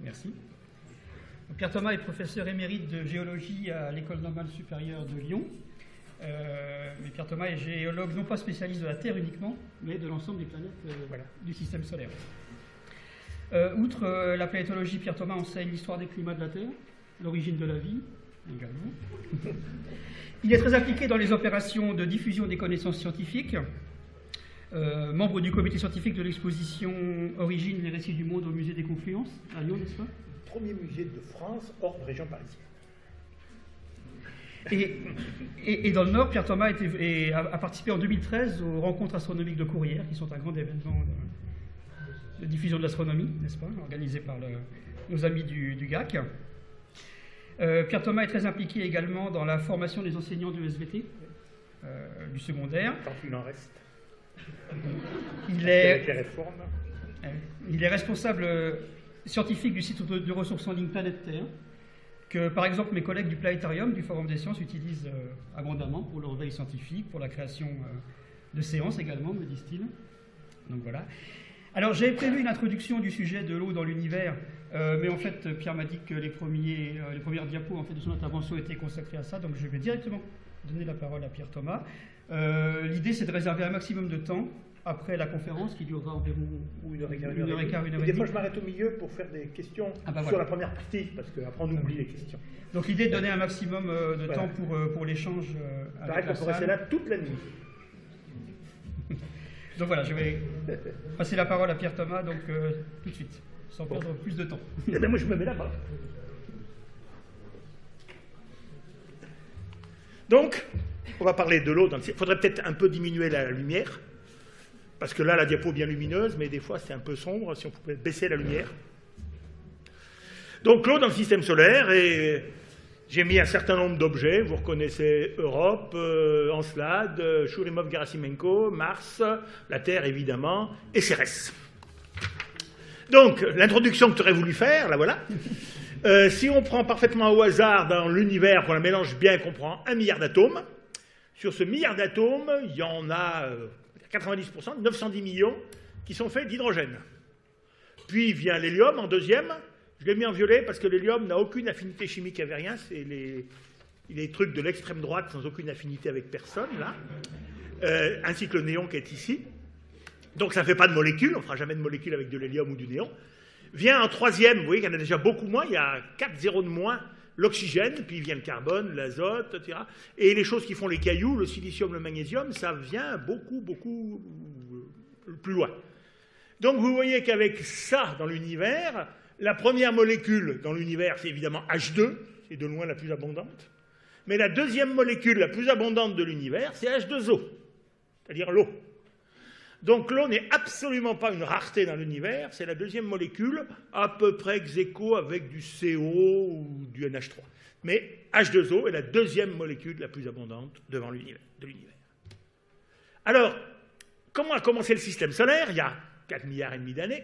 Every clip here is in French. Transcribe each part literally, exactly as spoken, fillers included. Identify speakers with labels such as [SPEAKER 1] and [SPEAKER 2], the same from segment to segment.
[SPEAKER 1] Merci. Pierre Thomas est professeur émérite de géologie à l'École normale supérieure de Lyon. Euh, mais Pierre Thomas est géologue non pas spécialiste de la Terre uniquement, mais de l'ensemble des planètes euh, voilà, du système solaire. Euh, outre euh, la planétologie, Pierre Thomas enseigne l'histoire des climats de la Terre, l'origine de la vie également. Il est très impliqué dans les opérations de diffusion des connaissances scientifiques. Euh, membre du comité scientifique de l'exposition Origine, les récits du monde au musée des Confluences, à Lyon, n'est-ce pas?
[SPEAKER 2] Premier musée de France hors de région parisienne.
[SPEAKER 1] Et, et, et dans le Nord, Pierre Thomas a, été, et a, a participé en deux mille treize aux rencontres astronomiques de Courrières, qui sont un grand événement de, de diffusion de l'astronomie, n'est-ce pas, organisé par le, nos amis du, du G A C. Euh, Pierre Thomas est très impliqué également dans la formation des enseignants du S V T, euh, du secondaire.
[SPEAKER 2] Quand il en reste.
[SPEAKER 1] Il est,
[SPEAKER 2] Avec les réformes.
[SPEAKER 1] il est responsable scientifique du site de ressources en ligne Planète Terre, que par exemple mes collègues du Planétarium, du Forum des sciences, utilisent euh, abondamment pour leur veille scientifique, pour la création euh, de séances également, me disent-ils. Donc voilà. Alors j'ai prévu une introduction du sujet de l'eau dans l'univers, euh, mais en fait Pierre m'a dit que les, premiers, euh, les premières diapos en fait, de son intervention étaient consacrées à ça, donc je vais directement donner la parole à Pierre Thomas. Euh, L'idée c'est de réserver un maximum de temps après la conférence qui durera environ
[SPEAKER 2] une heure et quart,
[SPEAKER 1] une heure et quart, une heure et
[SPEAKER 2] Des
[SPEAKER 1] demie.
[SPEAKER 2] fois, je m'arrête au milieu pour faire des questions
[SPEAKER 1] ah bah
[SPEAKER 2] sur
[SPEAKER 1] voilà.
[SPEAKER 2] la première partie, parce qu'après, on oublie les questions.
[SPEAKER 1] Donc, l'idée est de donner un maximum euh, de
[SPEAKER 2] voilà.
[SPEAKER 1] temps pour, euh, pour l'échange euh, avec
[SPEAKER 2] Pareil
[SPEAKER 1] la
[SPEAKER 2] qu'on peut rester
[SPEAKER 1] salle.
[SPEAKER 2] là toute la nuit.
[SPEAKER 1] Donc, voilà, je vais passer la parole à Pierre Thomas, donc euh, tout de suite, sans
[SPEAKER 2] bon.
[SPEAKER 1] perdre plus de temps.
[SPEAKER 2] Eh bien, moi, je me mets là-bas. Donc, on va parler de l'eau. Dans le... Il faudrait peut-être un peu diminuer la lumière. Parce que là, la diapo est bien lumineuse, mais des fois, c'est un peu sombre, si on pouvait baisser la lumière. Donc, l'eau dans le système solaire, et j'ai mis un certain nombre d'objets. Vous reconnaissez Europe, euh, Encelade, euh, Churyumov-Gerasimenko, Mars, la Terre, évidemment, et Cérès. Donc, l'introduction que tu aurais voulu faire, la voilà. Euh, si on prend parfaitement au hasard dans l'univers, qu'on la mélange bien, qu'on prend un milliard d'atomes, sur ce milliard d'atomes, il y en a... Euh, quatre-vingt-dix pour cent, neuf cent dix millions, qui sont faits d'hydrogène. Puis vient l'hélium en deuxième. Je l'ai mis en violet parce que l'hélium n'a aucune affinité chimique avec rien. C'est les, les trucs de l'extrême droite sans aucune affinité avec personne, là. Euh, ainsi que le néon qui est ici. Donc ça ne fait pas de molécules. On ne fera jamais de molécules avec de l'hélium ou du néon. Vient en troisième, vous voyez qu'il y en a déjà beaucoup moins. Il y a quatre zéros de moins. L'oxygène, puis vient le carbone, l'azote, et cetera. Et les choses qui font les cailloux, le silicium, le magnésium, ça vient beaucoup, beaucoup plus loin. Donc vous voyez qu'avec ça dans l'univers, la première molécule dans l'univers, c'est évidemment H deux, c'est de loin la plus abondante. Mais la deuxième molécule la plus abondante de l'univers, c'est H deux O, c'est-à-dire l'eau. Donc l'eau n'est absolument pas une rareté dans l'univers, c'est la deuxième molécule, à peu près ex aequo avec du C O ou du N H trois. Mais H deux O est la deuxième molécule la plus abondante devant l'univers, de l'univers. Alors, comment a commencé le système solaire? Il y a quatre milliards et demi d'années.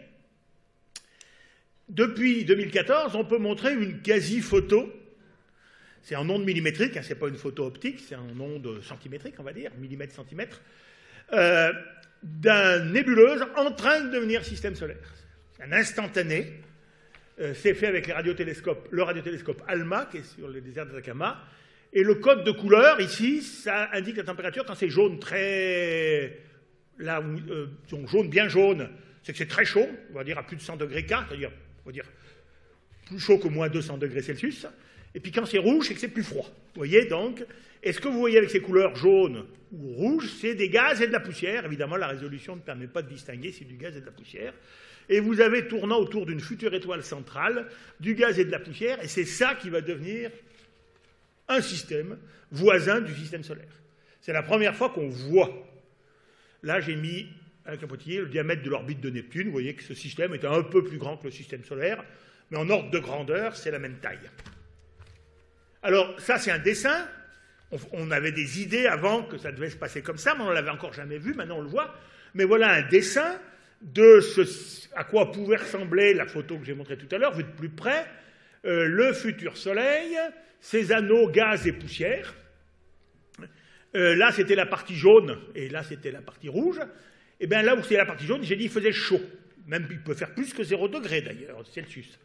[SPEAKER 2] Depuis deux mille quatorze, on peut montrer une quasi-photo. C'est en ondes millimétriques, hein, ce n'est pas une photo optique, c'est en ondes centimétriques, on va dire, millimètres, centimètres. Euh, d'une nébuleuse en train de devenir système solaire. C'est un instantané. Euh, c'est fait avec les radiotélescopes, le radiotélescope ALMA, qui est sur le désert d'Atacama. Et le code de couleur, ici, ça indique la température. Quand c'est jaune très... Là, euh, jaune, bien jaune, c'est que c'est très chaud, on va dire à plus de cent degrés K, c'est-à-dire, on va dire, plus chaud qu'au moins deux cents degrés Celsius. Et puis quand c'est rouge, c'est que c'est plus froid. Vous voyez donc, et ce que vous voyez avec ces couleurs jaunes ou rouges, c'est des gaz et de la poussière. Évidemment, la résolution ne permet pas de distinguer si c'est du gaz et de la poussière. Et vous avez tournant autour d'une future étoile centrale du gaz et de la poussière, et c'est ça qui va devenir un système voisin du système solaire. C'est la première fois qu'on voit. Là, j'ai mis avec un pointillé le diamètre de l'orbite de Neptune. Vous voyez que ce système est un peu plus grand que le système solaire, mais en ordre de grandeur, c'est la même taille. Alors, ça, c'est un dessin. On, on avait des idées avant que ça devait se passer comme ça, mais on ne l'avait encore jamais vu, maintenant on le voit. Mais voilà un dessin de ce, à quoi pouvait ressembler la photo que j'ai montrée tout à l'heure, vue de plus près, euh, le futur Soleil, ses anneaux gaz et poussière. Euh, là, c'était la partie jaune, et là, c'était la partie rouge. Et bien là où c'était la partie jaune, j'ai dit qu'il faisait chaud. Même, il peut faire plus que zéro degré, d'ailleurs, Celsius.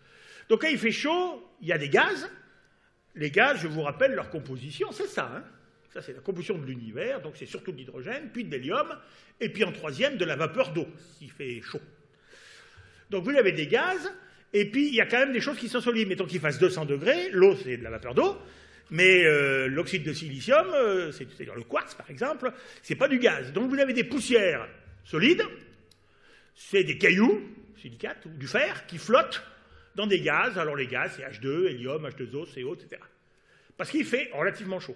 [SPEAKER 2] Donc quand il fait chaud, il y a des gaz. Les gaz, je vous rappelle leur composition, c'est ça. Hein, ça, c'est la composition de l'univers, donc c'est surtout de l'hydrogène, puis de l'hélium, et puis en troisième, de la vapeur d'eau, s'il fait chaud. Donc vous avez des gaz, et puis il y a quand même des choses qui sont solides. Mettons qu'il fasse deux cents degrés, l'eau, c'est de la vapeur d'eau, mais euh, l'oxyde de silicium, euh, c'est-à-dire le quartz, par exemple, c'est pas du gaz. Donc vous avez des poussières solides, c'est des cailloux, silicates, ou du fer, qui flottent dans des gaz. Alors les gaz, c'est H deux, hélium, H deux O, C O, et cetera. Parce qu'il fait relativement chaud.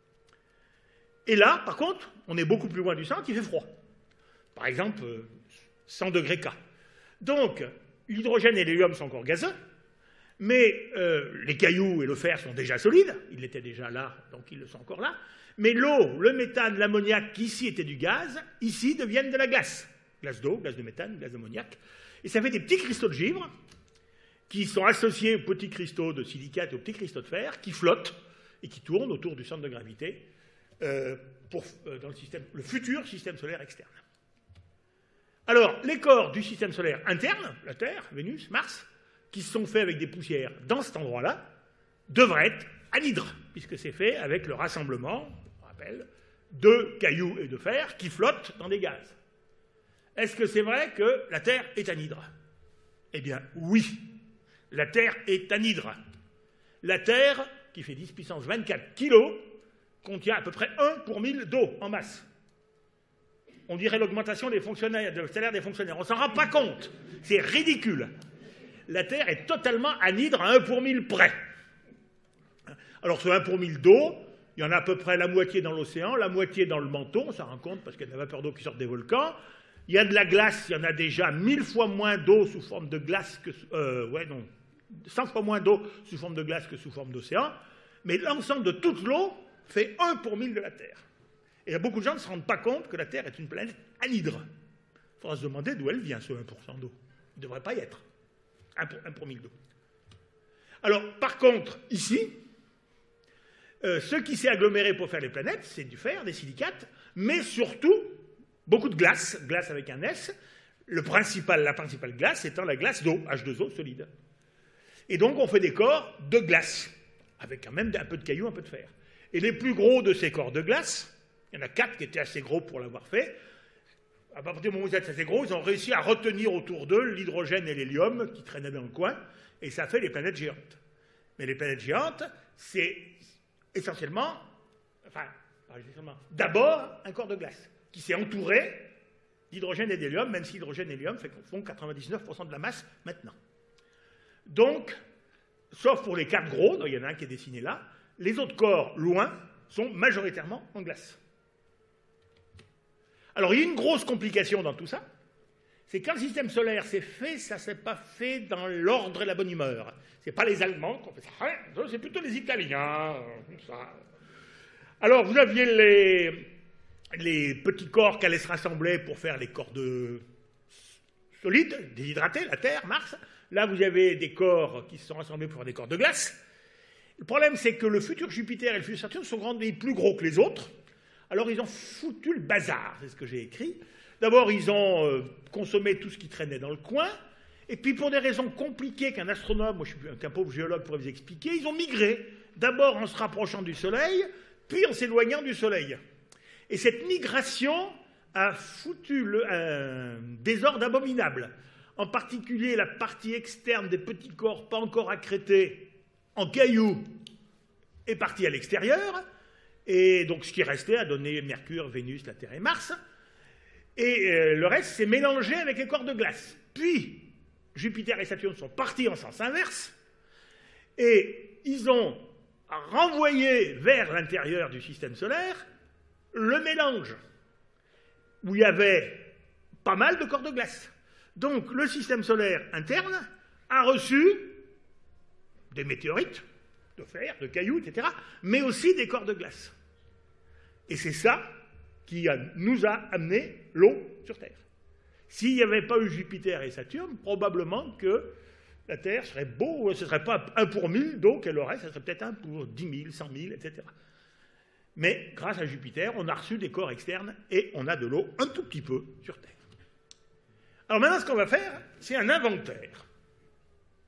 [SPEAKER 2] Et là, par contre, on est beaucoup plus loin du centre, il fait froid. Par exemple, cent degrés K. Donc, l'hydrogène et l'hélium sont encore gazeux, mais euh, les cailloux et le fer sont déjà solides, ils étaient déjà là, donc ils le sont encore là. Mais l'eau, le méthane, l'ammoniac, qui ici étaient du gaz, ici deviennent de la glace. Glace d'eau, glace de méthane, glace d'ammoniac. Et ça fait des petits cristaux de givre qui sont associés aux petits cristaux de silicate et aux petits cristaux de fer, qui flottent et qui tournent autour du centre de gravité euh, pour, euh, dans le, système, le futur système solaire externe. Alors, les corps du système solaire interne, la Terre, Vénus, Mars, qui sont faits avec des poussières dans cet endroit-là, devraient être anhydres, puisque c'est fait avec le rassemblement, on rappelle, de cailloux et de fer qui flottent dans des gaz. Est-ce que c'est vrai que la Terre est anhydre? Eh bien, oui. La Terre est anhydre. La Terre, qui fait dix puissance vingt-quatre kilos, contient à peu près un pour mille d'eau en masse. On dirait l'augmentation des fonctionnaires, de salaire des fonctionnaires. On ne s'en rend pas compte. C'est ridicule. La Terre est totalement anhydre à un pour mille près. Alors, sur un pour mille d'eau, il y en a à peu près la moitié dans l'océan, la moitié dans le manteau, on s'en rend compte parce qu'il y a de la vapeur d'eau qui sort des volcans. Il y a de la glace, il y en a déjà mille fois moins d'eau sous forme de glace que... Euh, ouais, non, cent fois moins d'eau sous forme de glace que sous forme d'océan. Mais l'ensemble de toute l'eau fait un pour mille de la Terre. Et il y a beaucoup de gens ne se rendent pas compte que la Terre est une planète anhydre. Il faudra se demander d'où elle vient, ce un pour cent d'eau. Il ne devrait pas y être. un pour, un pour mille d'eau. Alors, par contre, ici, euh, ce qui s'est aggloméré pour faire les planètes, c'est du fer, des silicates, mais surtout beaucoup de glace, glace avec un S, le principal, la principale glace étant la glace d'eau, H deux O solide. Et donc, on fait des corps de glace, avec quand même un peu de cailloux, un peu de fer. Et les plus gros de ces corps de glace, il y en a quatre qui étaient assez gros pour l'avoir fait. À partir du moment où ils étaient assez gros, ils ont réussi à retenir autour d'eux l'hydrogène et l'hélium qui traînaient dans le coin, et ça fait les planètes géantes. Mais les planètes géantes, c'est essentiellement, enfin, pas essentiellement, d'abord un corps de glace qui s'est entouré d'hydrogène et d'hélium, même si l'hydrogène et l'hélium font quatre-vingt-dix-neuf pour cent de la masse maintenant. Donc, sauf pour les quatre gros, il y en a un qui est dessiné là, les autres corps loin sont majoritairement en glace. Alors, il y a une grosse complication dans tout ça, c'est que quand le système solaire s'est fait, ça ne s'est pas fait dans l'ordre et la bonne humeur. Ce n'est pas les Allemands qui ont fait ça, c'est plutôt les Italiens. Ça. Alors, vous aviez les, les petits corps qui allaient se rassembler pour faire les corps de solides, déshydratés, la Terre, Mars. Là, vous avez des corps qui se sont rassemblés pour faire des corps de glace. Le problème, c'est que le futur Jupiter et le futur Saturne sont grands et plus gros que les autres. Alors, ils ont foutu le bazar, c'est ce que j'ai écrit. D'abord, ils ont euh, consommé tout ce qui traînait dans le coin. Et puis, pour des raisons compliquées qu'un astronome, moi je suis qu'un pauvre géologue pourrait vous expliquer, ils ont migré. D'abord en se rapprochant du Soleil, puis en s'éloignant du Soleil. Et cette migration a foutu le, un désordre abominable. En particulier, la partie externe des petits corps pas encore accrétés en cailloux est partie à l'extérieur. Et donc, ce qui restait a donné Mercure, Vénus, la Terre et Mars. Et euh, le reste s'est mélangé avec les corps de glace. Puis, Jupiter et Saturne sont partis en sens inverse. Et ils ont renvoyé vers l'intérieur du système solaire le mélange, où il y avait pas mal de corps de glace. Donc, le système solaire interne a reçu des météorites, de fer, de cailloux, et cetera, mais aussi des corps de glace. Et c'est ça qui a, nous a amené l'eau sur Terre. S'il n'y avait pas eu Jupiter et Saturne, probablement que la Terre serait beau, ce ne serait pas un pour mille d'eau qu'elle aurait, ce serait peut-être un pour dix mille, cent mille, et cetera. Mais grâce à Jupiter, on a reçu des corps externes et on a de l'eau un tout petit peu sur Terre. Alors maintenant, ce qu'on va faire, c'est un inventaire.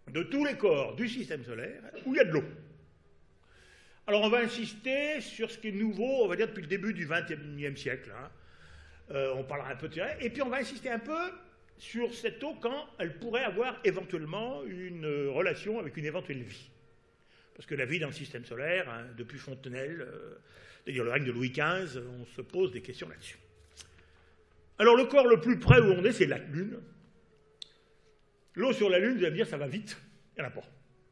[SPEAKER 2] de tous les corps du système solaire où il y a de l'eau. Alors on va insister sur ce qui est nouveau, on va dire depuis le début du vingt et unième siècle. Hein. Euh, on parlera un peu de ça, et puis on va insister un peu sur cette eau quand elle pourrait avoir éventuellement une relation avec une éventuelle vie. Parce que la vie dans le système solaire, hein, depuis Fontenelle, euh, c'est-à-dire le règne de Louis quinze, on se pose des questions là-dessus. Alors le corps le plus près où on est, c'est la Lune. L'eau sur la Lune, vous allez me dire, ça va vite. Il n'y en a pas.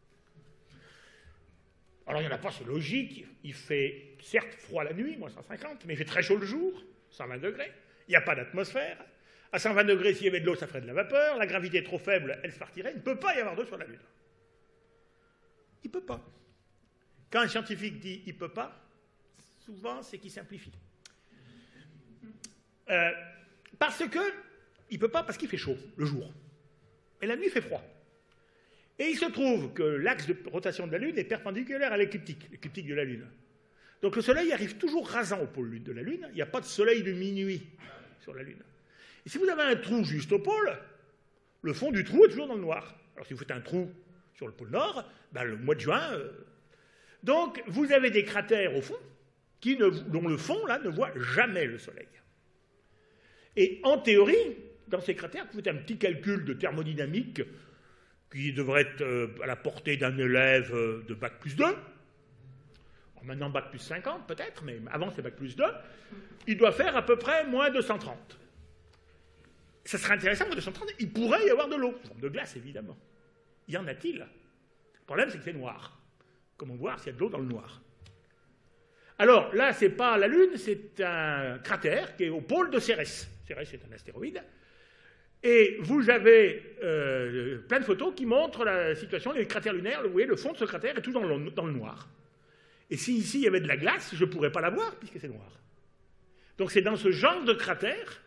[SPEAKER 2] Alors il n'y en a pas, c'est logique. Il fait certes froid la nuit, moins cent cinquante, mais il fait très chaud le jour, cent vingt degrés. Il n'y a pas d'atmosphère. À cent vingt degrés, s'il y avait de l'eau, ça ferait de la vapeur. La gravité est trop faible, elle se partirait. Il ne peut pas y avoir d'eau sur la Lune. Il ne peut pas. Quand un scientifique dit « il ne peut pas », souvent, c'est qu'il simplifie. Euh, parce que, il ne peut pas parce qu'il fait chaud, le jour. Et la nuit, il fait froid. Et il se trouve que l'axe de rotation de la Lune est perpendiculaire à l'écliptique, l'écliptique de la Lune. Donc le Soleil arrive toujours rasant au pôle de la Lune. Il n'y a pas de soleil de minuit sur la Lune. Et si vous avez un trou juste au pôle, le fond du trou est toujours dans le noir. Alors si vous faites un trou sur le pôle Nord, ben, le mois de juin... Euh... Donc vous avez des cratères au fond, qui ne, dont le fond là, ne voit jamais le Soleil. Et en théorie, dans ces cratères, vous faites un petit calcul de thermodynamique qui devrait être euh, à la portée d'un élève euh, de bac plus deux. Alors maintenant, bac plus cinquante peut-être, mais avant c'est bac plus deux. Il doit faire à peu près moins deux cent trente. Ça serait intéressant, moins deux cent trente, il pourrait y avoir de l'eau, forme de glace évidemment. Y en a-t-il? Le problème, c'est que c'est noir. Comment voir s'il y a de l'eau dans le noir? Alors là, ce n'est pas la Lune, c'est un cratère qui est au pôle de Cérès. Cérès est un astéroïde. Et vous avez euh, plein de photos qui montrent la situation des cratères lunaires. Vous voyez, le fond de ce cratère est tout dans le, dans le noir. Et si ici il y avait de la glace, je ne pourrais pas la voir puisque c'est noir. Donc c'est dans ce genre de cratère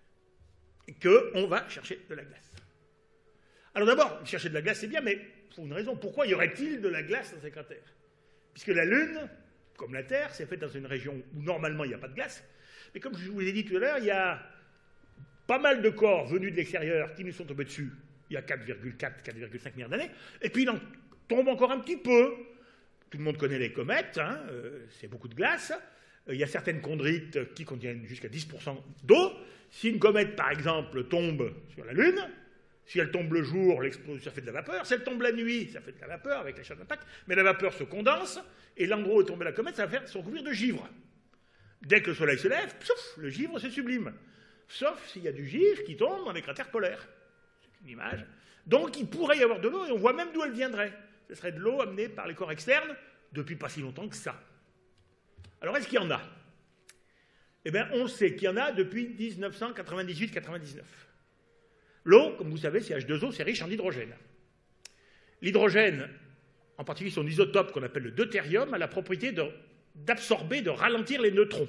[SPEAKER 2] qu'on va chercher de la glace. Alors d'abord, chercher de la glace, c'est bien, mais pour une raison. Pourquoi y aurait-il de la glace dans ces cratères? Puisque la Lune, comme la Terre, c'est fait dans une région où normalement il n'y a pas de glace. Mais comme je vous l'ai dit tout à l'heure, il y a pas mal de corps venus de l'extérieur qui nous sont tombés dessus il y a quatre virgule quatre, quatre virgule cinq milliards d'années, et puis il en tombe encore un petit peu. Tout le monde connaît les comètes, hein, euh, c'est beaucoup de glace. Euh, il y a certaines chondrites qui contiennent jusqu'à dix pour cent d'eau. Si une comète, par exemple, tombe sur la Lune, si elle tombe le jour, ça fait de la vapeur. Si elle tombe la nuit, ça fait de la vapeur avec la chaîne d'impact. Mais la vapeur se condense, et l'endroit où est tombée la comète, ça va faire se recouvrir de givre. Dès que le soleil se lève, psouf, le givre se sublime. Sauf s'il y a du givre qui tombe dans les cratères polaires. C'est une image. Donc il pourrait y avoir de l'eau, et on voit même d'où elle viendrait. Ce serait de l'eau amenée par les corps externes depuis pas si longtemps que ça. Alors est-ce qu'il y en a? Eh bien, on sait qu'il y en a depuis mille neuf cent quatre-vingt-dix-huit quatre-vingt-dix-neuf. L'eau, comme vous savez, c'est H deux O, c'est riche en hydrogène. L'hydrogène, en particulier son isotope qu'on appelle le deutérium, a la propriété d'absorber, de, de ralentir les neutrons.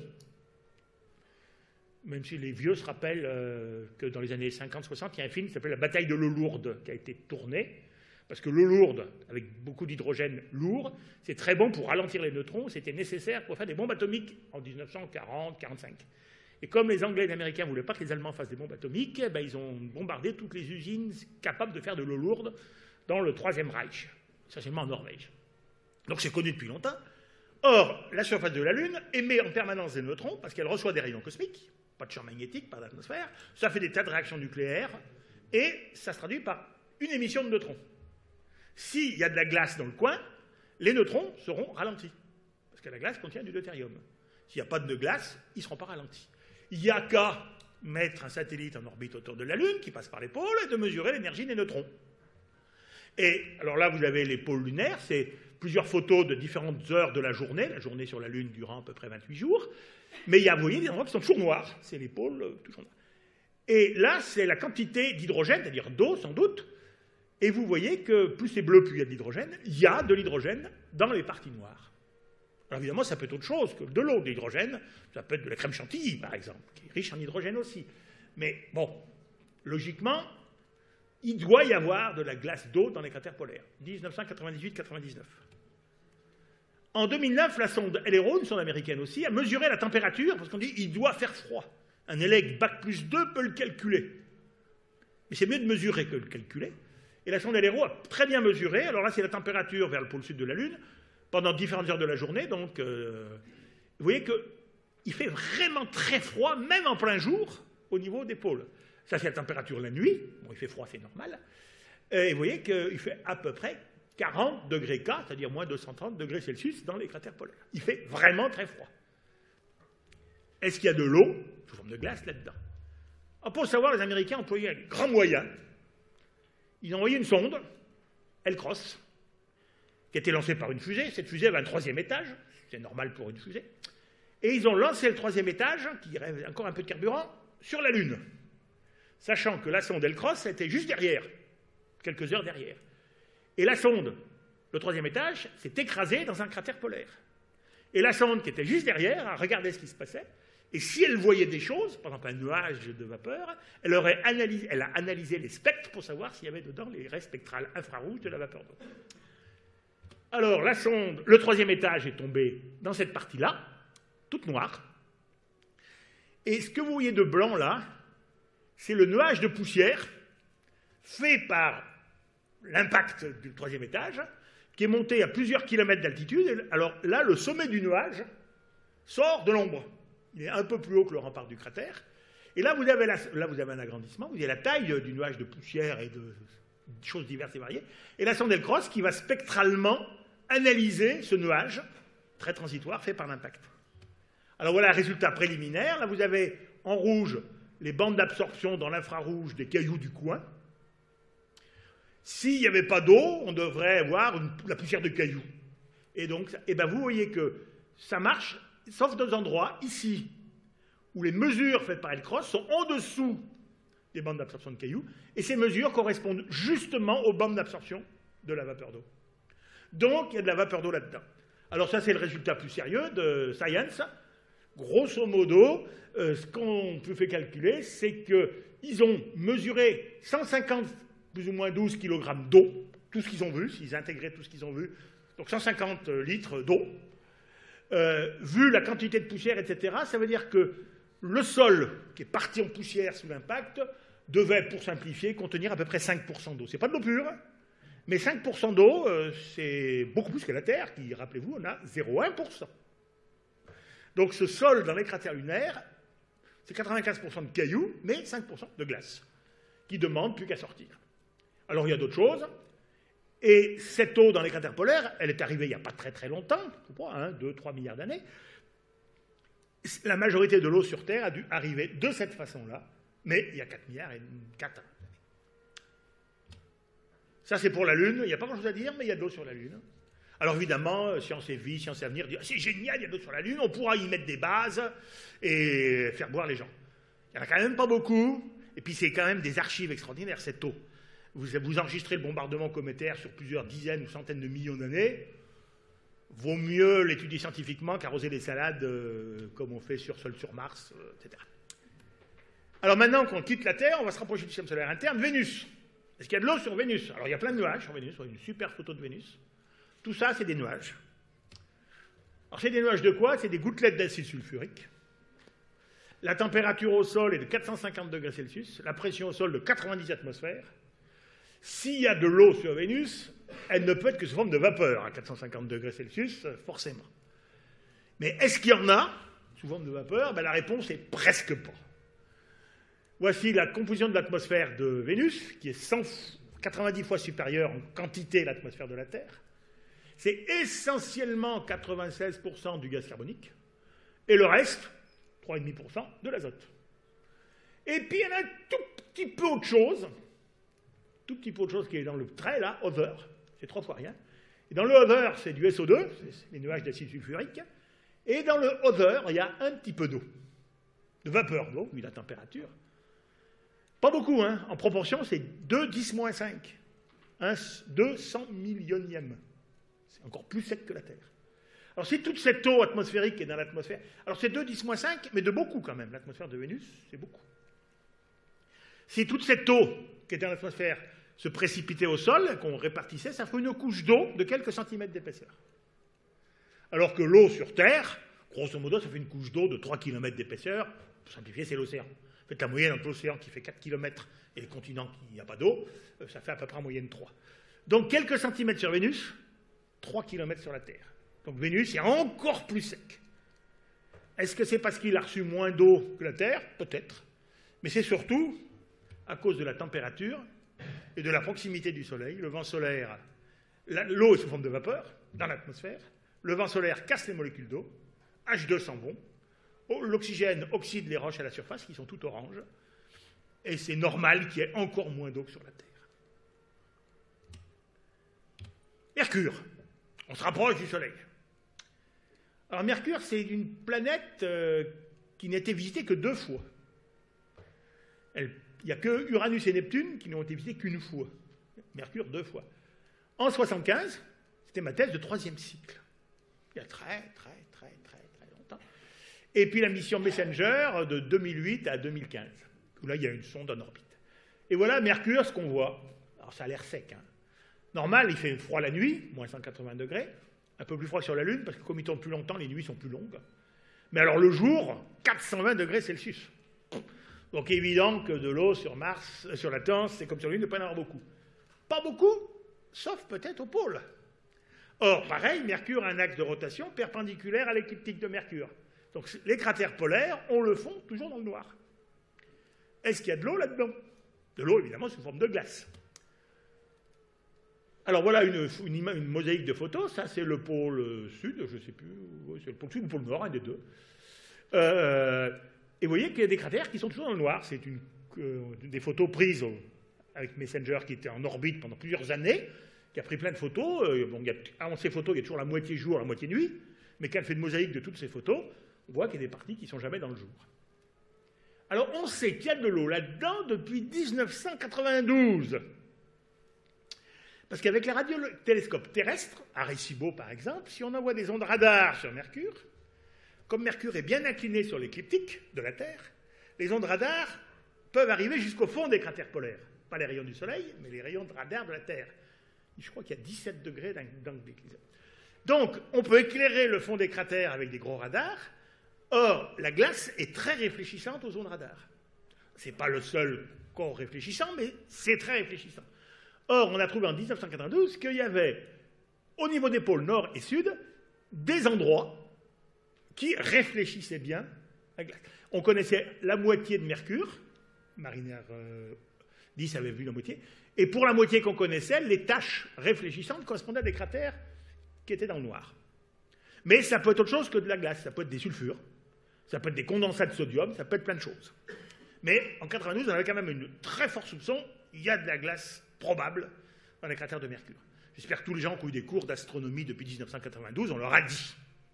[SPEAKER 2] Même si les vieux se rappellent euh, que dans les années cinquante soixante, il y a un film qui s'appelle La bataille de l'eau lourde qui a été tourné, parce que l'eau lourde, avec beaucoup d'hydrogène lourd, c'est très bon pour ralentir les neutrons, c'était nécessaire pour faire des bombes atomiques en mille neuf cent quarante quarante-cinq. Et comme les Anglais et les Américains ne voulaient pas que les Allemands fassent des bombes atomiques, ben ils ont bombardé toutes les usines capables de faire de l'eau lourde dans le Troisième Reich, essentiellement en Norvège. Donc c'est connu depuis longtemps. Or, la surface de la Lune émet en permanence des neutrons, parce qu'elle reçoit des rayons cosmiques, pas de champ magnétique, pas d'atmosphère, ça fait des tas de réactions nucléaires, et ça se traduit par une émission de neutrons. S'il y a de la glace dans le coin, les neutrons seront ralentis, parce que la glace contient du deutérium. S'il n'y a pas de glace, ils ne seront pas ralentis. Il n'y a qu'à mettre un satellite en orbite autour de la Lune, qui passe par les pôles, et de mesurer l'énergie des neutrons. Et alors là, vous avez les pôles lunaires, c'est plusieurs photos de différentes heures de la journée, la journée sur la Lune durant à peu près vingt-huit jours, mais il y a, vous voyez, des endroits qui sont toujours noirs, c'est les pôles euh, toujours noirs. Et là, c'est la quantité d'hydrogène, c'est-à-dire d'eau sans doute, et vous voyez que plus c'est bleu, plus il y a de l'hydrogène, il y a de l'hydrogène dans les parties noires. Alors évidemment, ça peut être autre chose que de l'eau, de l'hydrogène, ça peut être de la crème chantilly, par exemple, qui est riche en hydrogène aussi. Mais bon, logiquement, il doit y avoir de la glace d'eau dans les cratères polaires, mille neuf cent quatre-vingt-dix-huit quatre-vingt-dix-neuf. En deux mille neuf, la sonde L R O, une sonde américaine aussi, a mesuré la température, parce qu'on dit qu'il doit faire froid. Un élève bac plus deux peut le calculer. Mais c'est mieux de mesurer que de le calculer. Et la sonde L R O a très bien mesuré. Alors là, c'est la température vers le pôle sud de la Lune pendant différentes heures de la journée. Donc, euh, vous voyez qu'il fait vraiment très froid, même en plein jour, au niveau des pôles. Ça, c'est la température la nuit. Bon, il fait froid, c'est normal. Et vous voyez qu'il fait à peu près quarante degrés K, c'est-à-dire moins deux cent trente degrés Celsius dans les cratères polaires. Il fait vraiment très froid. Est-ce qu'il y a de l'eau, sous forme de glace, là-dedans? Pour savoir, les Américains ont employé un grand moyen. Ils ont envoyé une sonde, L-Cross, qui a été lancée par une fusée. Cette fusée avait un troisième étage, c'est normal pour une fusée. Et ils ont lancé le troisième étage, qui avait encore un peu de carburant, sur la Lune, sachant que la sonde L-Cross était juste derrière, quelques heures derrière. Et la sonde, le troisième étage, s'est écrasée dans un cratère polaire. Et la sonde qui était juste derrière a regardé ce qui se passait. Et si elle voyait des choses, par exemple un nuage de vapeur, elle, aurait analysé, elle a analysé les spectres pour savoir s'il y avait dedans les raies spectrales infrarouges de la vapeur d'eau. Alors la sonde, le troisième étage est tombé dans cette partie-là, toute noire. Et ce que vous voyez de blanc là, c'est le nuage de poussière fait par l'impact du troisième étage, qui est monté à plusieurs kilomètres d'altitude. Alors là, le sommet du nuage sort de l'ombre. Il est un peu plus haut que le rempart du cratère. Et là, vous avez, la, là, vous avez un agrandissement, vous avez la taille du nuage de poussière et de, de choses diverses et variées. Et la sonde L-Cross qui va spectralement analyser ce nuage, très transitoire, fait par l'impact. Alors voilà un résultat préliminaire. Là, vous avez en rouge les bandes d'absorption dans l'infrarouge des cailloux du coin. S'il n'y avait pas d'eau, on devrait avoir une, la poussière de cailloux. Et donc, eh ben vous voyez que ça marche, sauf deux endroits, ici, où les mesures faites par L-Cross sont en dessous des bandes d'absorption de cailloux, et ces mesures correspondent justement aux bandes d'absorption de la vapeur d'eau. Donc, il y a de la vapeur d'eau là-dedans. Alors ça, c'est le résultat plus sérieux de Science. Grosso modo, euh, ce qu'on peut faire calculer, c'est qu'ils ont mesuré cent cinquante, plus ou moins douze kilogrammes d'eau, tout ce qu'ils ont vu, s'ils intégraient tout ce qu'ils ont vu, donc cent cinquante litres d'eau. Euh, vu la quantité de poussière, et cetera, ça veut dire que le sol, qui est parti en poussière sous l'impact, devait, pour simplifier, contenir à peu près cinq pour cent d'eau. Ce n'est pas de l'eau pure, mais cinq pour cent d'eau, euh, c'est beaucoup plus que la Terre, qui, rappelez-vous, en a zéro virgule un pour cent. Donc ce sol dans les cratères lunaires, c'est quatre-vingt-quinze pour cent de cailloux, mais cinq pour cent de glace, qui ne demande plus qu'à sortir. Alors il y a d'autres choses. Et cette eau dans les cratères polaires, elle est arrivée il n'y a pas très très longtemps, je crois, hein, deux à trois milliards d'années. La majorité de l'eau sur Terre a dû arriver de cette façon-là, mais il y a quatre milliards et quatre. Ça c'est pour la Lune, il n'y a pas grand-chose à dire, mais il y a de l'eau sur la Lune. Alors évidemment, Science et Vie, Science et Avenir, dit, c'est génial, il y a de l'eau sur la Lune, on pourra y mettre des bases et faire boire les gens. Il n'y en a quand même pas beaucoup, et puis c'est quand même des archives extraordinaires, cette eau. Vous, vous enregistrez le bombardement cométaire sur plusieurs dizaines ou centaines de millions d'années, vaut mieux l'étudier scientifiquement qu'arroser les salades euh, comme on fait sur Sol sur Mars, euh, et cetera. Alors maintenant qu'on quitte la Terre, on va se rapprocher du système solaire interne, Vénus. Est-ce qu'il y a de l'eau sur Vénus? Alors il y a plein de nuages sur Vénus, on a une super photo de Vénus. Tout ça, c'est des nuages. Alors c'est des nuages de quoi? C'est des gouttelettes d'acide sulfurique. La température au sol est de quatre cent cinquante degrés Celsius, la pression au sol de quatre-vingt-dix atmosphères. S'il y a de l'eau sur Vénus, elle ne peut être que sous forme de vapeur à quatre cent cinquante degrés Celsius, forcément. Mais est-ce qu'il y en a sous forme de vapeur? Ben, la réponse est presque pas. Voici la composition de l'atmosphère de Vénus, qui est cent quatre-vingt-dix fois supérieure en quantité à l'atmosphère de la Terre. C'est essentiellement quatre-vingt-seize pour cent du gaz carbonique, et le reste, trois virgule cinq pour cent de l'azote. Et puis il y en a un tout petit peu autre chose, tout petit peu autre chose qui est dans le trait là, other, c'est trois fois rien. Et dans le other, c'est du S O deux, c'est les nuages d'acide sulfurique, et dans le other, il y a un petit peu d'eau, de vapeur d'eau, vu la température. Pas beaucoup, hein. En proportion, c'est deux dix moins cinq, un deux cent millionième. C'est encore plus sec que la Terre. Alors si toute cette eau atmosphérique est dans l'atmosphère, alors c'est deux dix moins cinq, mais de beaucoup quand même. L'atmosphère de Vénus, c'est beaucoup. Si toute cette eau qui est dans l'atmosphère se précipitait au sol, qu'on répartissait, ça ferait une couche d'eau de quelques centimètres d'épaisseur. Alors que l'eau sur Terre, grosso modo, ça fait une couche d'eau de trois kilomètres d'épaisseur. Pour simplifier, c'est l'océan. Faites la moyenne entre l'océan qui fait quatre kilomètres et les continents qui n'y a pas d'eau, ça fait à peu près en moyenne trois. Donc quelques centimètres sur Vénus, trois kilomètres sur la Terre. Donc Vénus est encore plus sec. Est-ce que c'est parce qu'il a reçu moins d'eau que la Terre? Peut-être. Mais c'est surtout à cause de la température et de la proximité du Soleil. Le vent solaire, l'eau est sous forme de vapeur dans l'atmosphère. Le vent solaire casse les molécules d'eau. H deux s'en vont. L'oxygène oxyde les roches à la surface, qui sont toutes oranges. Et c'est normal qu'il y ait encore moins d'eau que sur la Terre. Mercure. On se rapproche du Soleil. Alors Mercure, c'est une planète euh, qui n'a été visitée que deux fois. Elle, il n'y a que Uranus et Neptune qui n'ont été visités qu'une fois. Mercure, deux fois. En soixante-quinze, c'était ma thèse de troisième cycle. Il y a très, très, très, très, très longtemps. Et puis la mission Messenger de deux mille huit à deux mille quinze, où là, il y a une sonde en orbite. Et voilà Mercure, ce qu'on voit. Alors ça a l'air sec, hein. Normal, il fait froid la nuit, moins cent quatre-vingts degrés. Un peu plus froid sur la Lune, parce que comme il tourne plus longtemps, les nuits sont plus longues. Mais alors le jour, quatre cent vingt degrés Celsius. Donc évident que de l'eau sur Mars, sur la Terre, c'est comme sur la Lune, il ne peut pas y en avoir beaucoup. Pas beaucoup, sauf peut-être au pôle. Or, pareil, Mercure a un axe de rotation perpendiculaire à l'écliptique de Mercure. Donc les cratères polaires, on le fond toujours dans le noir. Est-ce qu'il y a de l'eau là-dedans? De l'eau, évidemment, sous forme de glace. Alors voilà une, une, une mosaïque de photos. Ça, c'est le pôle sud, je ne sais plus, c'est le pôle sud ou le pôle nord, un des deux. Euh, et vous voyez qu'il y a des cratères qui sont toujours dans le noir. C'est une, euh, des photos prises au, avec Messenger qui était en orbite pendant plusieurs années, qui a pris plein de photos. Euh, bon, il y a, avant ces photos, il y a toujours la moitié jour, la moitié nuit. Mais quand elle fait une mosaïque de toutes ces photos, on voit qu'il y a des parties qui ne sont jamais dans le jour. Alors on sait qu'il y a de l'eau là-dedans depuis mille neuf cent quatre-vingt-douze. Parce qu'avec les radiotélescopes terrestres, Arecibo par exemple, si on envoie des ondes radar sur Mercure, comme Mercure est bien incliné sur l'écliptique de la Terre, les ondes radar peuvent arriver jusqu'au fond des cratères polaires. Pas les rayons du Soleil, mais les rayons de radar de la Terre. Je crois qu'il y a dix-sept degrés d'angle d'éclipse. Donc, on peut éclairer le fond des cratères avec des gros radars. Or, la glace est très réfléchissante aux ondes radar. Ce n'est pas le seul corps réfléchissant, mais c'est très réfléchissant. Or, on a trouvé en mille neuf cent quatre-vingt-douze qu'il y avait, au niveau des pôles nord et sud, des endroits qui réfléchissaient bien la glace. On connaissait la moitié de Mercure, Mariner euh, dix avait vu la moitié, et pour la moitié qu'on connaissait, les taches réfléchissantes correspondaient à des cratères qui étaient dans le noir. Mais ça peut être autre chose que de la glace, ça peut être des sulfures, ça peut être des condensats de sodium, ça peut être plein de choses. Mais en quatre-vingt-douze, on avait quand même une très forte soupçon, il y a de la glace probable dans les cratères de Mercure. J'espère que tous les gens qui ont eu des cours d'astronomie depuis mille neuf cent quatre-vingt-douze, on leur a dit.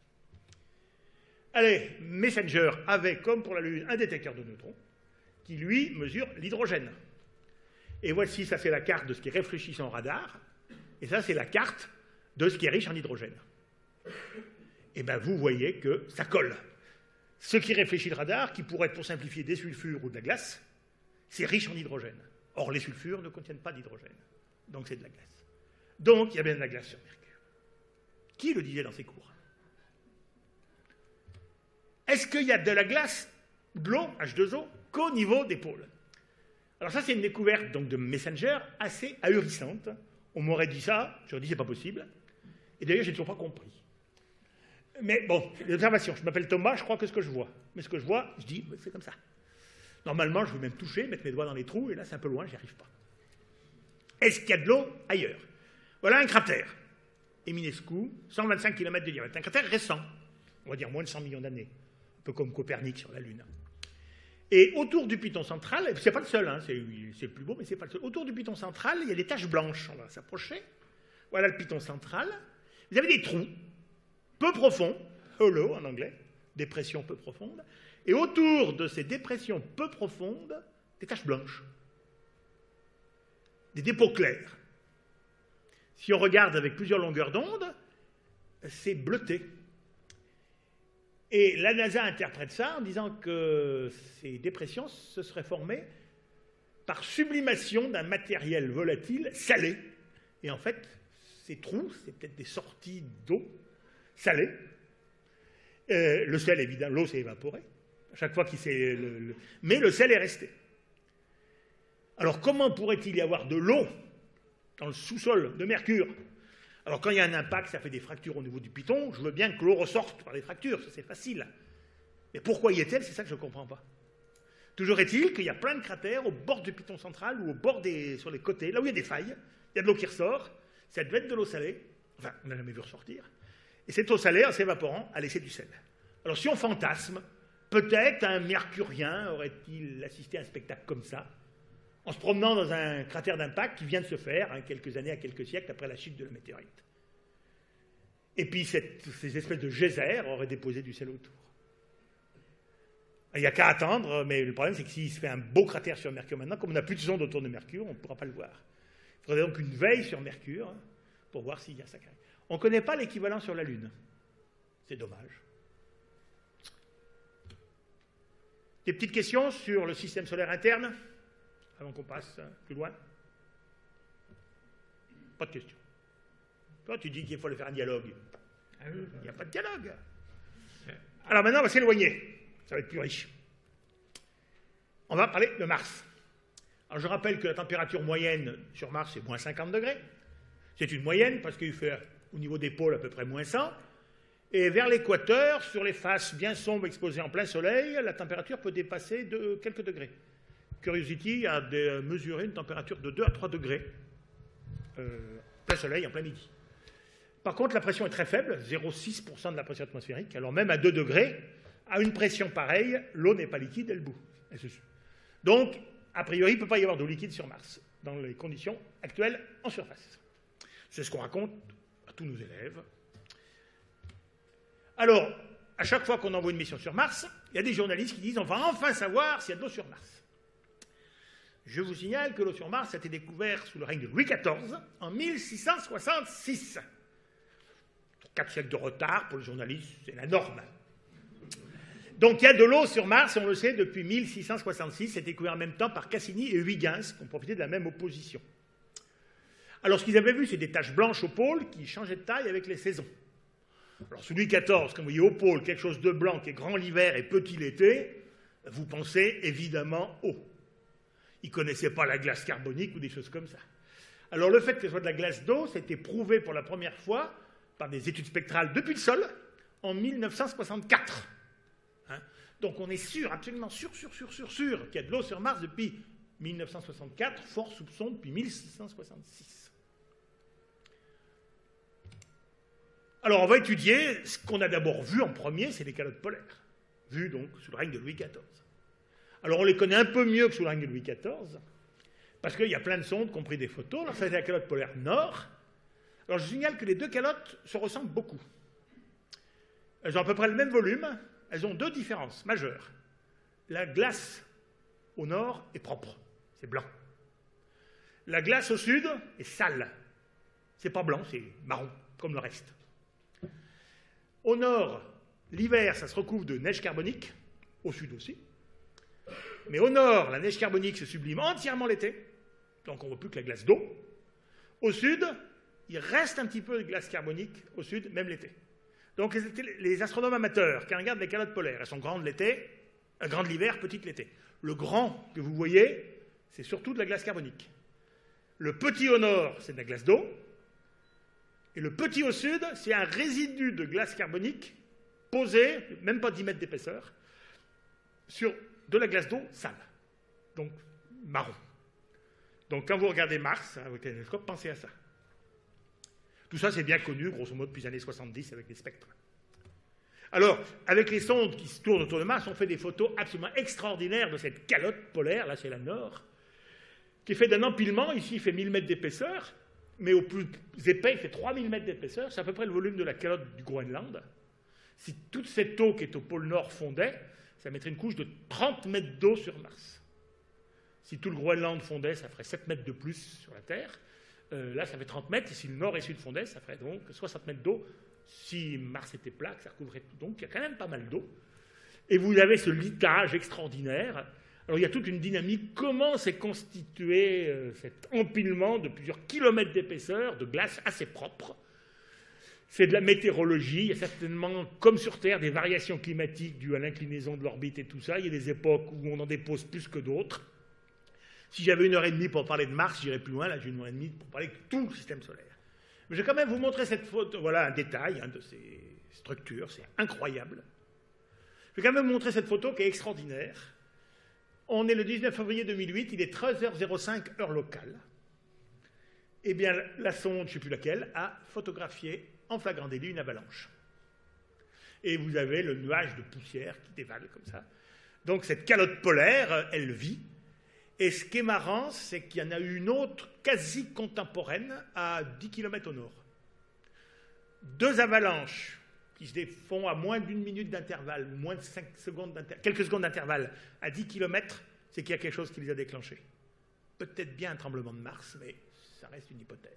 [SPEAKER 2] Allez, Messenger avait, comme pour la Lune, un détecteur de neutrons qui, lui, mesure l'hydrogène. Et voici, ça c'est la carte de ce qui est réfléchissant en radar, et ça c'est la carte de ce qui est riche en hydrogène. Et bien vous voyez que ça colle. Ce qui réfléchit le radar, qui pourrait être pour simplifier des sulfures ou de la glace, c'est riche en hydrogène. Or, les sulfures ne contiennent pas d'hydrogène. Donc, c'est de la glace. Donc, il y a bien de la glace sur Mercure. Qui le disait dans ses cours? Est-ce qu'il y a de la glace, de l'eau, H deux O, qu'au niveau des pôles? Alors ça, c'est une découverte donc, de Messenger assez ahurissante. On m'aurait dit ça, j'aurais dit c'est pas possible. Et d'ailleurs, je n'ai toujours pas compris. Mais bon, l'observation, je m'appelle Thomas, je crois que ce que je vois. Mais ce que je vois, je dis, c'est comme ça. Normalement, je veux même toucher, mettre mes doigts dans les trous, et là, c'est un peu loin, j'y arrive pas. Est-ce qu'il y a de l'eau ailleurs? Voilà un cratère. Eminescu, cent vingt-cinq kilomètres de diamètre. Un cratère récent, on va dire moins de cent millions d'années, un peu comme Copernic sur la Lune. Et autour du piton central, c'est pas le seul, hein, c'est le plus beau, mais c'est pas le seul. Autour du piton central, il y a des taches blanches. On va s'approcher. Voilà le piton central. Vous avez des trous, peu profonds, hollow en anglais, dépressions peu profondes. Et autour de ces dépressions peu profondes, des taches blanches, des dépôts clairs. Si on regarde avec plusieurs longueurs d'onde, c'est bleuté. Et la NASA interprète ça en disant que ces dépressions se seraient formées par sublimation d'un matériel volatile salé. Et en fait, ces trous, c'est peut-être des sorties d'eau salée. Euh, le sel, évidemment, l'eau s'est évaporée. À chaque fois qu'il s'est... Le, le... Mais le sel est resté. Alors comment pourrait-il y avoir de l'eau dans le sous-sol de Mercure? Alors quand il y a un impact, ça fait des fractures au niveau du piton, je veux bien que l'eau ressorte par les fractures, ça c'est facile. Mais pourquoi y est-elle? C'est ça que je ne comprends pas. Toujours est-il qu'il y a plein de cratères au bord du piton central ou au bord des, sur les côtés, là où il y a des failles, il y a de l'eau qui ressort, ça devait être de l'eau salée, enfin on n'a jamais vu ressortir, et cette eau salée, en s'évaporant, a laissé du sel. Alors si on fantasme, peut-être un mercurien aurait-il assisté à un spectacle comme ça, en se promenant dans un cratère d'impact qui vient de se faire, hein, quelques années à quelques siècles après la chute de la météorite. Et puis cette, ces espèces de geysers auraient déposé du sel autour. Il n'y a qu'à attendre, mais le problème c'est que s'il se fait un beau cratère sur Mercure maintenant, comme on n'a plus de sonde autour de Mercure, on ne pourra pas le voir. Il faudrait donc une veille sur Mercure hein, pour voir s'il y a ça. On ne connaît pas l'équivalent sur la Lune. C'est dommage. Des petites questions sur le système solaire interne, avant qu'on passe plus loin? Pas de questions. Toi, tu dis qu'il faut aller faire un dialogue. Il n'y a pas de dialogue. Alors maintenant, on va s'éloigner. Ça va être plus riche. On va parler de Mars. Alors je rappelle que la température moyenne sur Mars, c'est moins cinquante degrés. C'est une moyenne parce qu'il fait au niveau des pôles à peu près moins cent. Et vers l'équateur, sur les faces bien sombres exposées en plein soleil, la température peut dépasser de quelques degrés. Curiosity a mesuré une température de deux à trois degrés, euh, plein soleil, en plein midi. Par contre, la pression est très faible, zéro virgule six pour cent de la pression atmosphérique. Alors même à deux degrés, à une pression pareille, l'eau n'est pas liquide, elle bout. Elle se... Donc, a priori, il ne peut pas y avoir d'eau liquide sur Mars, dans les conditions actuelles en surface. C'est ce qu'on raconte à tous nos élèves. Alors, à chaque fois qu'on envoie une mission sur Mars, il y a des journalistes qui disent « on va enfin savoir s'il y a de l'eau sur Mars ». Je vous signale que l'eau sur Mars a été découverte sous le règne de Louis quatorze en mille six cent soixante-six. Quatre siècles de retard pour les journalistes, c'est la norme. Donc il y a de l'eau sur Mars, on le sait, depuis mille six cent soixante-six, c'est découvert en même temps par Cassini et Huygens, qui ont profité de la même opposition. Alors ce qu'ils avaient vu, c'est des taches blanches au pôle qui changeaient de taille avec les saisons. Alors sous Louis quatorze, quand vous voyez au pôle quelque chose de blanc qui est grand l'hiver et petit l'été, vous pensez évidemment eau. Ils ne connaissaient pas la glace carbonique ou des choses comme ça. Alors le fait que ce soit de la glace d'eau, c'était prouvé pour la première fois par des études spectrales depuis le sol en mille neuf cent soixante-quatre. Hein? Donc on est sûr, absolument sûr, sûr, sûr, sûr, sûr qu'il y a de l'eau sur Mars depuis mille neuf cent soixante-quatre, fort soupçon depuis mille six cent soixante-six. Alors on va étudier ce qu'on a d'abord vu en premier, c'est les calottes polaires, vues donc sous le règne de Louis quatorze. Alors on les connaît un peu mieux que sous le règne de Louis quatorze, parce qu'il y a plein de sondes qui ont pris des photos. Alors ça c'est la calotte polaire nord. Alors je signale que les deux calottes se ressemblent beaucoup. Elles ont à peu près le même volume, elles ont deux différences majeures. La glace au nord est propre, c'est blanc. La glace au sud est sale, c'est pas blanc, c'est marron, comme le reste. Au nord, l'hiver, ça se recouvre de neige carbonique, au sud aussi. Mais au nord, la neige carbonique se sublime entièrement l'été, donc on ne voit plus que la glace d'eau. Au sud, il reste un petit peu de glace carbonique au sud, même l'été. Donc les, les astronomes amateurs qui regardent les calottes polaires, elles sont grandes l'été, euh, grandes l'hiver, petites l'été. Le grand que vous voyez, c'est surtout de la glace carbonique. Le petit au nord, c'est de la glace d'eau. Et le petit au sud, c'est un résidu de glace carbonique posé, même pas dix mètres d'épaisseur, sur de la glace d'eau sale, donc marron. Donc quand vous regardez Mars avec un télescope, pensez à ça. Tout ça, c'est bien connu, grosso modo, depuis les années soixante-dix avec les spectres. Alors, avec les sondes qui se tournent autour de Mars, on fait des photos absolument extraordinaires de cette calotte polaire, là c'est la nord, qui est fait d'un empilement, ici il fait mille mètres d'épaisseur, mais au plus épais, il fait trois mille mètres d'épaisseur, c'est à peu près le volume de la calotte du Groenland. Si toute cette eau qui est au pôle nord fondait, ça mettrait une couche de trente mètres d'eau sur Mars. Si tout le Groenland fondait, ça ferait sept mètres de plus sur la Terre. Euh, là, ça fait trente mètres, et si le nord et le sud fondaient, ça ferait donc soixante mètres d'eau. Si Mars était plat, ça recouvrait tout. Donc, il y a quand même pas mal d'eau. Et vous avez ce litage extraordinaire. Alors, il y a toute une dynamique. Comment s'est constitué euh, cet empilement de plusieurs kilomètres d'épaisseur de glace assez propre? C'est de la météorologie. Il y a certainement, comme sur Terre, des variations climatiques dues à l'inclinaison de l'orbite et tout ça. Il y a des époques où on en dépose plus que d'autres. Si j'avais une heure et demie pour parler de Mars, j'irais plus loin. Là, j'ai une heure et demie pour parler de tout le système solaire. Mais je vais quand même vous montrer cette photo. Voilà un détail hein, de ces structures. C'est incroyable. Je vais quand même vous montrer cette photo qui est extraordinaire. On est le dix-neuf février deux mille huit. Il est treize heures zéro cinq, heure locale. Eh bien, la sonde, je ne sais plus laquelle, a photographié en flagrant délit une avalanche. Et vous avez le nuage de poussière qui dévale comme ça. Donc cette calotte polaire, elle vit. Et ce qui est marrant, c'est qu'il y en a eu une autre quasi contemporaine à dix kilomètres au nord. Deux avalanches qui se font à moins d'une minute d'intervalle, moins de cinq secondes d'intervalle, quelques secondes d'intervalle, à dix kilomètres, c'est qu'il y a quelque chose qui les a déclenchés. Peut-être bien un tremblement de Mars, mais ça reste une hypothèse.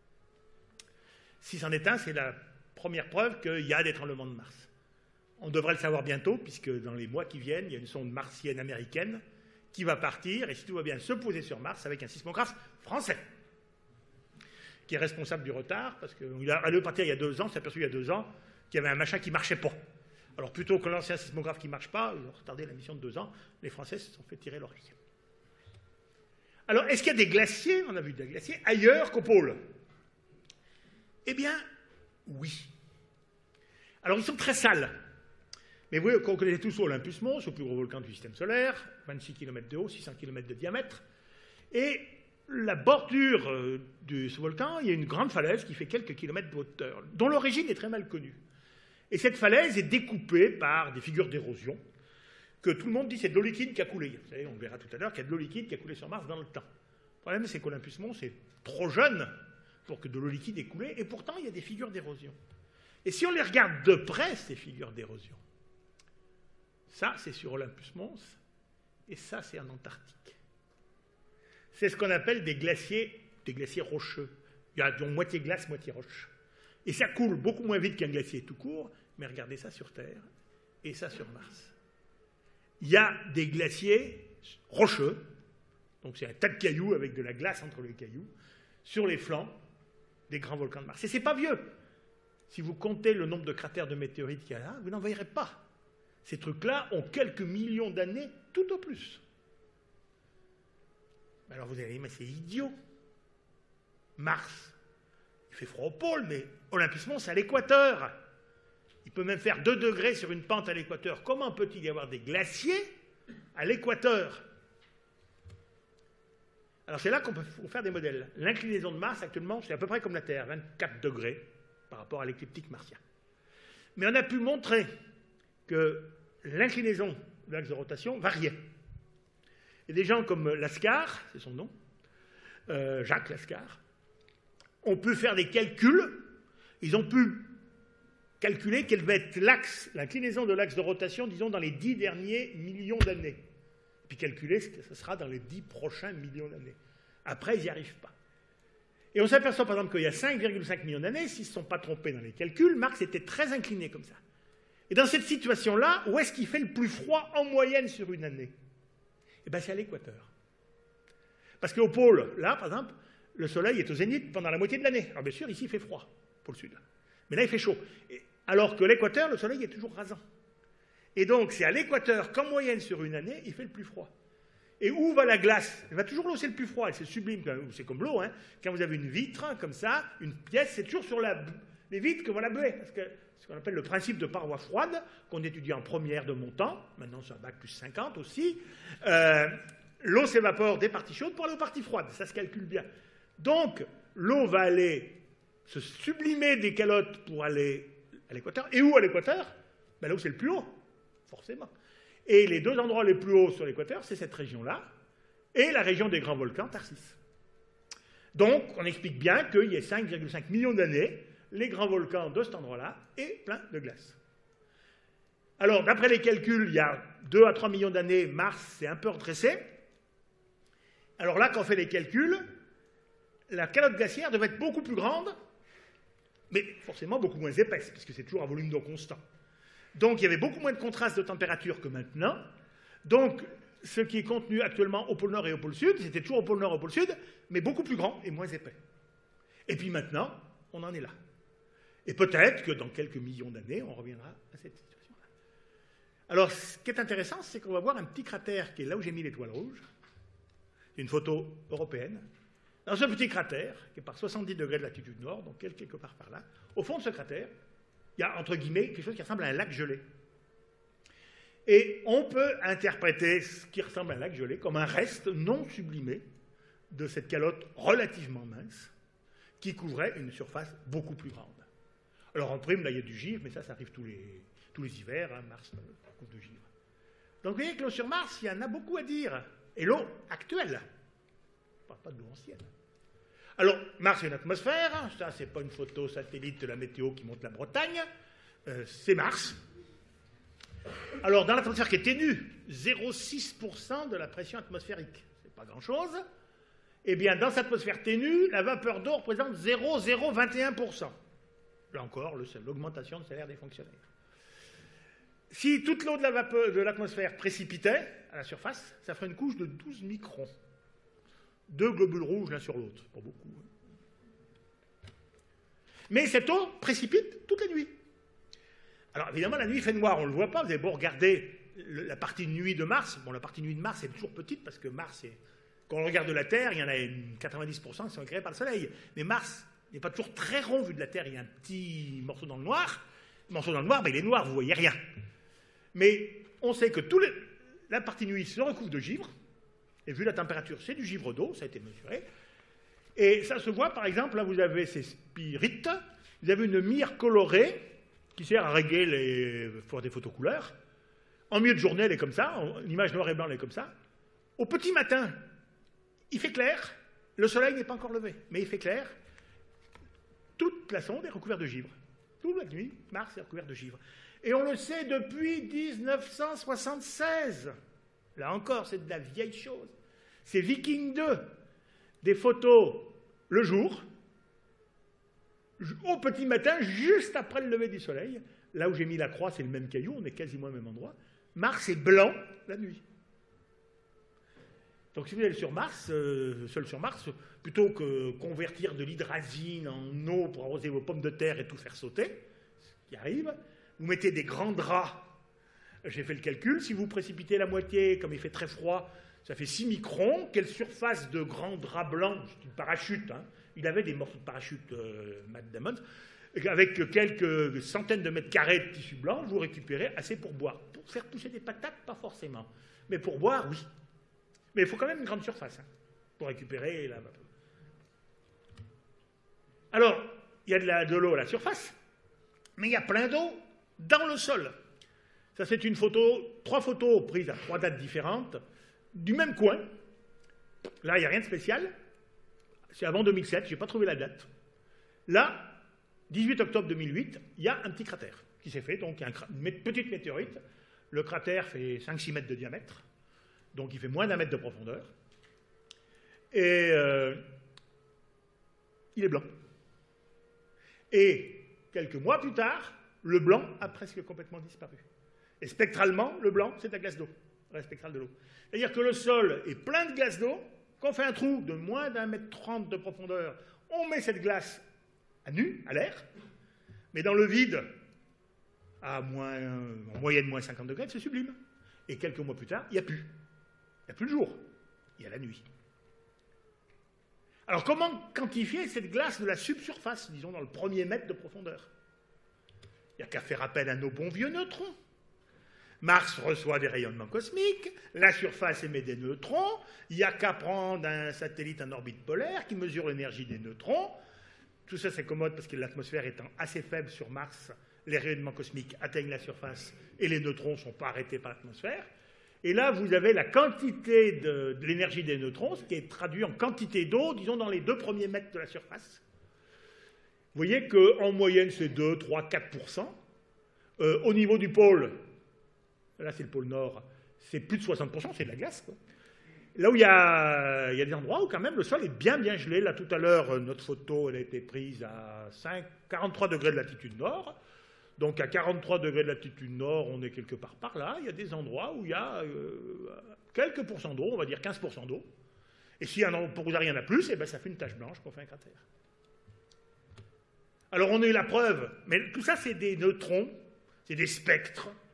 [SPEAKER 2] Si c'en est un, c'est la première preuve qu'il y a des tremblements de Mars. On devrait le savoir bientôt, puisque dans les mois qui viennent, il y a une sonde martienne américaine qui va partir, et si tout va bien, se poser sur Mars avec un sismographe français, qui est responsable du retard, parce qu'il a dû partir il y a deux ans, s'est aperçu il y a deux ans qu'il y avait un machin qui ne marchait pas. Alors plutôt que lancer un sismographe qui ne marche pas, ils ont retardé la mission de deux ans, les Français se sont fait tirer l'oreille. Alors, est-ce qu'il y a des glaciers, on a vu des glaciers, ailleurs qu'au pôle? Eh bien, oui. Alors, ils sont très sales. Mais vous voyez qu'on connaît tous Olympus Mons, c'est le plus gros volcan du système solaire, vingt-six kilomètres de haut, six cents kilomètres de diamètre. Et la bordure euh, de ce volcan, il y a une grande falaise qui fait quelques kilomètres de hauteur, dont l'origine est très mal connue. Et cette falaise est découpée par des figures d'érosion, que tout le monde dit c'est de l'eau liquide qui a coulé. Vous savez, on verra tout à l'heure qu'il y a de l'eau liquide qui a coulé sur Mars dans le temps. Le problème, c'est qu'Olympus Mons est trop jeune pour que de l'eau liquide ait coulé, et pourtant, il y a des figures d'érosion. Et si on les regarde de près, ces figures d'érosion, ça, c'est sur Olympus Mons, et ça, c'est en Antarctique. C'est ce qu'on appelle des glaciers, des glaciers rocheux. Il y a donc moitié glace, moitié roche. Et ça coule beaucoup moins vite qu'un glacier tout court, mais regardez ça sur Terre, et ça sur Mars. Il y a des glaciers rocheux, donc c'est un tas de cailloux avec de la glace entre les cailloux, sur les flancs des grands volcans de Mars. Et c'est pas vieux. Si vous comptez le nombre de cratères de météorites qu'il y a là, vous n'en verrez pas. Ces trucs-là ont quelques millions d'années, tout au plus. Alors vous allez dire, mais c'est idiot. Mars, il fait froid au pôle, mais Olympus Mons, c'est à l'équateur. Il peut même faire deux degrés sur une pente à l'équateur. Comment peut-il y avoir des glaciers à l'équateur? Alors c'est là qu'on peut faire des modèles. L'inclinaison de Mars, actuellement, c'est à peu près comme la Terre, vingt-quatre degrés par rapport à l'écliptique martien. Mais on a pu montrer que l'inclinaison de l'axe de rotation variait. Et des gens comme Lascar, c'est son nom, euh, Jacques Lascar, ont pu faire des calculs. Ils ont pu calculer quelle va être l'axe, l'inclinaison de l'axe de rotation, disons, dans les dix derniers millions d'années. Puis calculer ce que ce sera dans les dix prochains millions d'années. Après, ils n'y arrivent pas. Et on s'aperçoit, par exemple, qu'il y a cinq virgule cinq millions d'années, s'ils ne se sont pas trompés dans les calculs, Mars était très incliné comme ça. Et dans cette situation-là, où est-ce qu'il fait le plus froid en moyenne sur une année? Eh bien, c'est à l'équateur. Parce qu'au pôle, là, par exemple, le Soleil est au zénith pendant la moitié de l'année. Alors bien sûr, ici, il fait froid, pôle sud. Mais là, il fait chaud. Et, alors que l'équateur, le Soleil est toujours rasant. Et donc, c'est à l'équateur qu'en moyenne sur une année, il fait le plus froid. Et où va la glace? Elle va toujours là où c'est le plus froid. C'est sublime, c'est comme l'eau. Hein. Quand vous avez une vitre, comme ça, une pièce, c'est toujours sur la, les vitres que vont la buée. Parce que ce qu'on appelle le principe de paroi froide, qu'on étudie en première de mon temps, maintenant c'est un bac plus cinquante aussi, euh, l'eau s'évapore des parties chaudes pour aller aux parties froides. Ça se calcule bien. Donc, l'eau va aller se sublimer des calottes pour aller à l'équateur. Et où à l'équateur? Ben là où c'est le plus haut, forcément. Et les deux endroits les plus hauts sur l'équateur, c'est cette région-là et la région des grands volcans, Tharsis. Donc, on explique bien qu'il y ait cinq virgule cinq millions d'années, les grands volcans de cet endroit-là et plein de glace. Alors, d'après les calculs, il y a deux à trois millions d'années, Mars s'est un peu redressé. Alors là, quand on fait les calculs, la calotte glaciaire devait être beaucoup plus grande, mais forcément beaucoup moins épaisse, puisque c'est toujours un volume d'eau constant. Donc il y avait beaucoup moins de contraste de température que maintenant. Donc ce qui est contenu actuellement au pôle Nord et au pôle Sud, c'était toujours au pôle Nord et au pôle Sud, mais beaucoup plus grand et moins épais. Et puis maintenant, on en est là. Et peut-être que dans quelques millions d'années, on reviendra à cette situation-là. Alors ce qui est intéressant, c'est qu'on va voir un petit cratère qui est là où j'ai mis l'étoile rouge. une photo européenne, dans ce petit cratère, qui est par soixante-dix degrés de latitude nord, donc quelque part par là, au fond de ce cratère, il y a, entre guillemets, quelque chose qui ressemble à un lac gelé. Et on peut interpréter ce qui ressemble à un lac gelé comme un reste non sublimé de cette calotte relativement mince qui couvrait une surface beaucoup plus grande. Alors en prime, là, il y a du givre, mais ça, ça arrive tous les, tous les hivers, hein, Mars couvre de givre. Donc vous voyez que l'eau sur Mars, il y en a beaucoup à dire. Et l'eau actuelle, on ne parle pas de l'eau ancienne. Alors, Mars, c'est une atmosphère, ça, c'est pas une photo satellite de la météo qui montre la Bretagne, euh, c'est Mars. Alors, dans l'atmosphère qui est ténue, zéro virgule six pour cent de la pression atmosphérique, c'est pas grand-chose. Eh bien, dans cette atmosphère ténue, la vapeur d'eau représente zéro virgule zéro vingt et un pour cent. Là encore, l'augmentation du salaire des fonctionnaires. Si toute l'eau de l'atmosphère précipitait à la surface, ça ferait une couche de douze microns. Deux globules rouges l'un sur l'autre, pas beaucoup. Mais cette eau précipite toute la nuit. Alors évidemment, la nuit fait noir, on ne le voit pas. Vous avez beau regarder le, la partie nuit de Mars. Bon, la partie nuit de Mars est toujours petite parce que Mars, est, quand on regarde de la Terre, il y en a quatre-vingt-dix pour cent qui sont éclairés par le Soleil. Mais Mars n'est pas toujours très rond vu de la Terre. Il y a un petit morceau dans le noir. Le morceau dans le noir, ben, il est noir, vous ne voyez rien. Mais on sait que tout les, la partie nuit se recouvre de givre. Et vu la température, c'est du givre d'eau, ça a été mesuré. Et ça se voit, par exemple, là vous avez ces spirites, vous avez une myrrhe colorée qui sert à régler les, pour des photos couleurs. En milieu de journée, elle est comme ça, une image noir et blanc, elle est comme ça. Au petit matin, il fait clair, le soleil n'est pas encore levé, mais il fait clair. Toute la sonde est recouverte de givre. Toute la nuit, Mars est recouvert de givre. Et on le sait depuis mille neuf cent soixante-seize. Là encore, c'est de la vieille chose. C'est Viking deux, des photos le jour, au petit matin, juste après le lever du soleil. Là où j'ai mis la croix, c'est le même caillou, on est quasiment au même endroit. Mars est blanc la nuit. Donc si vous allez sur Mars, euh, seul sur Mars, plutôt que convertir de l'hydrazine en eau pour arroser vos pommes de terre et tout faire sauter, ce qui arrive, vous mettez des grands draps. J'ai fait le calcul, si vous précipitez la moitié, comme il fait très froid, ça fait six microns. Quelle surface de grands draps blancs, c'est une parachute, hein. Il avait des morceaux de parachute, euh, Matt Damon, avec quelques centaines de mètres carrés de tissu blanc, vous récupérez assez pour boire. Pour faire pousser des patates, pas forcément. Mais pour boire, oui. Mais il faut quand même une grande surface, hein, pour récupérer la vapeur. Alors, il y a de, la, de l'eau à la surface, mais il y a plein d'eau dans le sol. Ça, c'est une photo, trois photos prises à trois dates différentes, du même coin. Là, il n'y a rien de spécial. C'est avant deux mille sept, je n'ai pas trouvé la date. Là, dix-huit octobre deux mille huit, il y a un petit cratère qui s'est fait, donc il y a une petite météorite. Le cratère fait cinq six mètres de diamètre, donc il fait moins d'un mètre de profondeur. Et euh, il est blanc. Et quelques mois plus tard, le blanc a presque complètement disparu. Et spectralement, le blanc, c'est de la glace d'eau, la spectrale de l'eau. C'est-à-dire que le sol est plein de glace d'eau. Quand on fait un trou de moins d'un mètre trente de profondeur, on met cette glace à nu, à l'air, mais dans le vide, à moins, en moyenne moins cinquante degrés, c'est sublime. Et quelques mois plus tard, il n'y a plus. Il n'y a plus le jour, il y a la nuit. Alors comment quantifier cette glace de la subsurface, disons dans le premier mètre de profondeur? Il n'y a qu'à faire appel à nos bons vieux neutrons. Mars reçoit des rayonnements cosmiques, la surface émet des neutrons, il n'y a qu'à prendre un satellite en orbite polaire qui mesure l'énergie des neutrons. Tout ça, c'est commode parce que l'atmosphère étant assez faible sur Mars, les rayonnements cosmiques atteignent la surface et les neutrons ne sont pas arrêtés par l'atmosphère. Et là, vous avez la quantité de, de l'énergie des neutrons, ce qui est traduit en quantité d'eau, disons, dans les deux premiers mètres de la surface. Vous voyez qu'en moyenne, c'est deux, trois, quatre pour cent. Euh, au niveau du pôle, là, c'est le pôle Nord, c'est plus de soixante pour cent, c'est de la glace, quoi. Là où il y, a, il y a des endroits où, quand même, le sol est bien, bien gelé. Là, tout à l'heure, notre photo, elle a été prise à cinq, quarante-trois degrés de latitude nord. Donc, à quarante-trois degrés de latitude nord, on est quelque part par là. Il y a des endroits où il y a euh, quelques pourcents d'eau, on va dire quinze pour cent d'eau. Et si un pour vous il y en a plus, eh ben, ça fait une tache blanche qu'on fait un cratère. Alors, on a eu la preuve. Mais tout ça, c'est des neutrons, c'est des spectres.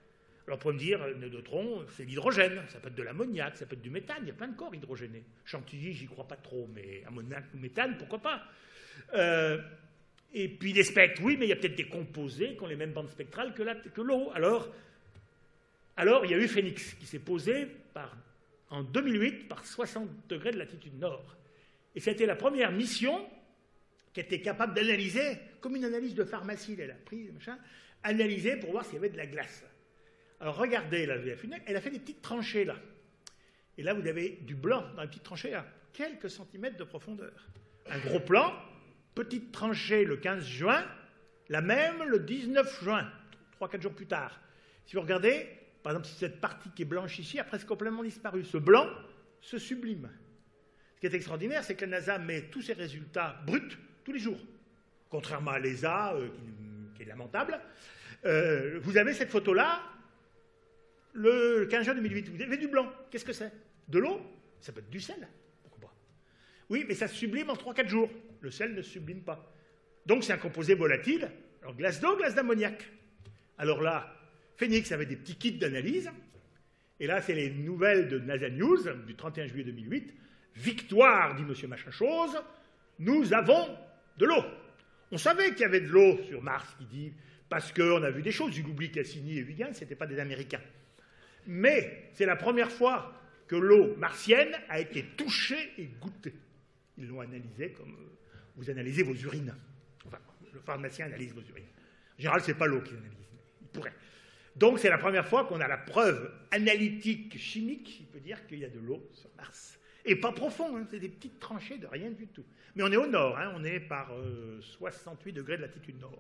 [SPEAKER 2] Alors, on pourrait me dire, le neutron, c'est l'hydrogène, ça peut être de l'ammoniac, ça peut être du méthane, il y a plein de corps hydrogénés. Chantilly, j'y crois pas trop, mais ammoniac ou méthane, pourquoi pas. euh, Et puis des spectres, oui, mais il y a peut-être des composés qui ont les mêmes bandes spectrales que, la, que l'eau. Alors, alors, il y a eu Phénix, qui s'est posé par, en deux mille huit par soixante degrés de latitude nord. Et c'était la première mission qui était capable d'analyser, comme une analyse de pharmacie, elle a pris, machin, analyser pour voir s'il y avait de la glace. Alors regardez la V F une, elle a fait des petites tranchées là. Et là, vous avez du blanc dans les petites tranchées à quelques centimètres de profondeur. Un gros plan, petite tranchée le quinze juin, la même le dix-neuf juin, trois quatre jours plus tard. Si vous regardez, par exemple, cette partie qui est blanche ici a presque complètement disparu. Ce blanc se sublime. Ce qui est extraordinaire, c'est que la NASA met tous ses résultats bruts tous les jours. Contrairement à l'E S A, euh, qui, qui est lamentable. Euh, vous avez cette photo-là, le quinze juin deux mille huit. Vous avez du blanc. Qu'est-ce que c'est? De l'eau? Ça peut être du sel. Pourquoi pas? Oui, mais ça se sublime en trois quatre jours. Le sel ne se sublime pas. Donc c'est un composé volatile. Alors glace d'eau, glace d'ammoniac. Alors là, Phénix avait des petits kits d'analyse. Et là, c'est les nouvelles de NASA News du trente et un juillet deux mille huit. Victoire, dit monsieur machin chose, nous avons de l'eau. On savait qu'il y avait de l'eau sur Mars, qui dit, parce qu'on a vu des choses. J'oublie Cassini et Huygens, ce n'étaient pas des Américains. Mais c'est la première fois que l'eau martienne a été touchée et goûtée. Ils l'ont analysée comme vous analysez vos urines. Enfin, le pharmacien analyse vos urines. En général, ce n'est pas l'eau qu'il analyse, mais il pourrait. Donc, c'est la première fois qu'on a la preuve analytique, chimique, qui peut dire qu'il y a de l'eau sur Mars. Et pas profond, hein, c'est des petites tranchées de rien du tout. Mais on est au nord, hein, on est par euh, soixante-huit degrés de latitude nord.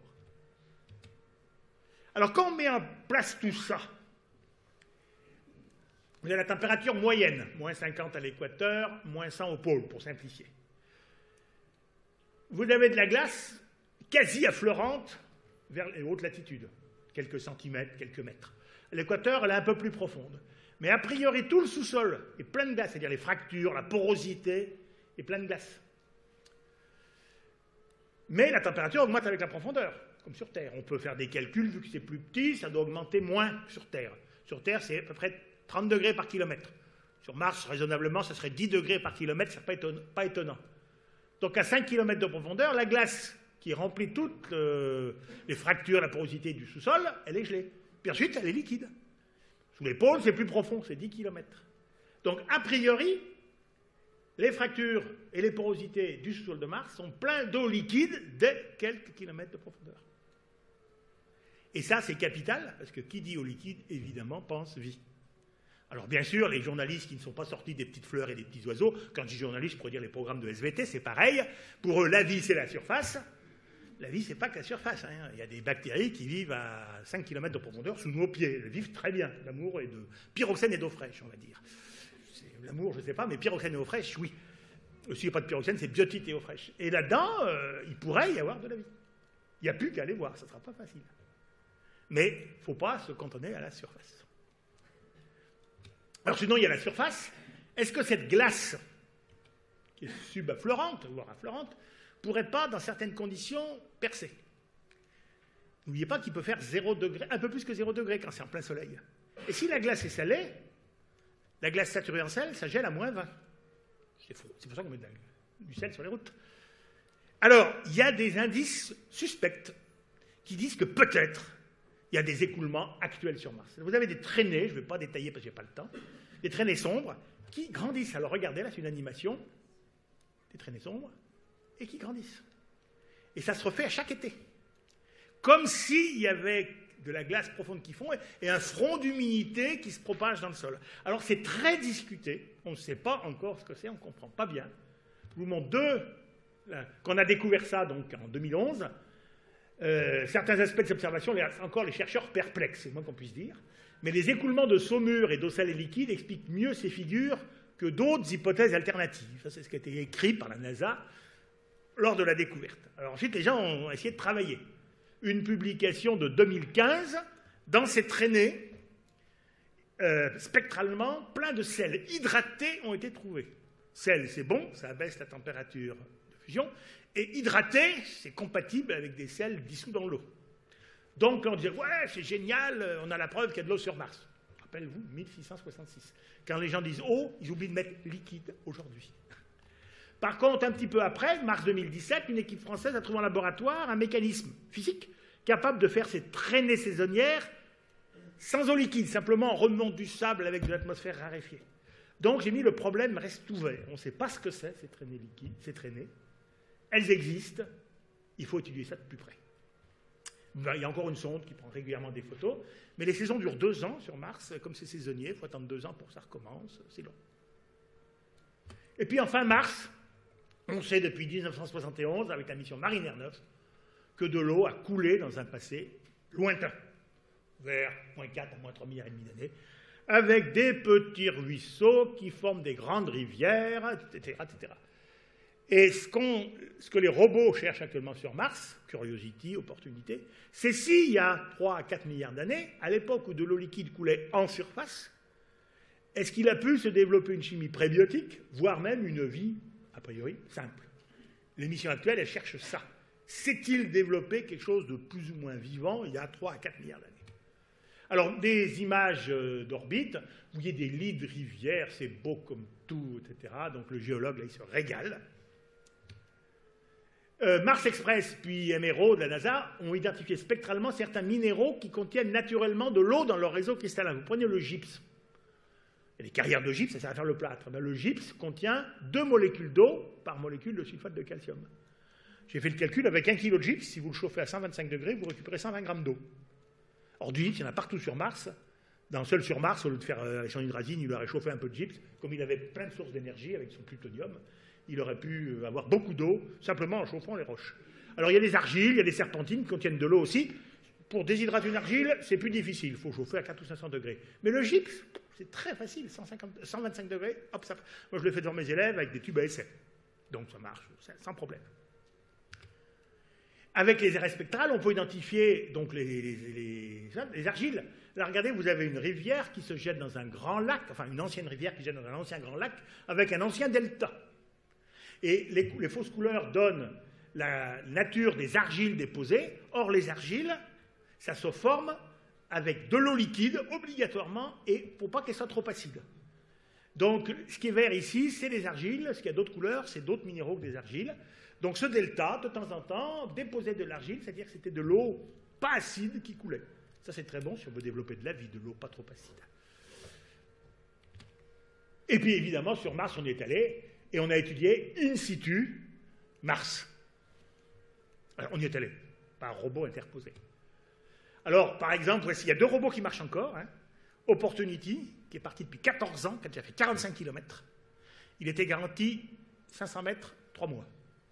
[SPEAKER 2] Alors, quand on met en place tout ça, vous avez la température moyenne, moins cinquante à l'équateur, moins cent au pôle, pour simplifier. Vous avez de la glace quasi affleurante vers les hautes latitudes, quelques centimètres, quelques mètres. À l'équateur, elle est un peu plus profonde. Mais a priori, tout le sous-sol est plein de glace, c'est-à-dire les fractures, la porosité est plein de glace. Mais la température augmente avec la profondeur, comme sur Terre. On peut faire des calculs, vu que c'est plus petit, ça doit augmenter moins que sur Terre. Sur Terre, c'est à peu près trente degrés par kilomètre. Sur Mars, raisonnablement, ce serait dix degrés par kilomètre, ce n'est pas étonnant. Donc à cinq kilomètres de profondeur, la glace qui remplit toutes euh, les fractures, la porosité du sous-sol, elle est gelée. Puis ensuite, elle est liquide. Sous les pôles, c'est plus profond, c'est dix kilomètres. Donc, a priori, les fractures et les porosités du sous-sol de Mars sont pleins d'eau liquide dès quelques kilomètres de profondeur. Et ça, c'est capital, parce que qui dit eau liquide, évidemment, pense vie. Alors, bien sûr, les journalistes qui ne sont pas sortis des petites fleurs et des petits oiseaux, quand je dis journalistes, je pourrais dire les programmes de S V T, c'est pareil. Pour eux, la vie, c'est la surface. La vie, ce n'est pas que la surface. Hein. Il y a des bactéries qui vivent à cinq kilomètres de profondeur sous nos pieds. Elles vivent très bien. L'amour est de pyroxène et d'eau fraîche, on va dire. L'amour, je ne sais pas, mais pyroxène et eau fraîche, oui. S'il n'y a pas de pyroxène, c'est biotite et eau fraîche. Et là-dedans, euh, il pourrait y avoir de la vie. Il n'y a plus qu'à aller voir, ça ne sera pas facile. Mais il ne faut pas se cantonner à la surface. Alors sinon, il y a la surface. Est-ce que cette glace, qui est subaffleurante, voire affleurante, pourrait pas, dans certaines conditions, percer? N'oubliez pas qu'il peut faire zéro degré, un peu plus que zéro degré quand c'est en plein soleil. Et si la glace est salée, la glace saturée en sel, ça gèle à moins vingt. C'est faux. C'est pour ça qu'on met de la, du sel sur les routes. Alors, il y a des indices suspects qui disent que peut-être il y a des écoulements actuels sur Mars. Vous avez des traînées, je ne vais pas détailler parce que je n'ai pas le temps, des traînées sombres qui grandissent. Alors regardez, là, c'est une animation, des traînées sombres, et qui grandissent. Et ça se refait à chaque été. Comme s'il y avait de la glace profonde qui fond et un front d'humidité qui se propage dans le sol. Alors c'est très discuté, on ne sait pas encore ce que c'est, on ne comprend pas bien. Je vous montre deux, là, qu'on a découvert ça donc en deux mille onze. Euh, certains aspects de ces observations laissent encore les chercheurs perplexes, c'est le moins qu'on puisse dire. Mais les écoulements de saumure et d'eau salée liquide expliquent mieux ces figures que d'autres hypothèses alternatives. Ça, c'est ce qui a été écrit par la NASA lors de la découverte. Alors ensuite, les gens ont essayé de travailler. Une publication de deux mille quinze, dans ces traînées, euh, spectralement, plein de sels hydratés ont été trouvés. Sel, c'est bon, ça abaisse la température de fusion, et hydraté, c'est compatible avec des sels dissous dans l'eau. Donc on disait, ouais, c'est génial, on a la preuve qu'il y a de l'eau sur Mars. Rappelez-vous, mille six cent soixante-six. Quand les gens disent eau, ils oublient de mettre liquide aujourd'hui. Par contre, un petit peu après, mars deux mille dix-sept, une équipe française a trouvé en laboratoire un mécanisme physique capable de faire ces traînées saisonnières sans eau liquide, simplement en remuant du sable avec de l'atmosphère raréfiée. Donc j'ai mis le problème reste ouvert. On ne sait pas ce que c'est, ces traînées liquides, ces traînées. Elles existent, il faut étudier ça de plus près. Il y a encore une sonde qui prend régulièrement des photos, mais les saisons durent deux ans sur Mars, comme c'est saisonnier, il faut attendre deux ans pour que ça recommence, c'est long. Et puis enfin Mars, on sait depuis mille neuf cent soixante et onze, avec la mission Mariner neuf, que de l'eau a coulé dans un passé lointain, vers moins quatre à moins trois milliards et demi d'années, avec des petits ruisseaux qui forment des grandes rivières, et cetera, et cetera. Et ce, qu'on, ce que les robots cherchent actuellement sur Mars, Curiosity, Opportunité, c'est s'il y a trois à quatre milliards d'années, à l'époque où de l'eau liquide coulait en surface, est-ce qu'il a pu se développer une chimie prébiotique, voire même une vie, a priori, simple. Les missions actuelles, elles cherchent ça. S'est-il développé quelque chose de plus ou moins vivant il y a trois à quatre milliards d'années? Alors, des images d'orbite, vous voyez des lits de rivières, c'est beau comme tout, et cetera. Donc le géologue, là, il se régale. Euh, Mars Express puis M R O de la NASA ont identifié spectralement certains minéraux qui contiennent naturellement de l'eau dans leur réseau cristallin. Vous prenez le gypse. Il y a des carrières de gypse, ça sert à faire le plâtre. Ben, le gypse contient deux molécules d'eau par molécule de sulfate de calcium. J'ai fait le calcul, avec un kilo de gypse, si vous le chauffez à cent vingt-cinq degrés, vous récupérez cent vingt grammes d'eau. Or, du gypse, il y en a partout sur Mars. Dans seul sur Mars, au lieu de faire euh, son hydrazine, il aurait chauffé un peu de gypse. Comme il avait plein de sources d'énergie avec son plutonium, il aurait pu avoir beaucoup d'eau simplement en chauffant les roches. Alors il y a des argiles, il y a des serpentines qui contiennent de l'eau aussi. Pour déshydrater une argile, c'est plus difficile, il faut chauffer à quatre ou cinq cents degrés. Mais le gypse, c'est très facile, cent cinquante, cent vingt-cinq degrés, hop, ça. Moi je le fais devant mes élèves avec des tubes à essai. Donc ça marche, sans problème. Avec les arrêts spectrales, on peut identifier donc les, les, les, les argiles. Là, regardez, vous avez une rivière qui se jette dans un grand lac, enfin une ancienne rivière qui se jette dans un ancien grand lac, avec un ancien delta. Et les, les fausses couleurs donnent la nature des argiles déposées. Or, les argiles, ça se forme avec de l'eau liquide, obligatoirement, et pour pas qu'elle soit trop acide. Donc, ce qui est vert ici, c'est les argiles. Ce qui a d'autres couleurs, c'est d'autres minéraux que des argiles. Donc, ce delta, de temps en temps, déposait de l'argile, c'est-à-dire que c'était de l'eau pas acide qui coulait. Ça, c'est très bon si on veut développer de la vie, de l'eau pas trop acide. Et puis, évidemment, sur Mars, on est allé... Et on a étudié in situ Mars. Alors, on y est allé, par robot interposé. Alors, par exemple, voici, il y a deux robots qui marchent encore. Hein. Opportunity, qui est parti depuis quatorze ans, qui a déjà fait quarante-cinq kilomètres. Il était garanti cinq cents mètres, trois mois.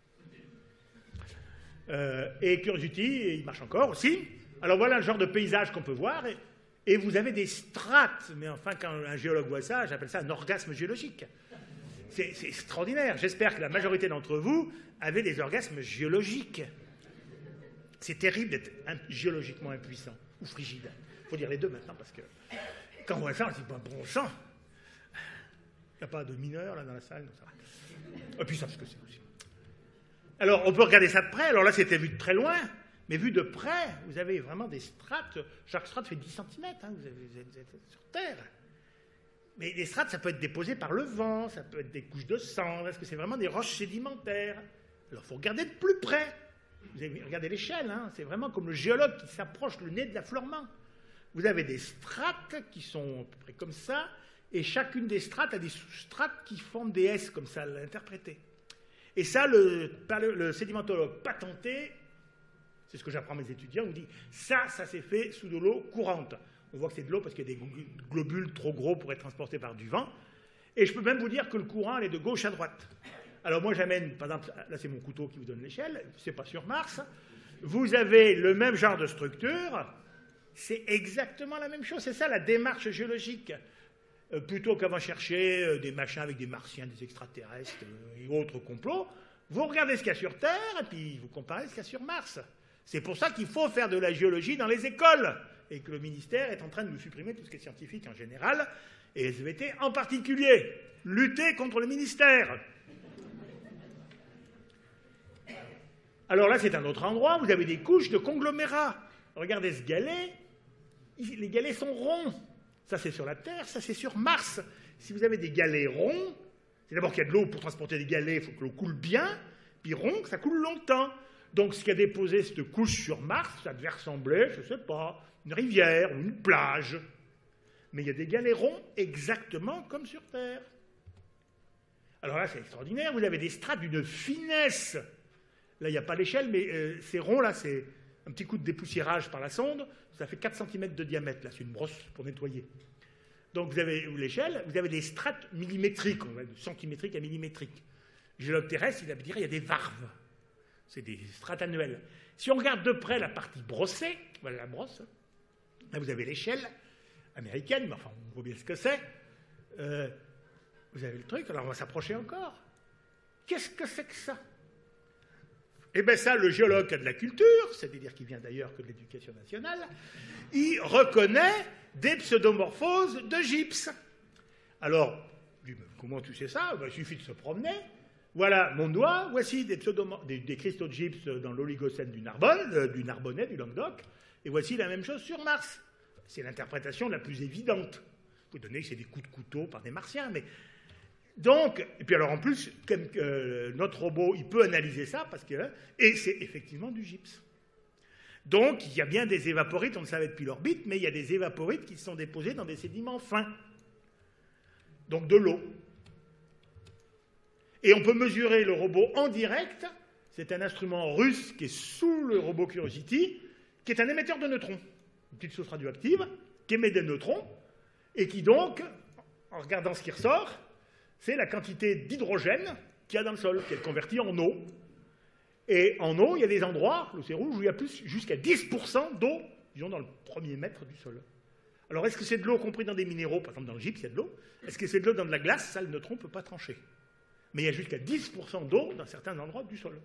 [SPEAKER 2] Euh, et Curiosity, il marche encore aussi. Alors voilà le genre de paysage qu'on peut voir. Et, et vous avez des strates. Mais enfin, quand un géologue voit ça, j'appelle ça un orgasme géologique. C'est, c'est extraordinaire. J'espère que la majorité d'entre vous avez des orgasmes géologiques. C'est terrible d'être un, géologiquement impuissant ou frigide. Il faut dire les deux maintenant, parce que quand on voit ça, on se dit, bon, bon sang, il n'y a pas de mineurs là dans la salle, donc ça va. Et puis ça, ce que c'est aussi. Alors, on peut regarder ça de près. Alors là, c'était vu de très loin, mais vu de près, vous avez vraiment des strates. Chaque strate fait dix centimètres, hein, vous, avez, vous êtes sur Terre. Mais les strates, ça peut être déposé par le vent, ça peut être des couches de cendres, est-ce que c'est vraiment des roches sédimentaires? Alors, il faut regarder de plus près. Vous avez regardé l'échelle, hein, c'est vraiment comme le géologue qui s'approche le nez de l'affleurement. Vous avez des strates qui sont à peu près comme ça, et chacune des strates a des sous-strates qui forment des S, comme ça, l'interpréter. Et ça, le, le sédimentologue patenté, c'est ce que j'apprends à mes étudiants, on me dit, ça, ça s'est fait sous de l'eau courante. On voit que c'est de l'eau parce qu'il y a des globules trop gros pour être transportés par du vent. Et je peux même vous dire que le courant, elle est de gauche à droite. Alors moi, j'amène, par exemple, là c'est mon couteau qui vous donne l'échelle, c'est pas sur Mars. Vous avez le même genre de structure, c'est exactement la même chose. C'est ça la démarche géologique. Euh, plutôt qu'avant chercher euh, des machins avec des martiens, des extraterrestres euh, et autres complots, vous regardez ce qu'il y a sur Terre et puis vous comparez ce qu'il y a sur Mars. C'est pour ça qu'il faut faire de la géologie dans les écoles. Et que le ministère est en train de nous supprimer tout ce qui est scientifique en général, et S V T en particulier. Lutter contre le ministère. Alors là, c'est un autre endroit, vous avez des couches de conglomérats. regardez ce galet, les galets sont ronds. Ça, c'est sur la Terre, ça, c'est sur Mars. Si vous avez des galets ronds, c'est d'abord qu'il y a de l'eau pour transporter des galets, il faut que l'eau coule bien, puis rond, ça coule longtemps. Donc, ce qui a déposé cette couche sur Mars, ça devait ressembler, je ne sais pas, une rivière ou une plage. Mais il y a des galets ronds exactement comme sur Terre. Alors là, c'est extraordinaire, vous avez des strates d'une finesse. Là, il n'y a pas l'échelle, mais euh, c'est rond, là, c'est un petit coup de dépoussiérage par la sonde, ça fait quatre centimètres de diamètre, là, c'est une brosse pour nettoyer. Donc, vous avez l'échelle, vous avez des strates millimétriques, on va dire, centimétriques à millimétriques. Le géologue terrestre, il va me dire, il y a des varves. C'est des strates annuelles. Si on regarde de près la partie brossée, voilà la brosse, là, vous avez l'échelle américaine, mais enfin, on voit bien ce que c'est. Euh, vous avez le truc, alors on va s'approcher encore. Qu'est-ce que c'est que ça? Eh bien ça, le géologue qui a de la culture, c'est-à-dire qui vient d'ailleurs que de l'éducation nationale, il reconnaît des pseudomorphoses de gypse. Alors, comment tu sais ça? Ben, il suffit de se promener. Voilà mon doigt, voici des, des, des cristaux de gypse dans l'oligocène du Narbonne, euh, du Narbonnais, du Languedoc, et voici la même chose sur Mars. C'est l'interprétation la plus évidente. Vous donnez que c'est des coups de couteau par des martiens, mais... Donc, et puis alors en plus, comme, euh, notre robot, il peut analyser ça, parce que, et c'est effectivement du gypse. Donc, il y a bien des évaporites, on le savait depuis l'orbite, mais il y a des évaporites qui sont déposés dans des sédiments fins. Donc de l'eau. Et on peut mesurer le robot en direct. C'est un instrument russe qui est sous le robot Curiosity, qui est un émetteur de neutrons. Une petite source radioactive qui émet des neutrons et qui donc, en regardant ce qui ressort, c'est la quantité d'hydrogène qu'il y a dans le sol, qui est convertie en eau. Et en eau, il y a des endroits, l'océan rouge, où il y a plus jusqu'à dix pour cent d'eau, disons dans le premier mètre du sol. Alors est-ce que c'est de l'eau compris dans des minéraux, par exemple dans le gypse, il y a de l'eau? Est-ce que c'est de l'eau dans de la glace? Ça, le neutron ne peut pas trancher. Mais il y a jusqu'à dix pour cent d'eau dans certains endroits du sol.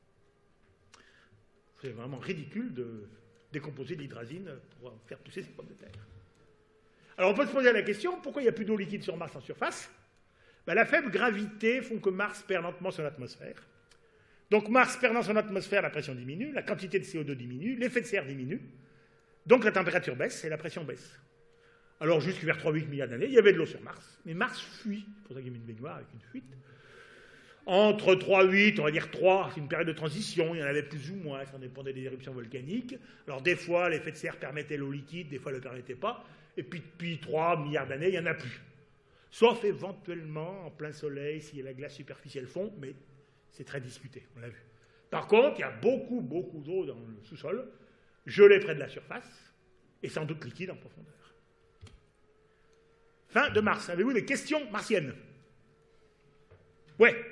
[SPEAKER 2] C'est vraiment ridicule de décomposer l'hydrazine pour faire pousser ces pommes de terre. Alors on peut se poser la question, pourquoi il n'y a plus d'eau liquide sur Mars en surface? Ben, la faible gravité font que Mars perd lentement son atmosphère. Donc Mars perdant son atmosphère, la pression diminue, la quantité de C O deux diminue, l'effet de serre diminue, donc la température baisse et la pression baisse. Alors jusqu'à vers trois virgule huit milliards d'années, il y avait de l'eau sur Mars, mais Mars fuit, c'est pour ça qu'il y a mis une baignoire avec une fuite. Entre trois virgule huit, on va dire trois, c'est une période de transition, il y en avait plus ou moins, ça dépendait des éruptions volcaniques. Alors des fois, l'effet de serre permettait l'eau liquide, des fois, ne le permettait pas. Et puis depuis trois milliards d'années, il n'y en a plus. Sauf éventuellement en plein soleil, si la glace superficielle fond, mais c'est très discuté, on l'a vu. Par contre, il y a beaucoup, beaucoup d'eau dans le sous-sol, gelée près de la surface, et sans doute liquide en profondeur. Fin de Mars. Avez-vous des questions martiennes? Ouais.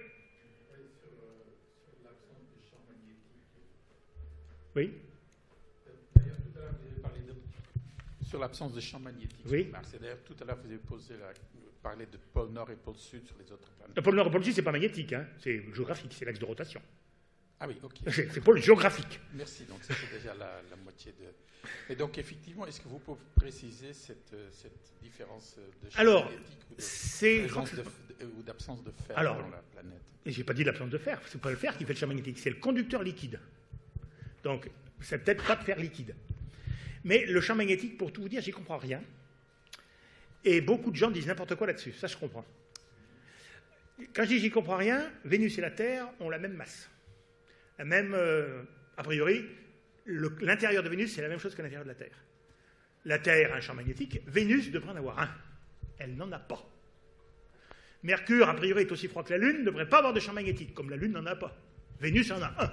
[SPEAKER 2] Oui.
[SPEAKER 3] D'ailleurs, tout à l'heure, vous avez parlé de, sur l'absence de champ magnétique
[SPEAKER 2] oui.
[SPEAKER 3] sur Mars. Et d'ailleurs, tout à l'heure, vous avez posé la, parlé de pôle nord et pôle sud sur les autres planètes.
[SPEAKER 2] Le pôle nord et le pôle sud, ce n'est pas magnétique, hein. C'est géographique, c'est l'axe de rotation.
[SPEAKER 3] Ah oui, ok.
[SPEAKER 2] C'est pôle géographique.
[SPEAKER 3] Merci, donc c'était déjà la, la moitié de... Et donc, effectivement, est-ce que vous pouvez préciser cette, cette différence de champ
[SPEAKER 2] Alors,
[SPEAKER 3] magnétique ou de
[SPEAKER 2] c'est...
[SPEAKER 3] présence de, ou d'absence de fer
[SPEAKER 2] Alors,
[SPEAKER 3] dans la planète?
[SPEAKER 2] Et je n'ai pas dit l'absence de fer, c'est pas le fer qui fait le champ magnétique, c'est le conducteur liquide. Donc, c'est peut-être pas de fer liquide. Mais le champ magnétique, pour tout vous dire, j'y comprends rien. Et beaucoup de gens disent n'importe quoi là-dessus, ça je comprends. Quand je dis j'y comprends rien, Vénus et la Terre ont la même masse. La même, euh, a priori, l'intérieur de Vénus, c'est la même chose que l'intérieur de la Terre. La Terre a un champ magnétique, Vénus devrait en avoir un. Elle n'en a pas. Mercure, a priori, est aussi froid que la Lune, ne devrait pas avoir de champ magnétique, comme la Lune n'en a pas. Vénus en a un.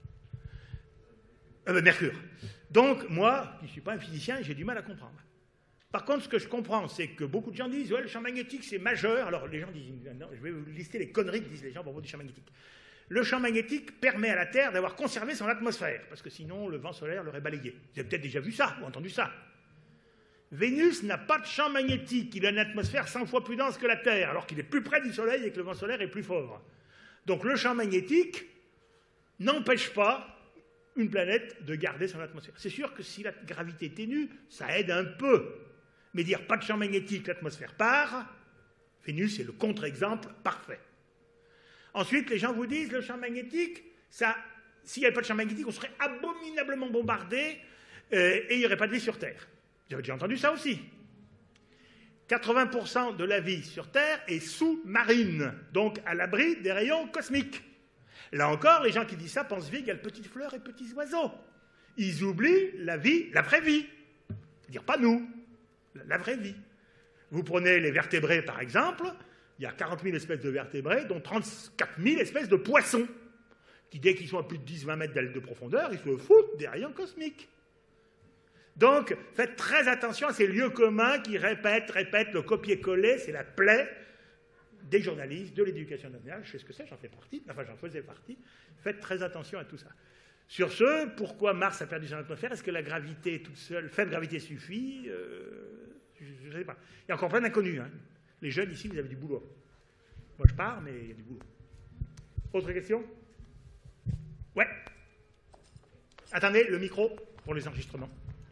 [SPEAKER 2] Euh, ben, Mercure. Donc, moi, qui ne suis pas un physicien, j'ai du mal à comprendre. Par contre, ce que je comprends, c'est que beaucoup de gens disent ouais, le champ magnétique, c'est majeur. Alors, les gens disent non, je vais vous lister les conneries que disent les gens à propos du champ magnétique. Le champ magnétique permet à la Terre d'avoir conservé son atmosphère, parce que sinon, le vent solaire l'aurait balayé. Vous avez peut-être déjà vu ça, ou entendu ça. Vénus n'a pas de champ magnétique, il a une atmosphère cent fois plus dense que la Terre, alors qu'il est plus près du Soleil et que le vent solaire est plus fort. Donc le champ magnétique n'empêche pas une planète de garder son atmosphère. C'est sûr que si la gravité est ténue, ça aide un peu. Mais dire pas de champ magnétique, l'atmosphère part, Vénus est le contre-exemple parfait. Ensuite, les gens vous disent le champ magnétique, ça, s'il n'y avait pas de champ magnétique, on serait abominablement bombardé euh, et il n'y aurait pas de vie sur Terre. Vous avez déjà entendu ça aussi. quatre-vingts pour cent de la vie sur Terre est sous-marine, donc à l'abri des rayons cosmiques. Là encore, les gens qui disent ça pensent vie égale petites fleurs et petits oiseaux. Ils oublient la vie, la vraie vie. C'est-à-dire pas nous, la vraie vie. Vous prenez les vertébrés, par exemple, il y a quarante mille espèces de vertébrés, dont trente-quatre mille espèces de poissons, qui, dès qu'ils sont à plus de dix à vingt mètres de profondeur, ils se foutent des rayons cosmiques. Donc, faites très attention à ces lieux communs qui répètent, répètent, le copier-coller, c'est la plaie des journalistes, de l'éducation nationale, je sais ce que c'est, j'en fais partie, enfin j'en faisais partie, faites très attention à tout ça. Sur ce, pourquoi Mars a perdu son atmosphère? Est-ce que la gravité toute seule, faible gravité suffit? euh, Je ne sais pas. Il y a encore plein d'inconnus. Hein. Les jeunes ici, vous avez du boulot. Moi je pars, mais il y a du boulot. Autre question? Ouais. Attendez, le micro pour les enregistrements.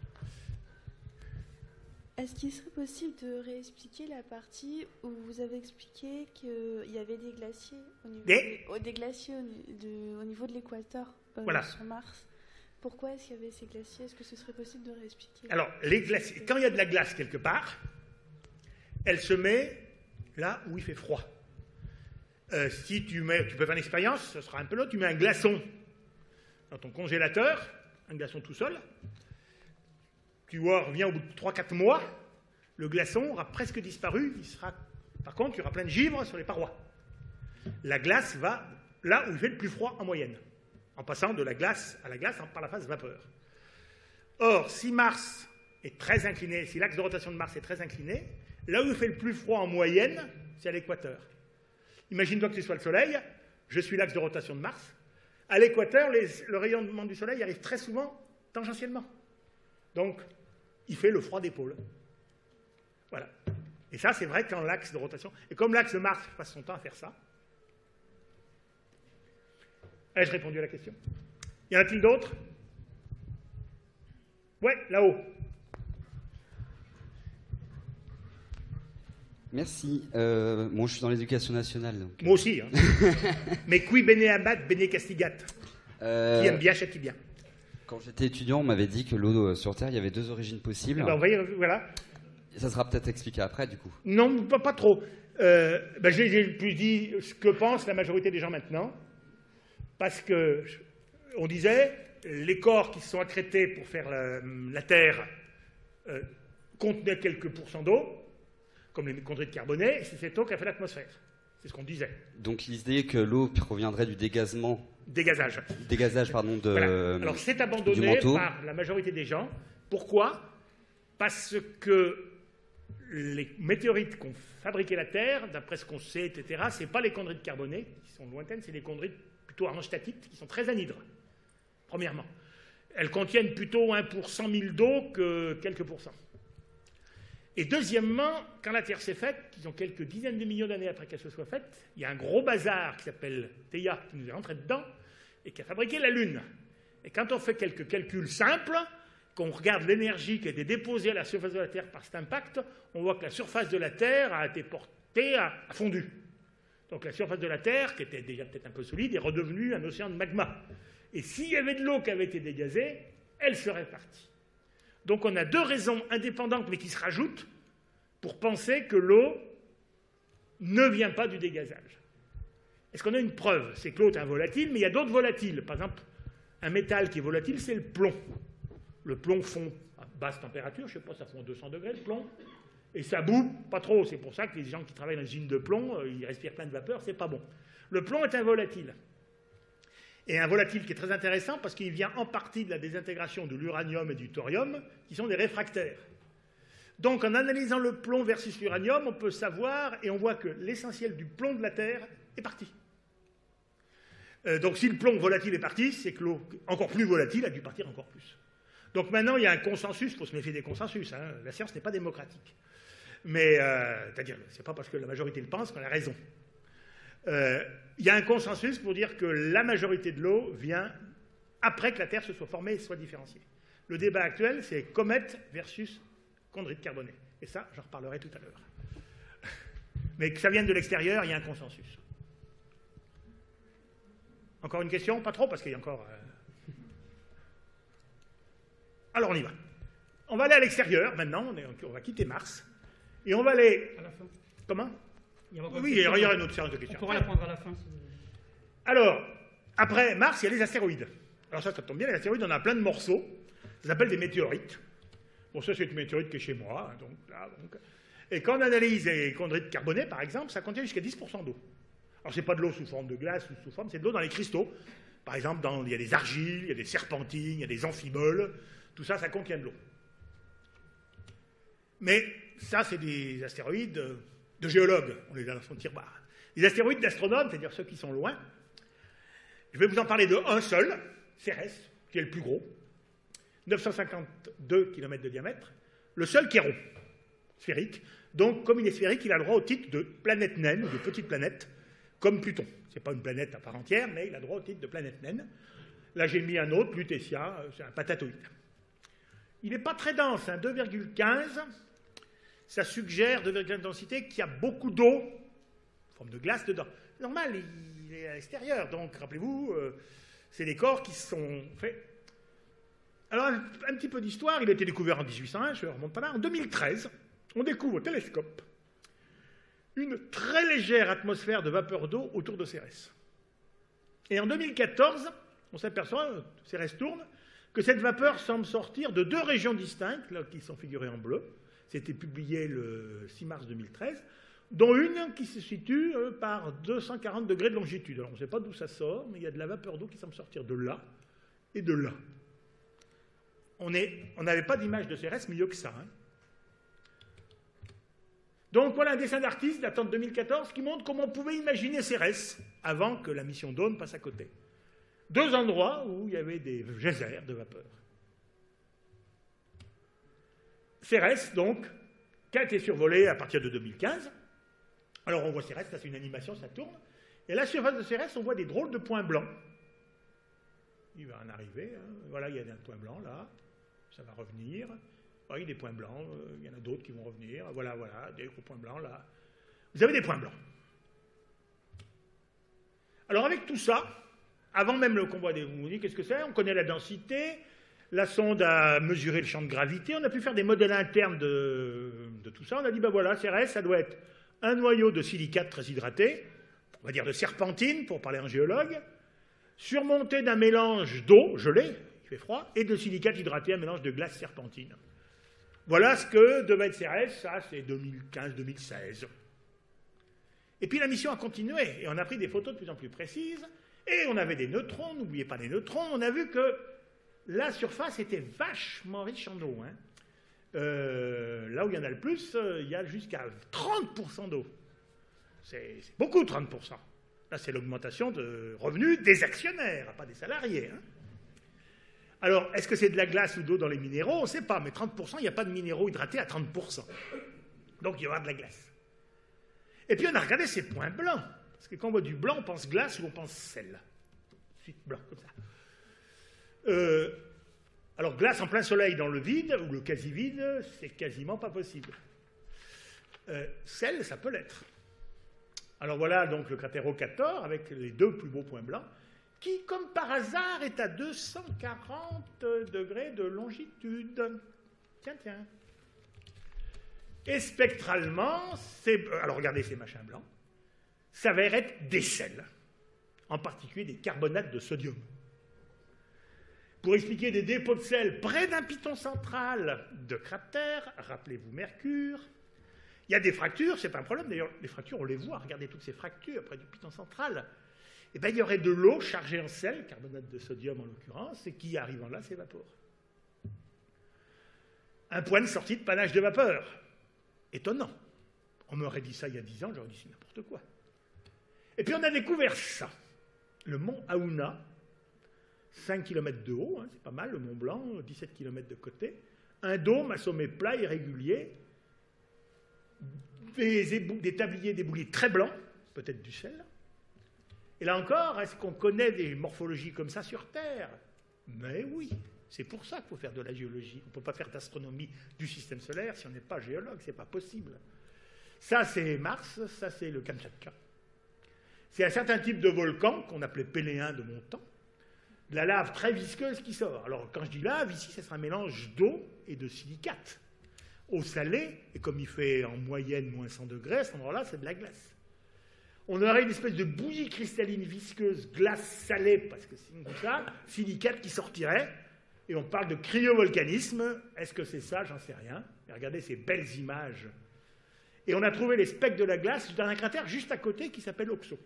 [SPEAKER 4] Est-ce qu'il serait possible de réexpliquer la partie où vous avez expliqué qu'il y avait des glaciers au niveau,
[SPEAKER 2] des...
[SPEAKER 4] De, des glaciers au, de, au niveau de l'équateur euh,
[SPEAKER 2] voilà.
[SPEAKER 4] sur Mars? Pourquoi est-ce qu'il y avait ces glaciers? Est-ce que ce serait possible de réexpliquer?
[SPEAKER 2] Alors, les glaciers, quand il y a de la glace quelque part, elle se met là où il fait froid. Euh, si tu mets, tu peux faire une expérience, ce sera un peu l'autre, tu mets un glaçon dans ton congélateur, un glaçon tout seul, tu vois, reviens au bout de trois quatre mois, le glaçon aura presque disparu, il sera, par contre, il y aura plein de givre sur les parois. La glace va là où il fait le plus froid en moyenne, en passant de la glace à la glace par la phase vapeur. Or, si Mars est très incliné, si l'axe de rotation de Mars est très incliné, là où il fait le plus froid en moyenne, c'est à l'équateur. Imagine-toi que tu sois le Soleil, je suis l'axe de rotation de Mars. À l'équateur, le rayonnement du Soleil arrive très souvent tangentiellement. Donc, il fait le froid des pôles. Voilà. Et ça, c'est vrai quand l'axe de rotation... Et comme l'axe de Mars passe son temps à faire ça... Ai-je répondu à la question? Y en a-t-il d'autres? Ouais, là-haut.
[SPEAKER 5] Merci. Euh, bon, je suis dans l'éducation nationale. Donc.
[SPEAKER 2] Moi aussi. Hein. Mais qui bene amat, bene castigat. Euh... Qui aime bien, châtie bien.
[SPEAKER 5] Quand j'étais étudiant, on m'avait dit que l'eau sur Terre, il y avait deux origines possibles.
[SPEAKER 2] Ben, voyez, voilà.
[SPEAKER 5] Et ça sera peut-être expliqué après, du coup.
[SPEAKER 2] Non, pas, pas trop. Euh, ben, j'ai plus dit ce que pense la majorité des gens maintenant. Parce que, on disait, les corps qui se sont accrétés pour faire la, la Terre euh, contenaient quelques pourcents d'eau, comme les chondrites carbonées, et c'est cette eau qui a fait l'atmosphère. C'est ce qu'on disait.
[SPEAKER 5] Donc l'idée que l'eau proviendrait du dégazement...
[SPEAKER 2] Dégazage.
[SPEAKER 5] Dégazage, pardon, de...
[SPEAKER 2] Voilà. Alors c'est abandonné par la majorité des gens. Pourquoi? Parce que les météorites qu'ont fabriqué la Terre, d'après ce qu'on sait, et cetera, ce n'est pas les chondrites carbonées, qui sont lointaines, c'est des chondrites plutôt arnstatites, qui sont très anhydres, premièrement. Elles contiennent plutôt un pour cent mille d'eau que quelques pourcents. Et deuxièmement, quand la Terre s'est faite, disons quelques dizaines de millions d'années après qu'elle se soit faite, il y a un gros bazar qui s'appelle Theia qui nous est rentré dedans et qui a fabriqué la Lune. Et quand on fait quelques calculs simples, qu'on regarde l'énergie qui a été déposée à la surface de la Terre par cet impact, on voit que la surface de la Terre a été portée, a, a fondu. Donc la surface de la Terre, qui était déjà peut-être un peu solide, est redevenue un océan de magma. Et s'il y avait de l'eau qui avait été dégazée, elle serait partie. Donc on a deux raisons indépendantes, mais qui se rajoutent, pour penser que l'eau ne vient pas du dégazage. Est-ce qu'on a une preuve? C'est que l'eau est un volatile, mais il y a d'autres volatiles. Par exemple, un métal qui est volatile, c'est le plomb. Le plomb fond à basse température, je ne sais pas, ça fond deux cents degrés le plomb, et ça boue pas trop. C'est pour ça que les gens qui travaillent dans les usines de plomb, ils respirent plein de vapeur, c'est pas bon. Le plomb est un volatile. Et un volatile qui est très intéressant parce qu'il vient en partie de la désintégration de l'uranium et du thorium, qui sont des réfractaires. Donc en analysant le plomb versus l'uranium, on peut savoir, et on voit que l'essentiel du plomb de la Terre est parti. Euh, donc si le plomb volatile est parti, c'est que l'eau encore plus volatile a dû partir encore plus. Donc maintenant, il y a un consensus, il faut se méfier des consensus, hein. La science n'est pas démocratique. Mais, euh, c'est-à-dire, c'est pas parce que la majorité le pense qu'on a raison. Euh, il y a un consensus pour dire que la majorité de l'eau vient après que la Terre se soit formée et soit différenciée. Le débat actuel, c'est comète versus chondrites carbonées. Et ça, j'en reparlerai tout à l'heure. Mais que ça vienne de l'extérieur, il y a un consensus. Encore une question? Pas trop, parce qu'il y a encore... Euh... Alors on y va. On va aller à l'extérieur maintenant, on, est, on va quitter Mars, et on va aller...
[SPEAKER 1] À la fin.
[SPEAKER 2] Comment?
[SPEAKER 1] Il y aura
[SPEAKER 2] Oui, il y aura une autre séance de questions.
[SPEAKER 1] On pourra la prendre à la fin. Si...
[SPEAKER 2] Alors, après Mars, il y a les astéroïdes. Alors ça, ça tombe bien, les astéroïdes, on a plein de morceaux. Ça s'appelle des météorites. Bon, ça, c'est une météorite qui est chez moi. Donc, là, donc. Et quand on analyse les chondrites carbonées, par exemple, ça contient jusqu'à dix pour cent d'eau. Alors, c'est pas de l'eau sous forme de glace ou sous forme, c'est de l'eau dans les cristaux. Par exemple, dans, il y a des argiles, il y a des serpentines, il y a des amphiboles. Tout ça, ça contient de l'eau. Mais ça, c'est des astéroïdes de géologues. On les a dans son tiroir. Les astéroïdes d'astronomes, c'est-à-dire ceux qui sont loin, je vais vous en parler de un seul, Cérès, qui est le plus gros, neuf cent cinquante-deux kilomètres de diamètre, le seul qui est rond, sphérique. Donc, comme il est sphérique, il a le droit au titre de planète naine, ou de petite planète, comme Pluton. Ce n'est pas une planète à part entière, mais il a le droit au titre de planète naine. Là, j'ai mis un autre, Lutetia, c'est un patatoïde. Il n'est pas très dense, hein, deux virgule quinze. Ça suggère, deux virgule quinze densité, qu'il y a beaucoup d'eau, forme de glace dedans. C'est normal, il est à l'extérieur, donc rappelez-vous, euh, c'est des corps qui sont faits. Alors, un, un petit peu d'histoire, il a été découvert en mille huit cent un, je ne remonte pas là. En deux mille treize, on découvre au télescope une très légère atmosphère de vapeur d'eau autour de Cérès. Et en deux mille quatorze, on s'aperçoit, Cérès tourne, que cette vapeur semble sortir de deux régions distinctes, là, qui sont figurées en bleu. C'était publié le six mars deux mille treize, dont une qui se situe euh, par deux cent quarante degrés de longitude. Alors, on ne sait pas d'où ça sort, mais il y a de la vapeur d'eau qui semble sortir de là et de là. On n'avait pas d'image de Cérès mieux que ça. Hein. Donc voilà un dessin d'artiste datant de deux mille quatorze qui montre comment on pouvait imaginer Cérès avant que la mission Dawn passe à côté. Deux endroits où il y avait des geysers de vapeur. Cérès, donc, qui a été survolé à partir de deux mille quinze. Alors on voit Cérès, ça c'est une animation, ça tourne. Et à la surface de Cérès, on voit des drôles de points blancs. Il va en arriver. Hein. Voilà, il y a un point blanc là. Ça va revenir. Oui, des points blancs. Euh, il y en a d'autres qui vont revenir. Voilà, voilà, des gros points blancs là. Vous avez des points blancs. Alors avec tout ça, avant même le convoi des Mounies, qu'est-ce que c'est? On connaît la densité. La sonde a mesuré le champ de gravité. On a pu faire des modèles internes de, de tout ça. On a dit, ben voilà, Cérès, ça doit être un noyau de silicate très hydraté, on va dire de serpentine, pour parler en géologue, surmonté d'un mélange d'eau gelée, il fait froid, et de silicate hydraté, un mélange de glace serpentine. Voilà ce que devait être Cérès, ça c'est deux mille quinze deux mille seize. Et puis la mission a continué, et on a pris des photos de plus en plus précises, et on avait des neutrons, n'oubliez pas les neutrons, on a vu que la surface était vachement riche en eau. Hein. Euh, là où il y en a le plus, euh, il y a jusqu'à trente pour cent d'eau. C'est beaucoup, trente pour cent. Là, c'est l'augmentation de revenus des actionnaires, pas des salariés. Hein. Alors, est-ce que c'est de la glace ou d'eau dans les minéraux? On ne sait pas, mais trente pour cent, il n'y a pas de minéraux hydratés à trente pour cent. Donc, il y aura de la glace. Et puis, on a regardé ces points blancs. Parce que quand on voit du blanc, on pense glace ou on pense sel. Ensuite, blanc, comme ça. Euh, alors, glace en plein soleil dans le vide, ou le quasi-vide, c'est quasiment pas possible. Euh, sel, ça peut l'être. Alors voilà donc le cratère Occator, avec les deux plus beaux points blancs, qui, comme par hasard, est à deux cent quarante degrés de longitude. Tiens, tiens. Et spectralement, c'est... Alors regardez ces machins blancs. Ça va être des sels, en particulier des carbonates de sodium. Pour expliquer des dépôts de sel près d'un piton central de cratère, rappelez-vous Mercure, il y a des fractures, c'est pas un problème, d'ailleurs, les fractures, on les voit, regardez toutes ces fractures près du piton central. Et bien, il y aurait de l'eau chargée en sel, carbonate de sodium en l'occurrence, et qui, arrivant là, s'évapore. Un point de sortie de panache de vapeur. Étonnant. On m'aurait dit ça il y a dix ans, j'aurais dit c'est n'importe quoi. Et puis on a découvert ça. Le mont Aouna, cinq kilomètres de haut, hein, c'est pas mal, le Mont Blanc, dix-sept kilomètres de côté. Un dôme à sommet plat, irrégulier, des, ébou- des tabliers d'éboulis très blancs, peut-être du sel. Et là encore, est-ce qu'on connaît des morphologies comme ça sur Terre? Mais oui, c'est pour ça qu'il faut faire de la géologie. On ne peut pas faire d'astronomie du système solaire si on n'est pas géologue, c'est pas possible. Ça, c'est Mars, ça, c'est le Kamtchatka. C'est un certain type de volcan qu'on appelait péléen de mon temps. de la lave très visqueuse qui sort. Alors, quand je dis lave, ici, ce sera un mélange d'eau et de silicate. Eau salée, et comme il fait en moyenne moins cent degrés, à cet endroit-là, c'est de la glace. On aurait une espèce de bouillie cristalline visqueuse, glace salée, parce que c'est comme ça, silicate qui sortirait, et on parle de cryovolcanisme. Est-ce que c'est ça? J'en sais rien. Mais regardez ces belles images. Et on a trouvé les spectres de la glace dans un cratère juste à côté qui s'appelle Oxo.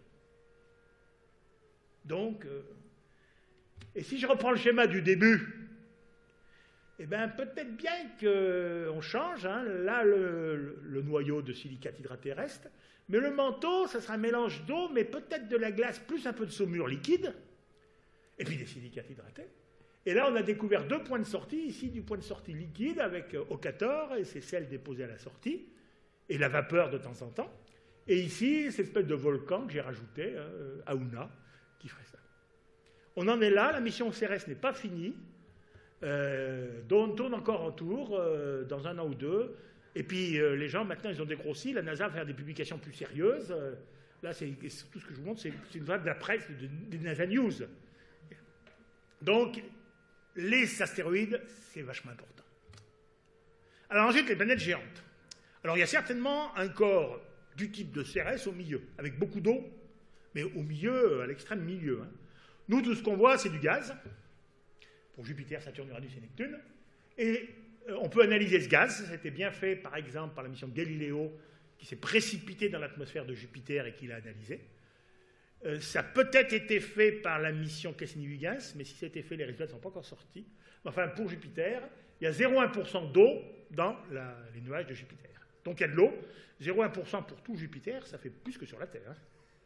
[SPEAKER 2] Donc, euh, et si je reprends le schéma du début, eh bien, peut-être bien qu'on change. Hein. Là, le, le noyau de silicate hydraté reste. Mais le manteau, ça sera un mélange d'eau, mais peut-être de la glace plus un peu de saumure liquide, et puis des silicates hydratés. Et là, on a découvert deux points de sortie. Ici, du point de sortie liquide avec Ocator et ses sels déposés à la sortie, et la vapeur de temps en temps. Et ici, cette espèce de volcan que j'ai rajouté, euh, Aouna, qui ferait ça. On en est là. La mission C R S n'est pas finie. Euh, on tourne encore en tour euh, dans un an ou deux. Et puis, euh, les gens, maintenant, ils ont dégrossi. La NASA va faire des publications plus sérieuses. Euh, là, c'est tout ce que je vous montre, c'est une vraie de la presse, de, des NASA News. Donc, les astéroïdes, c'est vachement important. Alors ensuite, les planètes géantes. Alors, il y a certainement un corps du type de C R S au milieu, avec beaucoup d'eau, mais au milieu, à l'extrême milieu. Hein. Nous, tout ce qu'on voit, c'est du gaz, pour Jupiter, Saturne, Uranus et Neptune. Et euh, on peut analyser ce gaz. C'était bien fait, par exemple, par la mission Galileo, qui s'est précipitée dans l'atmosphère de Jupiter et qui l'a analysé. Euh, ça a peut-être été fait par la mission Cassini-Huygens, mais si ça a été fait, les résultats ne sont pas encore sortis. Enfin, pour Jupiter, il y a zéro virgule un pour cent d'eau dans la, les nuages de Jupiter. Donc il y a de l'eau. zéro virgule un pour cent pour tout Jupiter, ça fait plus que sur la Terre. Hein.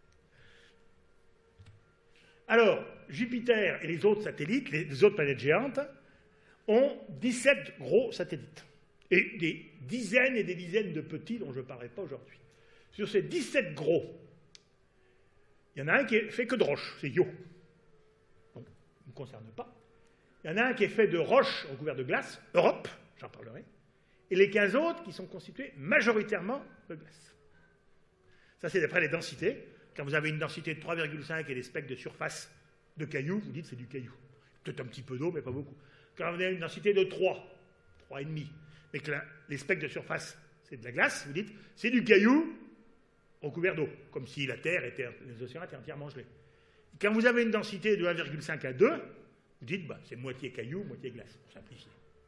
[SPEAKER 2] Alors, Jupiter et les autres satellites, les autres planètes géantes, ont dix-sept gros satellites. Et des dizaines et des dizaines de petits dont je ne parlerai pas aujourd'hui. Sur ces dix-sept gros, il y en a un qui est fait que de roches, c'est Io. Donc, il ne me concerne pas. Il y en a un qui est fait de roches recouvertes de glace, Europe, j'en parlerai. Et les quinze autres qui sont constitués majoritairement de glace. Ça, c'est d'après les densités. Quand vous avez une densité de trois virgule cinq et des spectres de surface de cailloux, vous dites c'est du caillou. Peut-être un petit peu d'eau, mais pas beaucoup. Quand vous avez une densité de trois, trois virgule cinq, mais que la, les spectres de surface, c'est de la glace, vous dites c'est du caillou recouvert d'eau, comme si la Terre était, les océans étaient entièrement gelés. Quand vous avez une densité de un virgule cinq à deux, vous dites bah, c'est moitié caillou, moitié glace, pour simplifier.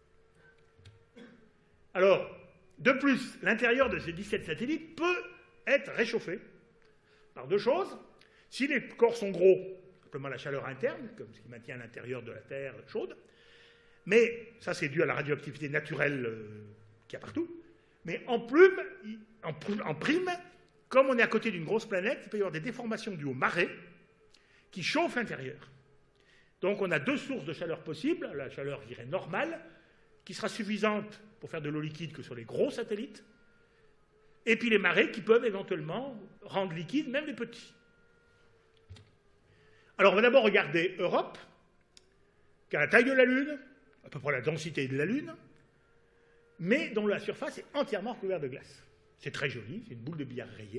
[SPEAKER 2] Alors, de plus, l'intérieur de ces dix-sept satellites peut être réchauffé par deux choses. Si les corps sont gros, simplement la chaleur interne, comme ce qui maintient l'intérieur de la Terre chaude, mais ça c'est dû à la radioactivité naturelle euh, qu'il y a partout, mais en plume, en, en prime, comme on est à côté d'une grosse planète, il peut y avoir des déformations dues aux marées qui chauffent l'intérieur. Donc on a deux sources de chaleur possibles, la chaleur, je dirais, normale, qui sera suffisante pour faire de l'eau liquide que sur les gros satellites, et puis les marées qui peuvent éventuellement rendre liquide même les petits. Alors on va d'abord regarder Europe, qui a la taille de la Lune, à peu près la densité de la Lune, mais dont la surface est entièrement recouverte de glace. C'est très joli, c'est une boule de billard rayée.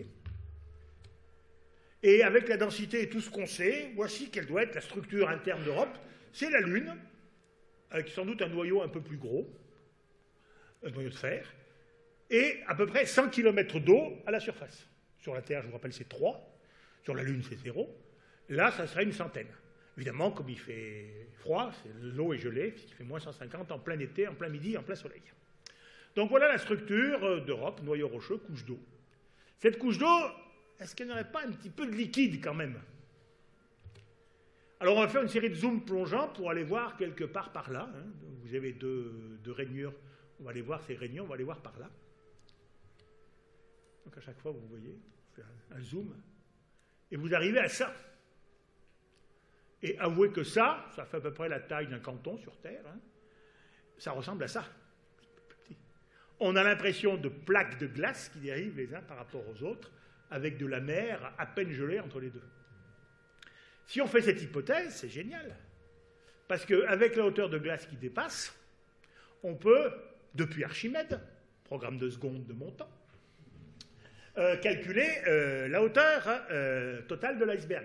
[SPEAKER 2] Et avec la densité et tout ce qu'on sait, voici quelle doit être la structure interne d'Europe. C'est la Lune, avec sans doute un noyau un peu plus gros, un noyau de fer, et à peu près cent kilomètres d'eau à la surface. Sur la Terre, je vous rappelle, c'est trois. Sur la Lune, c'est zéro. Là, ça serait une centaine. Évidemment, comme il fait froid, l'eau est gelée, puisqu'il fait moins cent cinquante en plein été, en plein midi, en plein soleil. Donc voilà la structure d'Europe, noyau rocheux, couche d'eau. Cette couche d'eau, est-ce qu'elle n'aurait pas un petit peu de liquide quand même? Alors on va faire une série de zooms plongeants pour aller voir quelque part par là. Hein. Vous avez deux, deux rainures, on va aller voir ces rainures, on va aller voir par là. Donc à chaque fois, vous voyez, un, un zoom, et vous arrivez à ça. Et avouez que ça, ça fait à peu près la taille d'un canton sur Terre, hein. Ça ressemble à ça. On a l'impression de plaques de glace qui dérivent les uns par rapport aux autres, avec de la mer à peine gelée entre les deux. Si on fait cette hypothèse, c'est génial. Parce qu'avec la hauteur de glace qui dépasse, on peut, depuis Archimède, programme de seconde de mon temps, euh, calculer euh, la hauteur euh, totale de l'iceberg.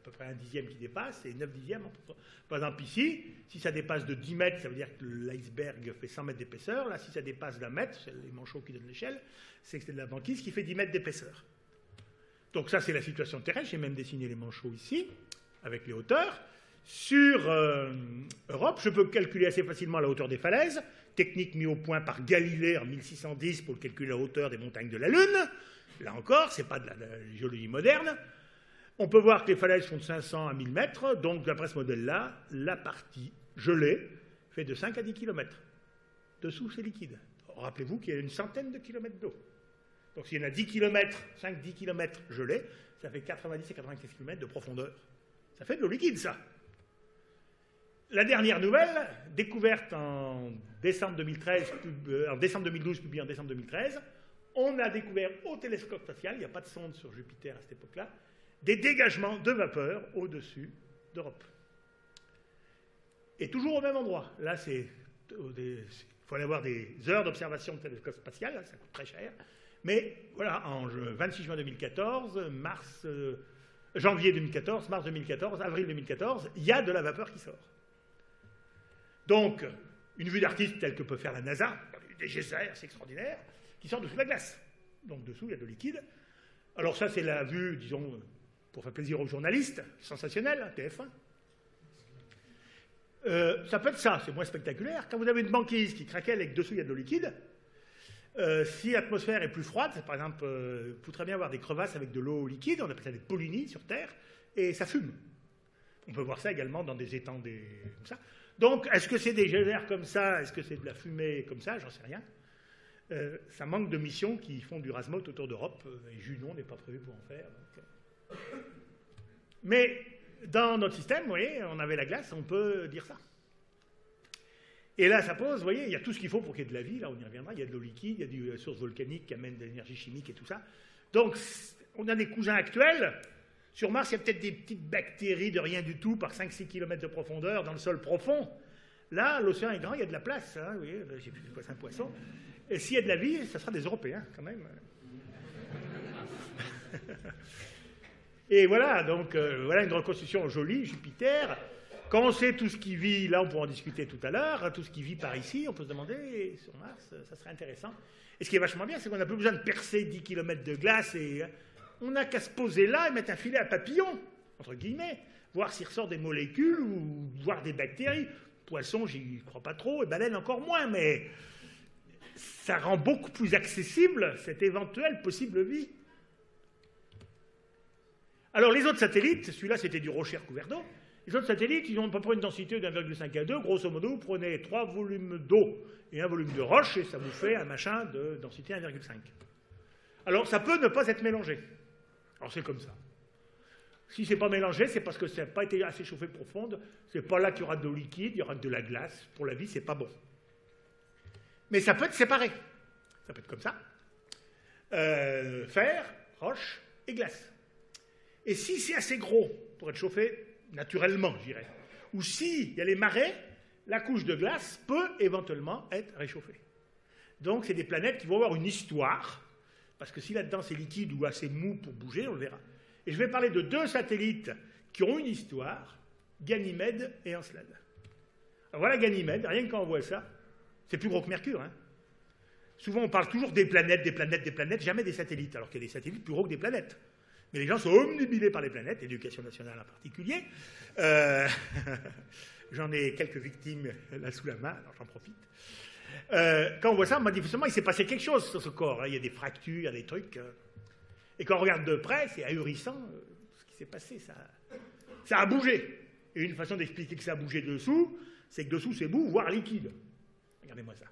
[SPEAKER 2] peu près un dixième qui dépasse, et neuf dixièmes. Par exemple, ici, si ça dépasse de dix mètres, ça veut dire que l'iceberg fait cent mètres d'épaisseur. Là, si ça dépasse d'un mètre, c'est les manchots qui donnent l'échelle, c'est que c'est de la banquise qui fait dix mètres d'épaisseur. Donc ça, c'est la situation terrestre. J'ai même dessiné les manchots ici, avec les hauteurs. Sur euh, Europe, je peux calculer assez facilement la hauteur des falaises, technique mise au point par Galilée en mille six cent dix pour calculer la hauteur des montagnes de la Lune. Là encore, ce n'est pas de la, de la géologie moderne. On peut voir que les falaises font de cinq cents à mille mètres, donc d'après ce modèle-là, la partie gelée fait de cinq à dix kilomètres. Dessous, c'est liquide. Rappelez-vous qu'il y a une centaine de kilomètres d'eau. Donc s'il y en a dix kilomètres, cinq à dix kilomètres gelés, ça fait quatre-vingt-dix à quatre-vingt-quinze kilomètres de profondeur. Ça fait de l'eau liquide, ça. La dernière nouvelle, découverte en décembre deux mille treize, euh, en décembre deux mille douze, publiée en décembre deux mille treize, on a découvert au télescope spatial, il n'y a pas de sonde sur Jupiter à cette époque-là, des dégagements de vapeur au-dessus d'Europe. Et toujours au même endroit. Là, c'est, il faut aller avoir des heures d'observation de télescope spatial, là, ça coûte très cher. Mais voilà, en vingt-six juin deux mille quatorze, mars, euh, janvier deux mille quatorze, mars deux mille quatorze, avril deux mille quatorze, il y a de la vapeur qui sort. Donc, une vue d'artiste telle que peut faire la NASA, des geysers, c'est extraordinaire, qui sort dessous de la glace. Donc dessous, il y a de liquide. Alors ça, c'est la vue, disons, pour faire plaisir aux journalistes, sensationnelle, T F un. Euh, ça peut être ça, c'est moins spectaculaire. Quand vous avez une banquise qui craquelle et que dessous, il y a de l'eau liquide, euh, si l'atmosphère est plus froide, par exemple, euh, vous pouvez très bien avoir des crevasses avec de l'eau liquide, on appelle ça des polynies sur Terre, et ça fume. On peut voir ça également dans des étangs des... comme ça. Donc, est-ce que c'est des geysers comme ça? Est-ce que c'est de la fumée comme ça? J'en sais rien. Euh, ça manque de missions qui font du Rasmot autour d'Europe, et Junon n'est pas prévu pour en faire. Donc... Mais dans notre système, vous voyez, on avait la glace, on peut dire ça. Et là, ça pose, vous voyez, il y a tout ce qu'il faut pour qu'il y ait de la vie, là on y reviendra, il y a de l'eau liquide, il y a des sources volcaniques qui amènent de l'énergie chimique et tout ça. Donc, on a des cousins actuels. Sur Mars, il y a peut-être des petites bactéries de rien du tout par cinq à six kilomètres de profondeur dans le sol profond. Là, l'océan est grand, il y a de la place. Hein, vous voyez, j'ai plus de poisson, poisson. Et s'il y a de la vie, ça sera des Européens, quand même. Et voilà, donc, euh, voilà une reconstitution jolie, Jupiter. Quand on sait tout ce qui vit, là, on pourra en discuter tout à l'heure, tout ce qui vit par ici, on peut se demander, sur Mars, ça serait intéressant. Et ce qui est vachement bien, c'est qu'on n'a plus besoin de percer dix kilomètres de glace et... On n'a qu'à se poser là et mettre un filet à papillon, entre guillemets, voir s'il ressort des molécules ou voir des bactéries. Poisson, j'y crois pas trop, et baleine encore moins, mais ça rend beaucoup plus accessible cette éventuelle possible vie. Alors les autres satellites, celui-là c'était du rocher recouvert d'eau, les autres satellites, ils ont à peu près une densité d'un virgule cinq à deux, grosso modo, vous prenez trois volumes d'eau et un volume de roche, et ça vous fait un machin de densité un virgule cinq. Alors ça peut ne pas être mélangé. Alors c'est comme ça. Si ce n'est pas mélangé, c'est parce que ça n'a pas été assez chauffé profonde. Ce n'est pas là qu'il y aura de l'eau liquide, il y aura de la glace. Pour la vie, ce n'est pas bon. Mais ça peut être séparé. Ça peut être comme ça. Euh, fer, roche et glace. Et si c'est assez gros pour être chauffé naturellement, je dirais, ou s'il y a les marées, la couche de glace peut éventuellement être réchauffée. Donc c'est des planètes qui vont avoir une histoire. Parce que si là-dedans c'est liquide ou assez mou pour bouger, on le verra. Et je vais parler de deux satellites qui ont une histoire, Ganymède et Encelade. Alors voilà Ganymède, rien que quand on voit ça, c'est plus gros que Mercure. Hein. Souvent on parle toujours des planètes, des planètes, des planètes, jamais des satellites, alors qu'il y a des satellites plus gros que des planètes. Mais les gens sont omnibilés par les planètes, l'éducation nationale en particulier. Euh... J'en ai quelques victimes là sous la main, alors j'en profite. Euh, quand on voit ça, manifestement, il s'est passé quelque chose sur ce corps. Hein. Il y a des fractures, il y a des trucs. Euh, et quand on regarde de près, c'est ahurissant euh, ce qui s'est passé. Ça, ça a bougé. Et une façon d'expliquer que ça a bougé dessous, c'est que dessous, c'est mou, voire liquide. Regardez-moi ça.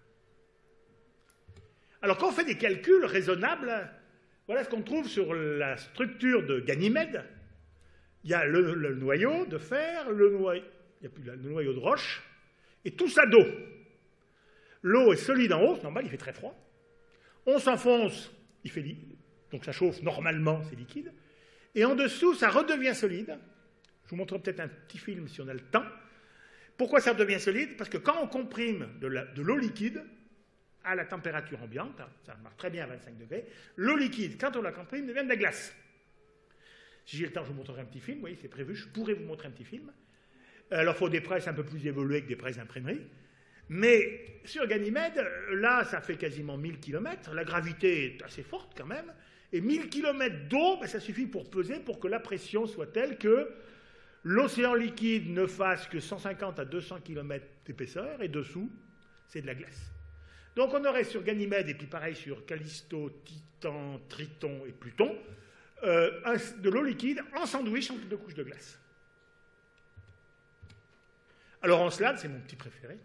[SPEAKER 2] Alors, quand on fait des calculs raisonnables, voilà ce qu'on trouve sur la structure de Ganymède. Il y a le, le noyau de fer, le noyau, il y a plus le noyau de roche, et tout ça d'eau. L'eau est solide en haut, c'est normal, il fait très froid. On s'enfonce, il fait liquide, donc ça chauffe normalement, c'est liquide. Et en dessous, ça redevient solide. Je vous montrerai peut-être un petit film si on a le temps. Pourquoi ça redevient solide? Parce que quand on comprime de, la, de l'eau liquide à la température ambiante, ça marche très bien à vingt-cinq degrés, l'eau liquide, quand on la comprime, devient de la glace. Si j'ai le temps, je vous montrerai un petit film. Vous voyez, c'est prévu, je pourrais vous montrer un petit film. Alors, il faut des presses un peu plus évoluées que des presses d'imprimerie. Mais sur Ganymède, là, ça fait quasiment mille kilomètres. La gravité est assez forte quand même. Et mille kilomètres d'eau, ben, ça suffit pour peser, pour que la pression soit telle que l'océan liquide ne fasse que cent cinquante à deux cents kilomètres d'épaisseur, et dessous, c'est de la glace. Donc on aurait sur Ganymède, et puis pareil sur Callisto, Titan, Triton et Pluton, euh, un, de l'eau liquide en sandwich entre deux couches de glace. Alors Encelade, c'est mon petit préféré.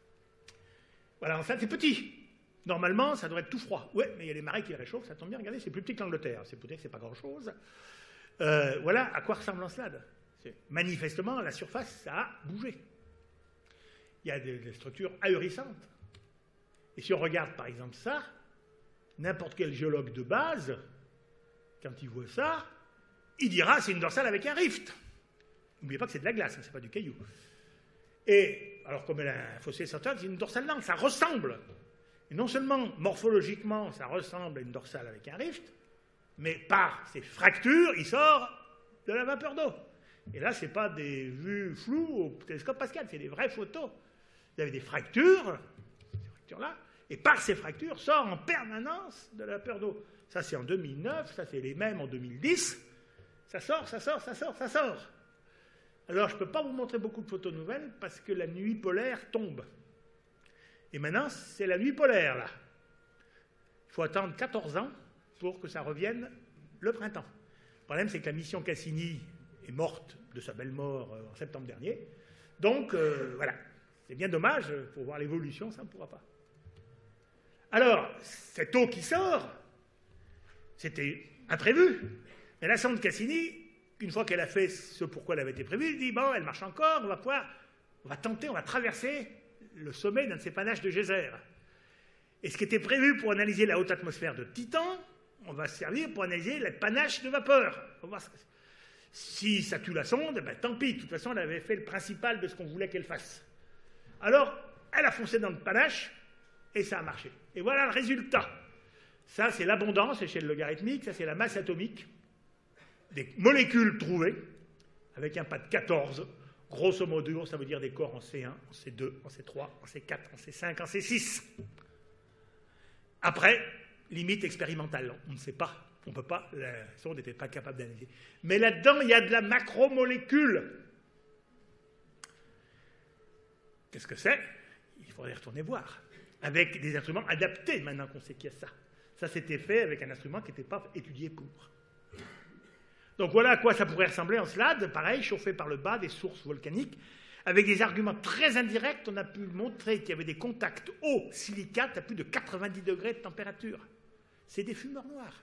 [SPEAKER 2] Voilà, Encelade, c'est petit. Normalement, ça devrait être tout froid. Ouais, mais il y a les marées qui le réchauffent, ça tombe bien, regardez, c'est plus petit que l'Angleterre. C'est pour dire que c'est pas grand-chose. Euh, voilà à quoi ressemble Encelade. Manifestement, la surface, ça a bougé. Il y a des, des structures ahurissantes. Et si on regarde par exemple ça, n'importe quel géologue de base, quand il voit ça, il dira c'est une dorsale avec un rift. N'oubliez pas que c'est de la glace, hein, c'est pas du caillou. Et alors comme elle a un fossé central, c'est une dorsale lente, ça ressemble. Et non seulement morphologiquement, ça ressemble à une dorsale avec un rift, mais par ses fractures, il sort de la vapeur d'eau. Et là, ce n'est pas des vues floues au télescope Pascal, c'est des vraies photos. Il y avait des fractures, ces fractures-là, et par ces fractures sort en permanence de la vapeur d'eau. Ça, c'est en deux mille neuf, ça, c'est les mêmes en deux mille dix. Ça sort, ça sort, ça sort, ça sort. Alors, je ne peux pas vous montrer beaucoup de photos nouvelles parce que la nuit polaire tombe. Et maintenant, c'est la nuit polaire, là. Il faut attendre quatorze ans pour que ça revienne le printemps. Le problème, c'est que la mission Cassini est morte de sa belle mort en septembre dernier. Donc, euh, voilà. C'est bien dommage, pour voir l'évolution, ça ne pourra pas. Alors, cette eau qui sort, c'était imprévu. Mais la sonde Cassini, une fois qu'elle a fait ce pourquoi elle avait été prévue, elle dit, bon, elle marche encore, on va pouvoir, on va tenter, on va traverser le sommet d'un de ces panaches de geyser. Et ce qui était prévu pour analyser la haute atmosphère de Titan, on va se servir pour analyser les panaches de vapeur. On va voir ce que c'est. Si ça tue la sonde, ben, tant pis. De toute façon, elle avait fait le principal de ce qu'on voulait qu'elle fasse. Alors, elle a foncé dans le panache, et ça a marché. Et voilà le résultat. Ça, c'est l'abondance, échelle logarithmique. Ça, c'est la masse atomique des molécules trouvées, avec un pas de quatorze. Grosso modo, ça veut dire des corps en C un, en C deux, en C trois, en C quatre, en C cinq, en C six. Après, limite expérimentale. On ne sait pas. On ne peut pas, la sonde n'était pas capable d'analyser. Mais là-dedans, il y a de la macromolécule. Qu'est-ce que c'est? Il faudrait retourner voir. Avec des instruments adaptés, maintenant qu'on sait qu'il y a ça. Ça, c'était fait avec un instrument qui n'était pas étudié pour. Donc voilà à quoi ça pourrait ressembler Encelade, pareil, chauffé par le bas des sources volcaniques. Avec des arguments très indirects, on a pu montrer qu'il y avait des contacts eau-silicate à plus de quatre-vingt-dix degrés de température. C'est des fumeurs noirs.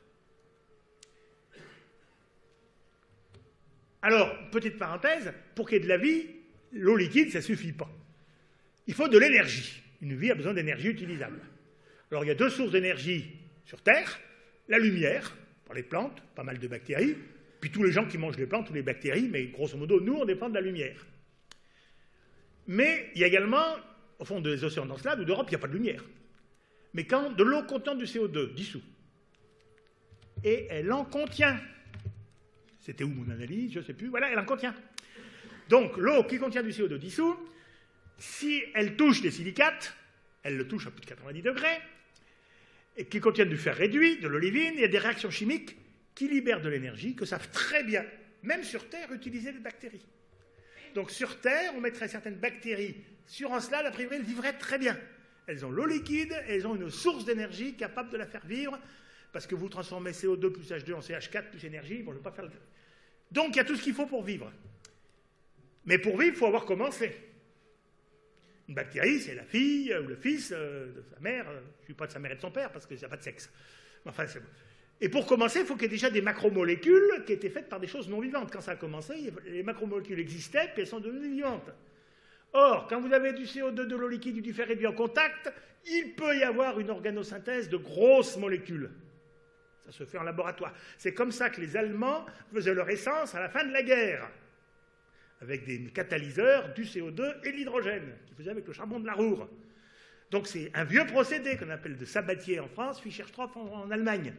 [SPEAKER 2] Alors, petite parenthèse, pour qu'il y ait de la vie, l'eau liquide, ça ne suffit pas. Il faut de l'énergie. Une vie a besoin d'énergie utilisable. Alors, il y a deux sources d'énergie sur Terre. La lumière, par les plantes, pas mal de bactéries, puis tous les gens qui mangent les plantes, tous les bactéries, mais grosso modo, nous, on dépend de la lumière. Mais il y a également, au fond des océans d'Encelade ou d'Europe, il n'y a pas de lumière. Mais quand de l'eau contenant du C O deux dissout, et elle en contient, c'était où mon analyse, je ne sais plus, voilà, elle en contient. Donc l'eau qui contient du C O deux dissous, si elle touche des silicates, elle le touche à plus de quatre-vingt-dix degrés, et qui contiennent du fer réduit, de l'olivine, il y a des réactions chimiques qui libèrent de l'énergie, que savent très bien, même sur Terre, utiliser les bactéries. Donc sur Terre, on mettrait certaines bactéries sur Encelade, a priori, elles vivraient très bien. Elles ont l'eau liquide, elles ont une source d'énergie capable de la faire vivre, parce que vous transformez C O deux plus H deux en C H quatre plus énergie, bon, je ne vais pas faire le... Donc il y a tout ce qu'il faut pour vivre. Mais pour vivre, il faut avoir commencé. Une bactérie, c'est la fille ou le fils euh, de sa mère, euh, je ne suis pas de sa mère et de son père, parce qu'il n'y a pas de sexe. Enfin, c'est bon. Et pour commencer, il faut qu'il y ait déjà des macromolécules qui étaient faites par des choses non vivantes. Quand ça a commencé, les macromolécules existaient, puis elles sont devenues vivantes. Or, quand vous avez du C O deux, de l'eau liquide ou du fer réduit en contact, il peut y avoir une organosynthèse de grosses molécules. Ça se fait en laboratoire. C'est comme ça que les Allemands faisaient leur essence à la fin de la guerre, avec des catalyseurs, du C O deux et de l'hydrogène, qu'ils faisaient avec le charbon de la Ruhr. Donc c'est un vieux procédé qu'on appelle de Sabatier en France, Fischer-Tropsch en, en Allemagne.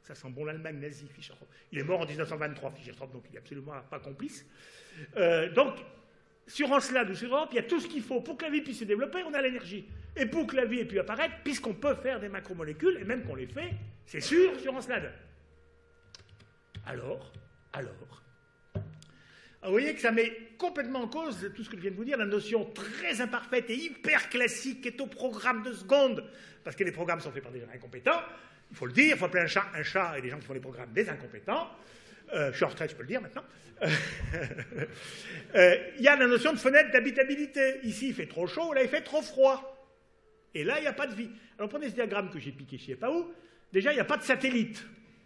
[SPEAKER 2] Ça sent bon l'Allemagne nazie, Fischer-Tropsch. Il est mort en mille neuf cent vingt-trois, Fischer-Tropsch, donc il n'est absolument pas complice. Euh, donc, sur Encelade ou sur Europe, il y a tout ce qu'il faut pour que la vie puisse se développer, on a l'énergie. Et pour que la vie ait pu apparaître, puisqu'on peut faire des macromolécules, et même qu'on les fait, c'est sûr, sur Encelade. Alors, alors, vous voyez que ça met complètement en cause tout ce que je viens de vous dire, la notion très imparfaite et hyper classique qui est au programme de seconde, parce que les programmes sont faits par des gens incompétents, il faut le dire, il faut appeler un chat un chat et des gens qui font les programmes des incompétents. Euh, je suis en retraite, je peux le dire maintenant. Il euh, y a la notion de fenêtre d'habitabilité. Ici, il fait trop chaud, là, il fait trop froid. Et là, il n'y a pas de vie. Alors, prenez ce diagramme que j'ai piqué, je ne sais pas où. Déjà, il n'y a pas de satellite.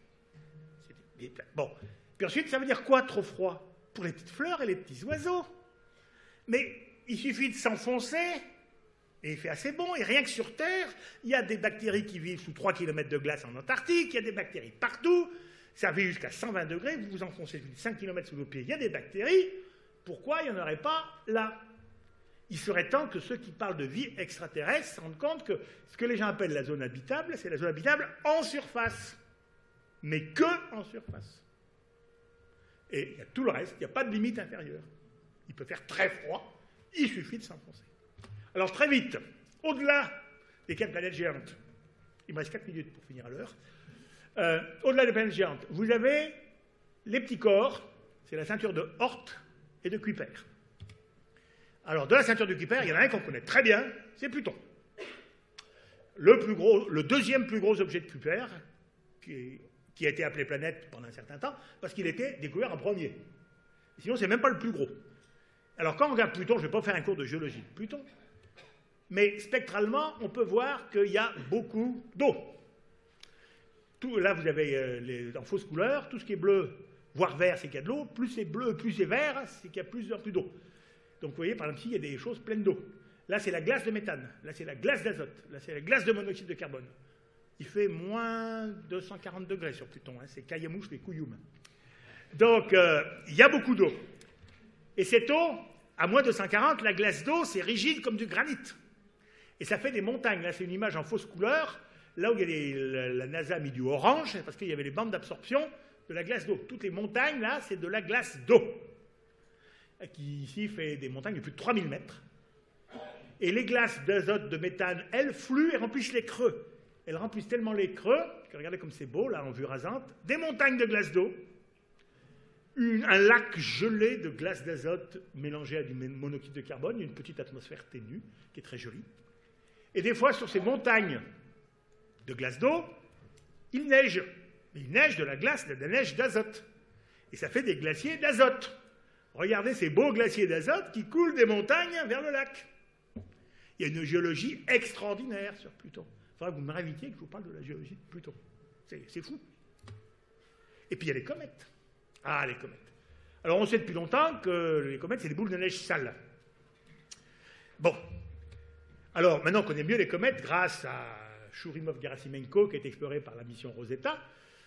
[SPEAKER 2] Bon. Puis ensuite, ça veut dire quoi, trop froid? Pour les petites fleurs et les petits oiseaux. Mais il suffit de s'enfoncer, et il fait assez bon. Et rien que sur Terre, il y a des bactéries qui vivent sous trois kilomètres de glace en Antarctique, il y a des bactéries partout. Ça vit jusqu'à cent vingt degrés, vous vous enfoncez cinq kilomètres sous vos pieds, il y a des bactéries. Pourquoi il n'y en aurait pas là? Il serait temps que ceux qui parlent de vie extraterrestre se rendent compte que ce que les gens appellent la zone habitable, c'est la zone habitable en surface. Mais que en surface. Et il y a tout le reste, il n'y a pas de limite inférieure. Il peut faire très froid, il suffit de s'enfoncer. Alors très vite, au-delà des quatre planètes géantes, il me reste quatre minutes pour finir à l'heure, euh, au-delà des planètes géantes, vous avez les petits corps, c'est la ceinture de Oort et de Kuiper. Alors de la ceinture de Kuiper, il y en a un qu'on connaît très bien, c'est Pluton. Le, plus gros, le deuxième plus gros objet de Kuiper, qui, est, qui a été appelé planète pendant un certain temps, parce qu'il était découvert en premier. Sinon, c'est même pas le plus gros. Alors quand on regarde Pluton, je ne vais pas faire un cours de géologie de Pluton, mais spectralement, on peut voir qu'il y a beaucoup d'eau. Tout, là, vous avez euh, les, en fausse couleur, tout ce qui est bleu, voire vert, c'est qu'il y a de l'eau. Plus c'est bleu, plus c'est vert, c'est qu'il y a plus, plus d'eau. Donc vous voyez, par exemple, ici, il y a des choses pleines d'eau. Là, c'est la glace de méthane. Là, c'est la glace d'azote. Là, c'est la glace de monoxyde de carbone. Il fait moins deux cent quarante degrés sur Pluton. Hein, c'est Kayamouche, les Couilloum. Donc, euh, il y a beaucoup d'eau. Et cette eau, à moins deux cent quarante, la glace d'eau, c'est rigide comme du granit. Et ça fait des montagnes. Là, c'est une image en fausse couleur. Là où il y a les, la, la NASA a mis du orange, c'est parce qu'il y avait les bandes d'absorption de la glace d'eau. Toutes les montagnes, là, c'est de la glace d'eau, qui ici fait des montagnes de plus de trois mille mètres. Et les glaces d'azote, de méthane, elles fluent et remplissent les creux. Elles remplissent tellement les creux, que regardez comme c'est beau, là, en vue rasante, des montagnes de glace d'eau, une, un lac gelé de glace d'azote mélangé à du monoxyde de carbone, une petite atmosphère ténue, qui est très jolie. Et des fois, sur ces montagnes de glace d'eau, il neige. Il neige de la glace, de la neige d'azote. Et ça fait des glaciers d'azote. Regardez ces beaux glaciers d'azote qui coulent des montagnes vers le lac. Il y a une géologie extraordinaire sur Pluton. Il faudra que vous m'invitiez et que je vous parle de la géologie de Pluton. C'est fou. Et puis il y a les comètes. Ah, les comètes. Alors on sait depuis longtemps que les comètes, c'est des boules de neige sales. Bon. Alors maintenant on connaît mieux les comètes grâce à Churyumov-Gerasimenko qui a été exploré par la mission Rosetta.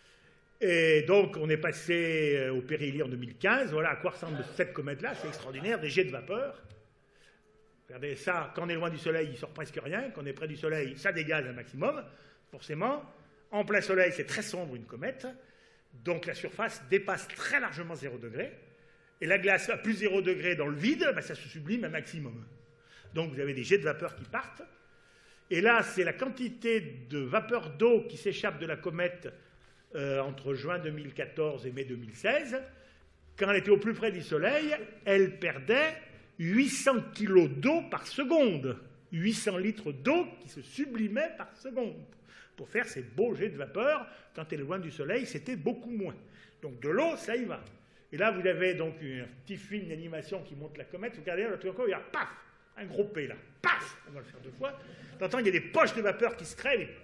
[SPEAKER 2] Et donc on est passé au périhélie en deux mille quinze. Voilà à quoi ressemble cette comète-là. C'est extraordinaire, des jets de vapeur. Regardez ça, quand on est loin du Soleil, il ne sort presque rien. Quand on est près du Soleil, ça dégage un maximum, forcément. En plein Soleil, c'est très sombre une comète. Donc la surface dépasse très largement zéro degré. Et la glace à plus zéro degré dans le vide, ben, ça se sublime un maximum. Donc vous avez des jets de vapeur qui partent. Et là, c'est la quantité de vapeur d'eau qui s'échappe de la comète euh, entre juin deux mille quatorze et mai deux mille seize. Quand elle était au plus près du Soleil, elle perdait huit cents kilos d'eau par seconde. huit cents litres d'eau qui se sublimaient par seconde. Pour faire ces beaux jets de vapeur, quand elle est loin du Soleil, c'était beaucoup moins. Donc de l'eau, ça y va. Et là, vous avez donc un petit film d'animation qui montre la comète. Vous regardez, là, tout d'un coup, il y a paf, un gros P là. Paf, on va le faire deux fois. T'entends, il y a des poches de vapeur qui se créent. Et...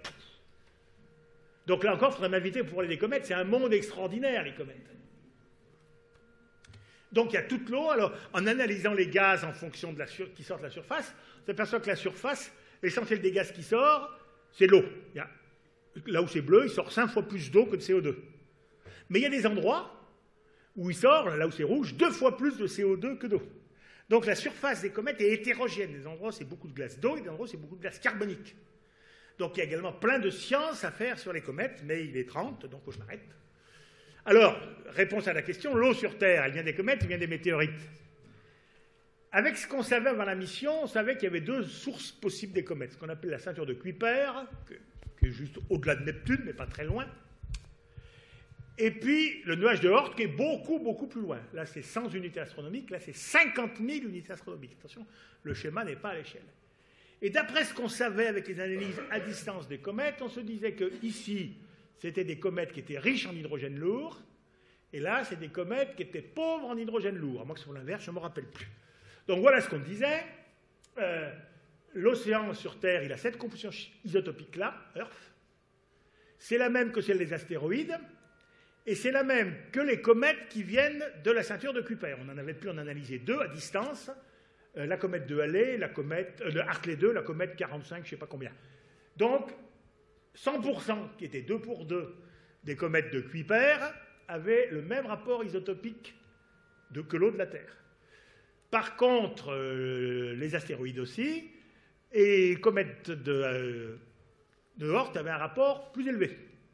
[SPEAKER 2] Donc là encore, il faudrait m'inviter pour parler des comètes. C'est un monde extraordinaire, les comètes. Donc il y a toute l'eau. Alors, en analysant les gaz en fonction de la sur... qui sortent de la surface, on s'aperçoit que la surface, l'essentiel des gaz qui sort, c'est l'eau. Il y a... Là où c'est bleu, il sort cinq fois plus d'eau que de C O deux. Mais il y a des endroits où il sort, là où c'est rouge, deux fois plus de C O deux que d'eau. Donc la surface des comètes est hétérogène. Des endroits, c'est beaucoup de glace d'eau, et des endroits, c'est beaucoup de glace carbonique. Donc il y a également plein de sciences à faire sur les comètes, mais il est trente, donc je m'arrête. Alors, réponse à la question, l'eau sur Terre, elle vient des comètes, elle vient des météorites. Avec ce qu'on savait avant la mission, on savait qu'il y avait deux sources possibles des comètes, ce qu'on appelle la ceinture de Kuiper, qui est juste au-delà de Neptune, mais pas très loin, et puis le nuage de Oort, qui est beaucoup, beaucoup plus loin. Là, c'est cent unités astronomiques, là, c'est cinquante mille unités astronomiques. Attention, le schéma n'est pas à l'échelle. Et d'après ce qu'on savait avec les analyses à distance des comètes, on se disait que ici, c'était des comètes qui étaient riches en hydrogène lourd, et là, c'est des comètes qui étaient pauvres en hydrogène lourd. À moins que ce soit l'inverse, je ne me rappelle plus. Donc voilà ce qu'on disait. Euh, L'océan sur Terre, il a cette composition isotopique-là, Earth. C'est la même que celle des astéroïdes, et c'est la même que les comètes qui viennent de la ceinture de Kuiper. On en avait pu en analyser deux à distance, euh, la comète de Halley, la comète euh, de Hartley deux, la comète quarante-cinq, je ne sais pas combien. Donc, cent pour cent, qui était deux pour deux, des comètes de Kuiper, avaient le même rapport isotopique de, que l'eau de la Terre. Par contre, euh, les astéroïdes aussi, et les comètes de, euh, de Oort avaient un rapport plus élevé.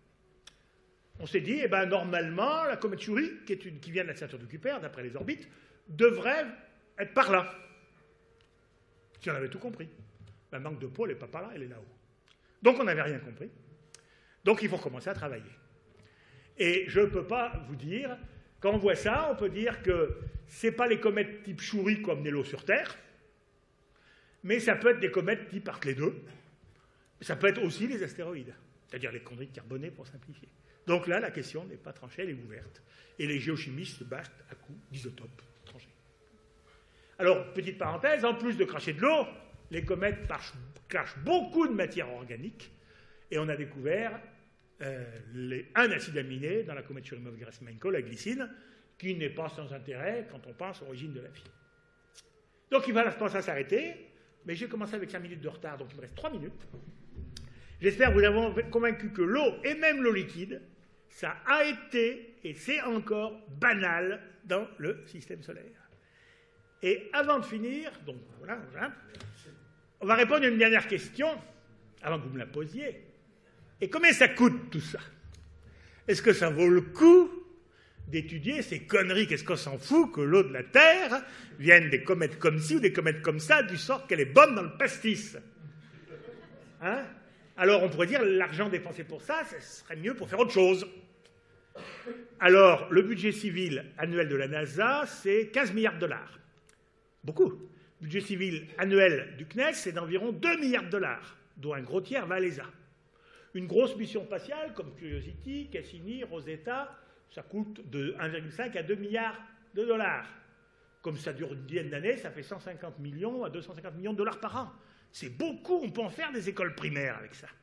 [SPEAKER 2] On s'est dit, eh ben, normalement, la comète Chury, qui, est une, qui vient de la ceinture de Kuiper, d'après les orbites, devrait être par là. Si on avait tout compris. Le manque de peau, elle n'est pas par là, elle est là-haut. Donc on n'avait rien compris. Donc il faut recommencer à travailler. Et je ne peux pas vous dire, quand on voit ça, on peut dire que ce n'est pas les comètes type Chury qui ont amené l'eau sur Terre, mais ça peut être des comètes type Hartley deux, ça peut être aussi les astéroïdes, c'est-à-dire les chondrites carbonées pour simplifier. Donc là, la question n'est pas tranchée, elle est ouverte. Et les géochimistes se battent à coups d'isotopes tranchés. Alors, petite parenthèse, en plus de cracher de l'eau, les comètes crachent beaucoup de matière organique, et on a découvert euh, les, un acide aminé dans la comète Churyumov-Gerasimenko, la glycine, qui n'est pas sans intérêt quand on pense à l'origine de la vie. Donc il va penser à s'arrêter, mais j'ai commencé avec cinq minutes de retard, donc il me reste trois minutes. J'espère vous avoir convaincu que l'eau, et même l'eau liquide, ça a été, et c'est encore, banal dans le système solaire. Et avant de finir, donc voilà, voilà, on va répondre à une dernière question, avant que vous me la posiez. Et combien ça coûte tout ça? Est-ce que ça vaut le coup d'étudier ces conneries? Qu'est-ce qu'on s'en fout que l'eau de la Terre vienne des comètes comme ci ou des comètes comme ça, du sort qu'elle est bonne dans le pastis? Hein? Alors on pourrait dire l'argent dépensé pour ça, ce serait mieux pour faire autre chose. Alors le budget civil annuel de la NASA, c'est quinze milliards de dollars. Beaucoup. Le budget civil annuel du C N E S, c'est d'environ deux milliards de dollars, dont un gros tiers va à l'E S A. Une grosse mission spatiale comme Curiosity, Cassini, Rosetta, ça coûte de un virgule cinq à deux milliards de dollars. Comme ça dure une dizaine d'années, ça fait cent cinquante millions à deux cent cinquante millions de dollars par an. C'est beaucoup, on peut en faire des écoles primaires avec ça.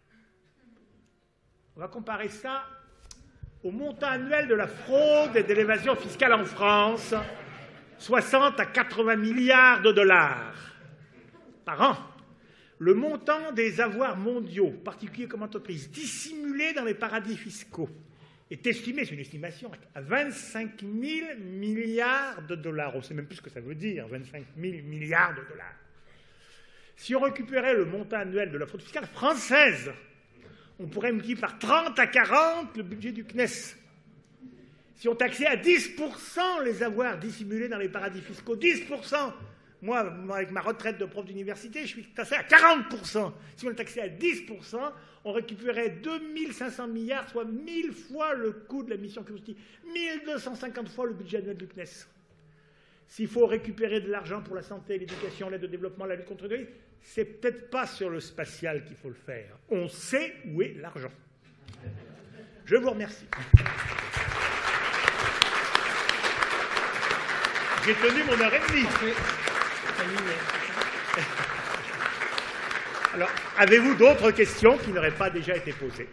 [SPEAKER 2] On va comparer ça au montant annuel de la fraude et de l'évasion fiscale en France, soixante à quatre-vingts milliards de dollars par an. Le montant des avoirs mondiaux, particuliers comme entreprises, dissimulés dans les paradis fiscaux, est estimé, c'est une estimation, à vingt-cinq mille milliards de dollars. On ne sait même plus ce que ça veut dire, vingt-cinq mille milliards de dollars. Si on récupérait le montant annuel de la fraude fiscale française, on pourrait multiplier par trente à quarante le budget du C N E S. Si on taxait à dix pour cent les avoirs dissimulés dans les paradis fiscaux, dix pour cent, moi, avec ma retraite de prof d'université, je suis taxé à quarante pour cent. Si on le taxait à dix pour cent, on récupérait deux mille cinq cents milliards, soit mille fois le coût de la mission Curiosity, mille deux cent cinquante fois le budget annuel du C N E S. S'il faut récupérer de l'argent pour la santé, l'éducation, l'aide au développement, la lutte contre le terrorisme, c'est peut-être pas sur le spatial qu'il faut le faire. On sait où est l'argent. Je vous remercie. J'ai tenu mon heure et demie. Alors, avez-vous d'autres questions qui n'auraient pas déjà été posées?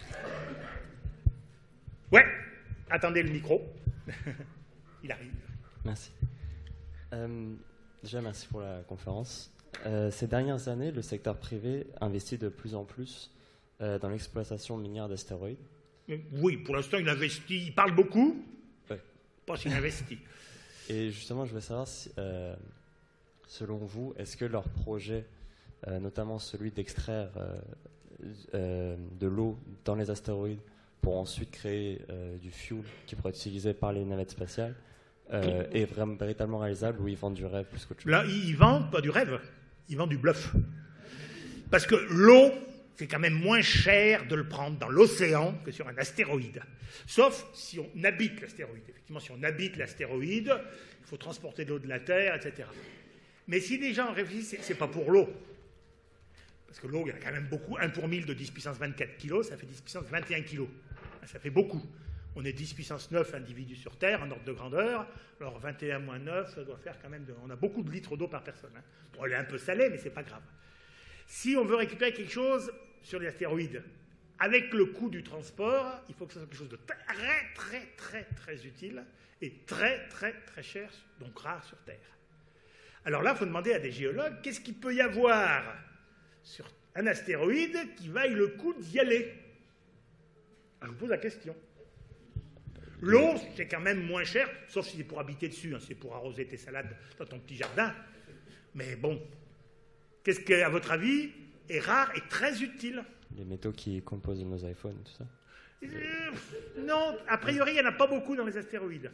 [SPEAKER 2] Ouais, attendez le micro. Il arrive.
[SPEAKER 6] Merci. Euh, déjà, merci pour la conférence. Euh, ces dernières années, le secteur privé investit de plus en plus euh, dans l'exploitation minière d'astéroïdes.
[SPEAKER 2] Oui, pour l'instant, il investit. Il parle beaucoup,
[SPEAKER 6] ouais.
[SPEAKER 2] Pas s'il investit.
[SPEAKER 6] Et justement, je voulais savoir, si, euh, selon vous, est-ce que leur projet, euh, notamment celui d'extraire euh, euh, de l'eau dans les astéroïdes pour ensuite créer euh, du fuel qui pourrait être utilisé par les navettes spatiales euh, est vraiment véritablement réalisable ou ils vendent du rêve plus qu'autre chose?
[SPEAKER 2] Là, ils vendent pas du rêve, ils vendent du bluff. Parce que l'eau, c'est quand même moins cher de le prendre dans l'océan que sur un astéroïde. Sauf si on habite l'astéroïde. Effectivement, si on habite l'astéroïde, il faut transporter de l'eau de la Terre, et cetera. Mais si des gens réfléchissent, c'est pas pour l'eau. Parce que l'eau, il y en a quand même beaucoup. un pour mille de dix puissance vingt-quatre kilos, ça fait dix puissance vingt et un kilos. Ça fait beaucoup. On est dix puissance neuf individus sur Terre, en ordre de grandeur. Alors vingt et un moins neuf, ça doit faire quand même... De... On a beaucoup de litres d'eau par personne. Hein. Bon, elle est un peu salée, mais c'est pas grave. Si on veut récupérer quelque chose sur les astéroïdes, avec le coût du transport, il faut que ce soit quelque chose de très, très, très, très utile et très, très, très cher, donc rare sur Terre. Alors là, il faut demander à des géologues, qu'est-ce qu'il peut y avoir sur un astéroïde qui vaille le coup d'y aller? Alors, je vous pose la question. L'eau, c'est quand même moins cher, sauf si c'est pour habiter dessus, hein, c'est pour arroser tes salades dans ton petit jardin. Mais bon, qu'est-ce qui, à votre avis, est rare et très utile?
[SPEAKER 6] Les métaux qui composent nos iPhones, tout ça?
[SPEAKER 2] Euh, non, a priori, il n'y en a pas beaucoup dans les astéroïdes.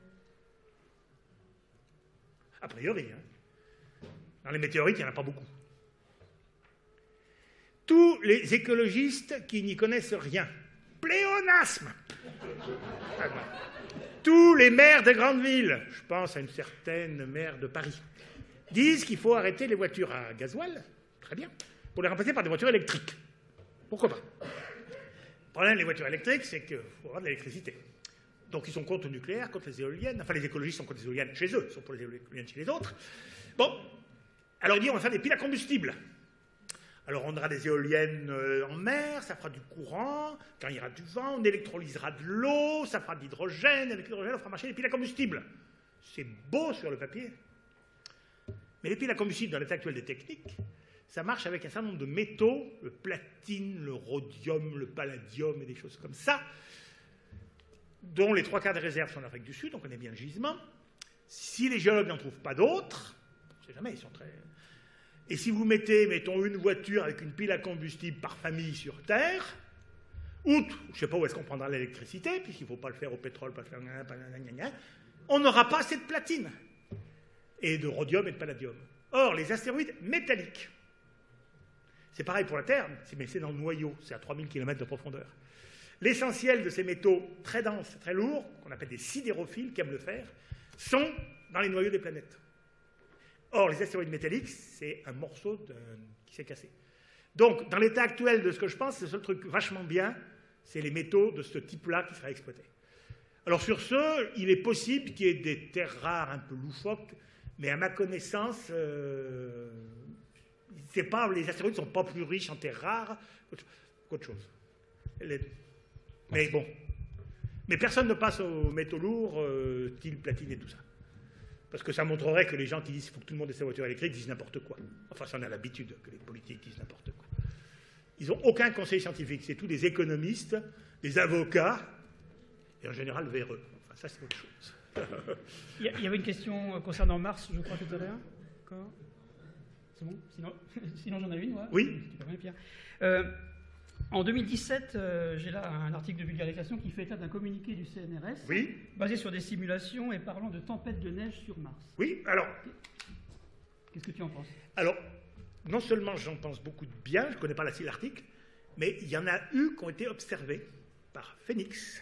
[SPEAKER 2] A priori, hein. Dans les météorites, il n'y en a pas beaucoup. Tous les écologistes qui n'y connaissent rien, pléonasme. Tous les maires de grandes villes, je pense à une certaine maire de Paris, disent qu'il faut arrêter les voitures à gasoil, très bien, pour les remplacer par des voitures électriques. Pourquoi pas? Le problème des voitures électriques, c'est qu'il faut avoir de l'électricité. Donc ils sont contre le nucléaire, contre les éoliennes. Enfin, les écologistes sont contre les éoliennes chez eux, ils sont pour les éoliennes chez les autres. Bon, alors ils disent on va faire des piles à combustible. Alors on aura des éoliennes en mer, ça fera du courant, quand il y aura du vent, on électrolysera de l'eau, ça fera de l'hydrogène, avec l'hydrogène on fera marcher les piles à combustible. C'est beau sur le papier. Mais les piles à combustible, dans l'état actuel des techniques, ça marche avec un certain nombre de métaux, le platine, le rhodium, le palladium et des choses comme ça, dont les trois quarts des réserves sont en Afrique du Sud, on connaît bien le gisement. Si les géologues n'en trouvent pas d'autres, on ne sait jamais, ils sont très... Et si vous mettez, mettons, une voiture avec une pile à combustible par famille sur Terre, outre, je ne sais pas où est-ce qu'on prendra l'électricité, puisqu'il ne faut pas le faire au pétrole, pas le faire... on n'aura pas assez de platine, et de rhodium et de palladium. Or, les astéroïdes métalliques, c'est pareil pour la Terre, mais c'est dans le noyau, c'est à trois mille kilomètres de profondeur. L'essentiel de ces métaux très denses, très lourds, qu'on appelle des sidérophiles, qui aiment le fer, sont dans les noyaux des planètes. Or, les astéroïdes métalliques, c'est un morceau de... qui s'est cassé. Donc, dans l'état actuel de ce que je pense, le seul truc vachement bien, c'est les métaux de ce type-là qui seraient exploités. Alors, sur ce, il est possible qu'il y ait des terres rares un peu loufoques, mais à ma connaissance, euh, c'est pas, les astéroïdes ne sont pas plus riches en terres rares qu'autre chose. Les... Mais bon. Mais personne ne passe aux métaux lourds, euh, style platine et tout ça. Parce que ça montrerait que les gens qui disent qu'il faut que tout le monde ait sa voiture électrique disent n'importe quoi. Enfin, ça on a l'habitude que les politiques disent n'importe quoi. Ils n'ont aucun conseil scientifique. C'est tous des économistes, des avocats, et en général véreux. Enfin, ça c'est autre chose.
[SPEAKER 1] Il y avait une question concernant Mars, je crois, tout à l'heure. Encore ? C'est bon ? Sinon, sinon j'en ai une, ouais.
[SPEAKER 2] Oui.
[SPEAKER 1] Tu peux bien, Pierre. Euh, en deux mille dix-sept, euh, j'ai là un article de vulgarisation qui fait état d'un communiqué du C N R S,
[SPEAKER 2] oui,
[SPEAKER 1] basé sur des simulations et parlant de tempêtes de neige sur Mars.
[SPEAKER 2] Oui, alors...
[SPEAKER 1] Qu'est-ce que tu en penses?
[SPEAKER 2] Alors, non seulement j'en pense beaucoup de bien, je ne connais pas l'article, mais il y en a eu qui ont été observés par Phoenix.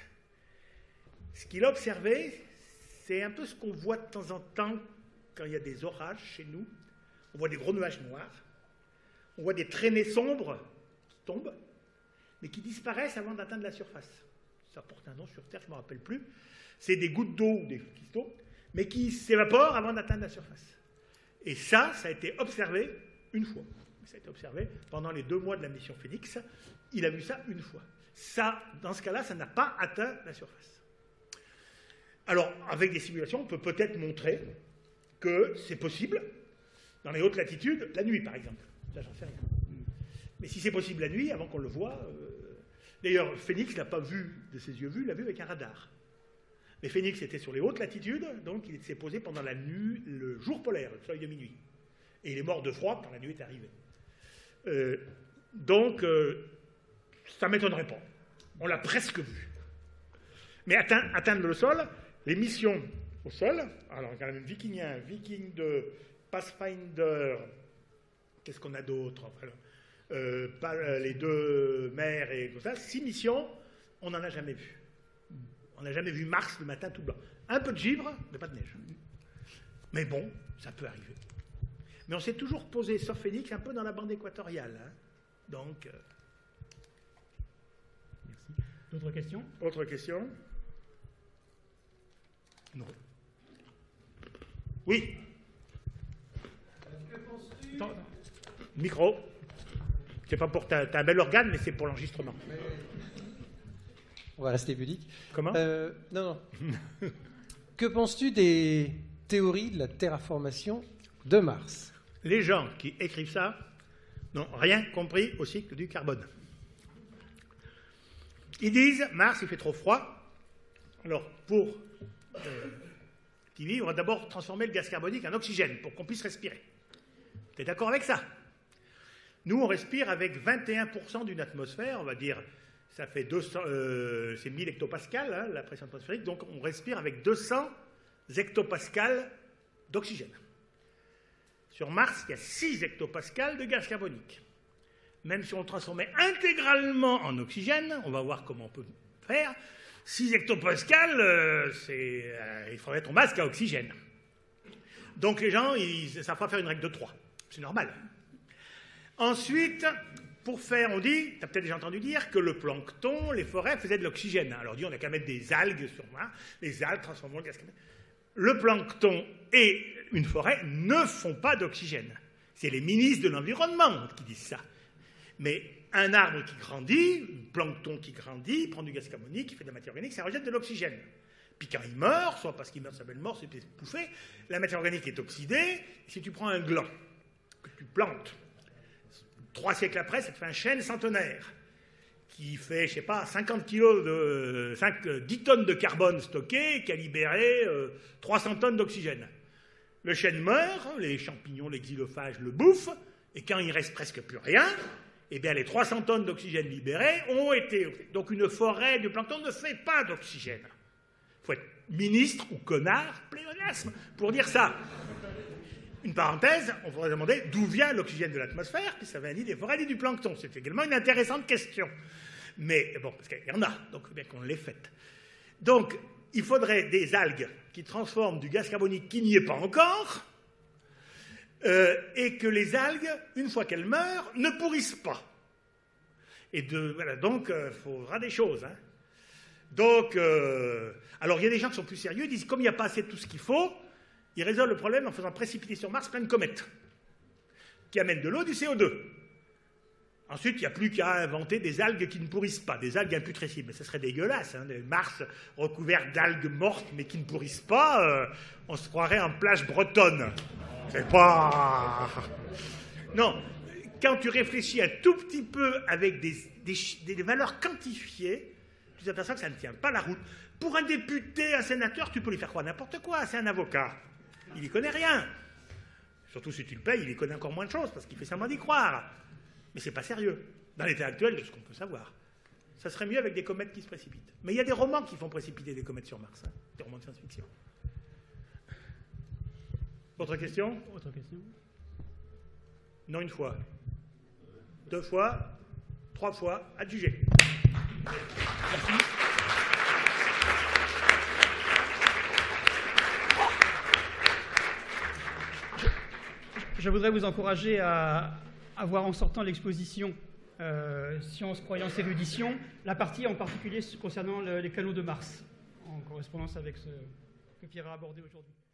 [SPEAKER 2] Ce qu'il a observé, c'est un peu ce qu'on voit de temps en temps quand il y a des orages chez nous. On voit des gros nuages noirs, on voit des traînées sombres qui tombent, mais qui disparaissent avant d'atteindre la surface. Ça porte un nom sur Terre, je ne me rappelle plus. C'est des gouttes d'eau ou des cristaux, mais qui s'évaporent avant d'atteindre la surface. Et ça, ça a été observé une fois. Ça a été observé pendant les deux mois de la mission Phoenix. Il a vu ça une fois. Ça, dans ce cas-là, ça n'a pas atteint la surface. Alors, avec des simulations, on peut peut-être montrer que c'est possible dans les hautes latitudes, la nuit par exemple. Là, j'en sais rien. Mais si c'est possible la nuit, avant qu'on le voie... Euh... D'ailleurs, Phoenix ne l'a pas vu de ses yeux vus, il l'a vu avec un radar. Mais Phoenix était sur les hautes latitudes, donc il s'est posé pendant la nuit, le jour polaire, le soleil de minuit. Et il est mort de froid quand la nuit est arrivée. Euh, Donc, euh, ça ne m'étonnerait pas. On l'a presque vu. Mais atteindre, atteindre le sol, les missions au sol, alors il y a même vikingien, viking de Pathfinder, qu'est-ce qu'on a d'autre enfin, euh, pas, les deux mers et tout ça, six missions, on n'en a jamais vu. On n'a jamais vu Mars le matin tout blanc. Un peu de givre, mais pas de neige. Mais bon, ça peut arriver. Mais on s'est toujours posé, sauf Phoenix, un peu dans la bande équatoriale. Hein. Donc... Euh...
[SPEAKER 1] Merci. D'autres questions?
[SPEAKER 2] Autre question? Non. Oui.
[SPEAKER 1] Attends, attends.
[SPEAKER 2] Micro. C'est pas pour... T'as, t'as un bel organe, mais c'est pour l'enregistrement.
[SPEAKER 7] On va rester pudique.
[SPEAKER 2] Comment?
[SPEAKER 7] euh, Non, non. Que penses-tu des théories de la terraformation de Mars?
[SPEAKER 2] Les gens qui écrivent ça n'ont rien compris au cycle du carbone. Ils disent, Mars, il fait trop froid. Alors, pour euh, T V, on va d'abord transformer le gaz carbonique en oxygène pour qu'on puisse respirer. Tu es d'accord avec ça? Nous, on respire avec vingt et un pour cent d'une atmosphère, on va dire, ça fait deux cents, euh, c'est mille hectopascales, hein, la pression atmosphérique, donc on respire avec deux cents hectopascales d'oxygène. Sur Mars, il y a six hectopascales de gaz carbonique. Même si on le transformait intégralement en oxygène, on va voir comment on peut faire, six hectopascales, euh, c'est, euh, il faudrait être en masque à oxygène. Donc les gens, ils, ça fera faire une règle de trois. C'est normal. Ensuite, pour faire, on dit, tu as peut-être déjà entendu dire que le plancton, les forêts faisaient de l'oxygène. Alors on dit, on n'a qu'à mettre des algues sur Mars, les algues transforment le gaz carbonique. Le plancton et une forêt ne font pas d'oxygène. C'est les ministres de l'Environnement qui disent ça. Mais un arbre qui grandit, un plancton qui grandit, prend du gaz carbonique, il fait de la matière organique, ça rejette de l'oxygène. Puis quand il meurt, soit parce qu'il meurt, ça s'appelle mort, c'est étouffé, la matière organique est oxydée. Si tu prends un gland que tu plantes, trois siècles après, ça te fait un chêne centenaire qui fait, je sais pas, cinquante kilos de, cinq, dix tonnes de carbone stocké, qui a libéré euh, trois cents tonnes d'oxygène. Le chêne meurt, les champignons, les xylophages le bouffent, et quand il reste presque plus rien, eh bien les trois cents tonnes d'oxygène libérées ont été... Donc une forêt de plancton ne fait pas d'oxygène. Il faut être ministre ou connard, pléonasme, pour dire ça. Une parenthèse, on pourrait demander d'où vient l'oxygène de l'atmosphère, puis ça vient ni des forêts ni du plancton. C'est également une intéressante question. Mais bon, parce qu'il y en a, donc bien qu'on l'ait faite. Donc, il faudrait des algues qui transforment du gaz carbonique qui n'y est pas encore, euh, et que les algues, une fois qu'elles meurent, ne pourrissent pas. Et de, voilà, donc, il euh, faudra des choses. Hein. Donc, euh, alors il y a des gens qui sont plus sérieux, ils disent comme il n'y a pas assez de tout ce qu'il faut, ils résolvent le problème en faisant précipiter sur Mars plein de comètes qui amènent de l'eau et du C O deux. Ensuite, il n'y a plus qu'à inventer des algues qui ne pourrissent pas, des algues imputrescibles. Mais ce serait dégueulasse, hein, des Mars recouverts d'algues mortes mais qui ne pourrissent pas, euh, on se croirait en plage bretonne. C'est pas... Non, quand tu réfléchis un tout petit peu avec des, des, des valeurs quantifiées, tu t'aperçois que ça ne tient pas la route. Pour un député, un sénateur, tu peux lui faire croire n'importe quoi, c'est un avocat. Il n'y connaît rien. Surtout si tu le payes, il y connaît encore moins de choses, parce qu'il fait semblant d'y croire. Mais c'est pas sérieux, dans l'état actuel de ce qu'on peut savoir. Ça serait mieux avec des comètes qui se précipitent. Mais il y a des romans qui font précipiter des comètes sur Mars, hein, des romans de science-fiction. Autre question?
[SPEAKER 1] Autre question?
[SPEAKER 2] Non, une fois. Deux fois. Trois fois. Adjugé. Merci.
[SPEAKER 1] Je voudrais vous encourager à, à voir en sortant l'exposition euh, Sciences, croyances, érudition, la partie en particulier concernant le, les canaux de Mars, en correspondance avec ce que Pierre a abordé aujourd'hui.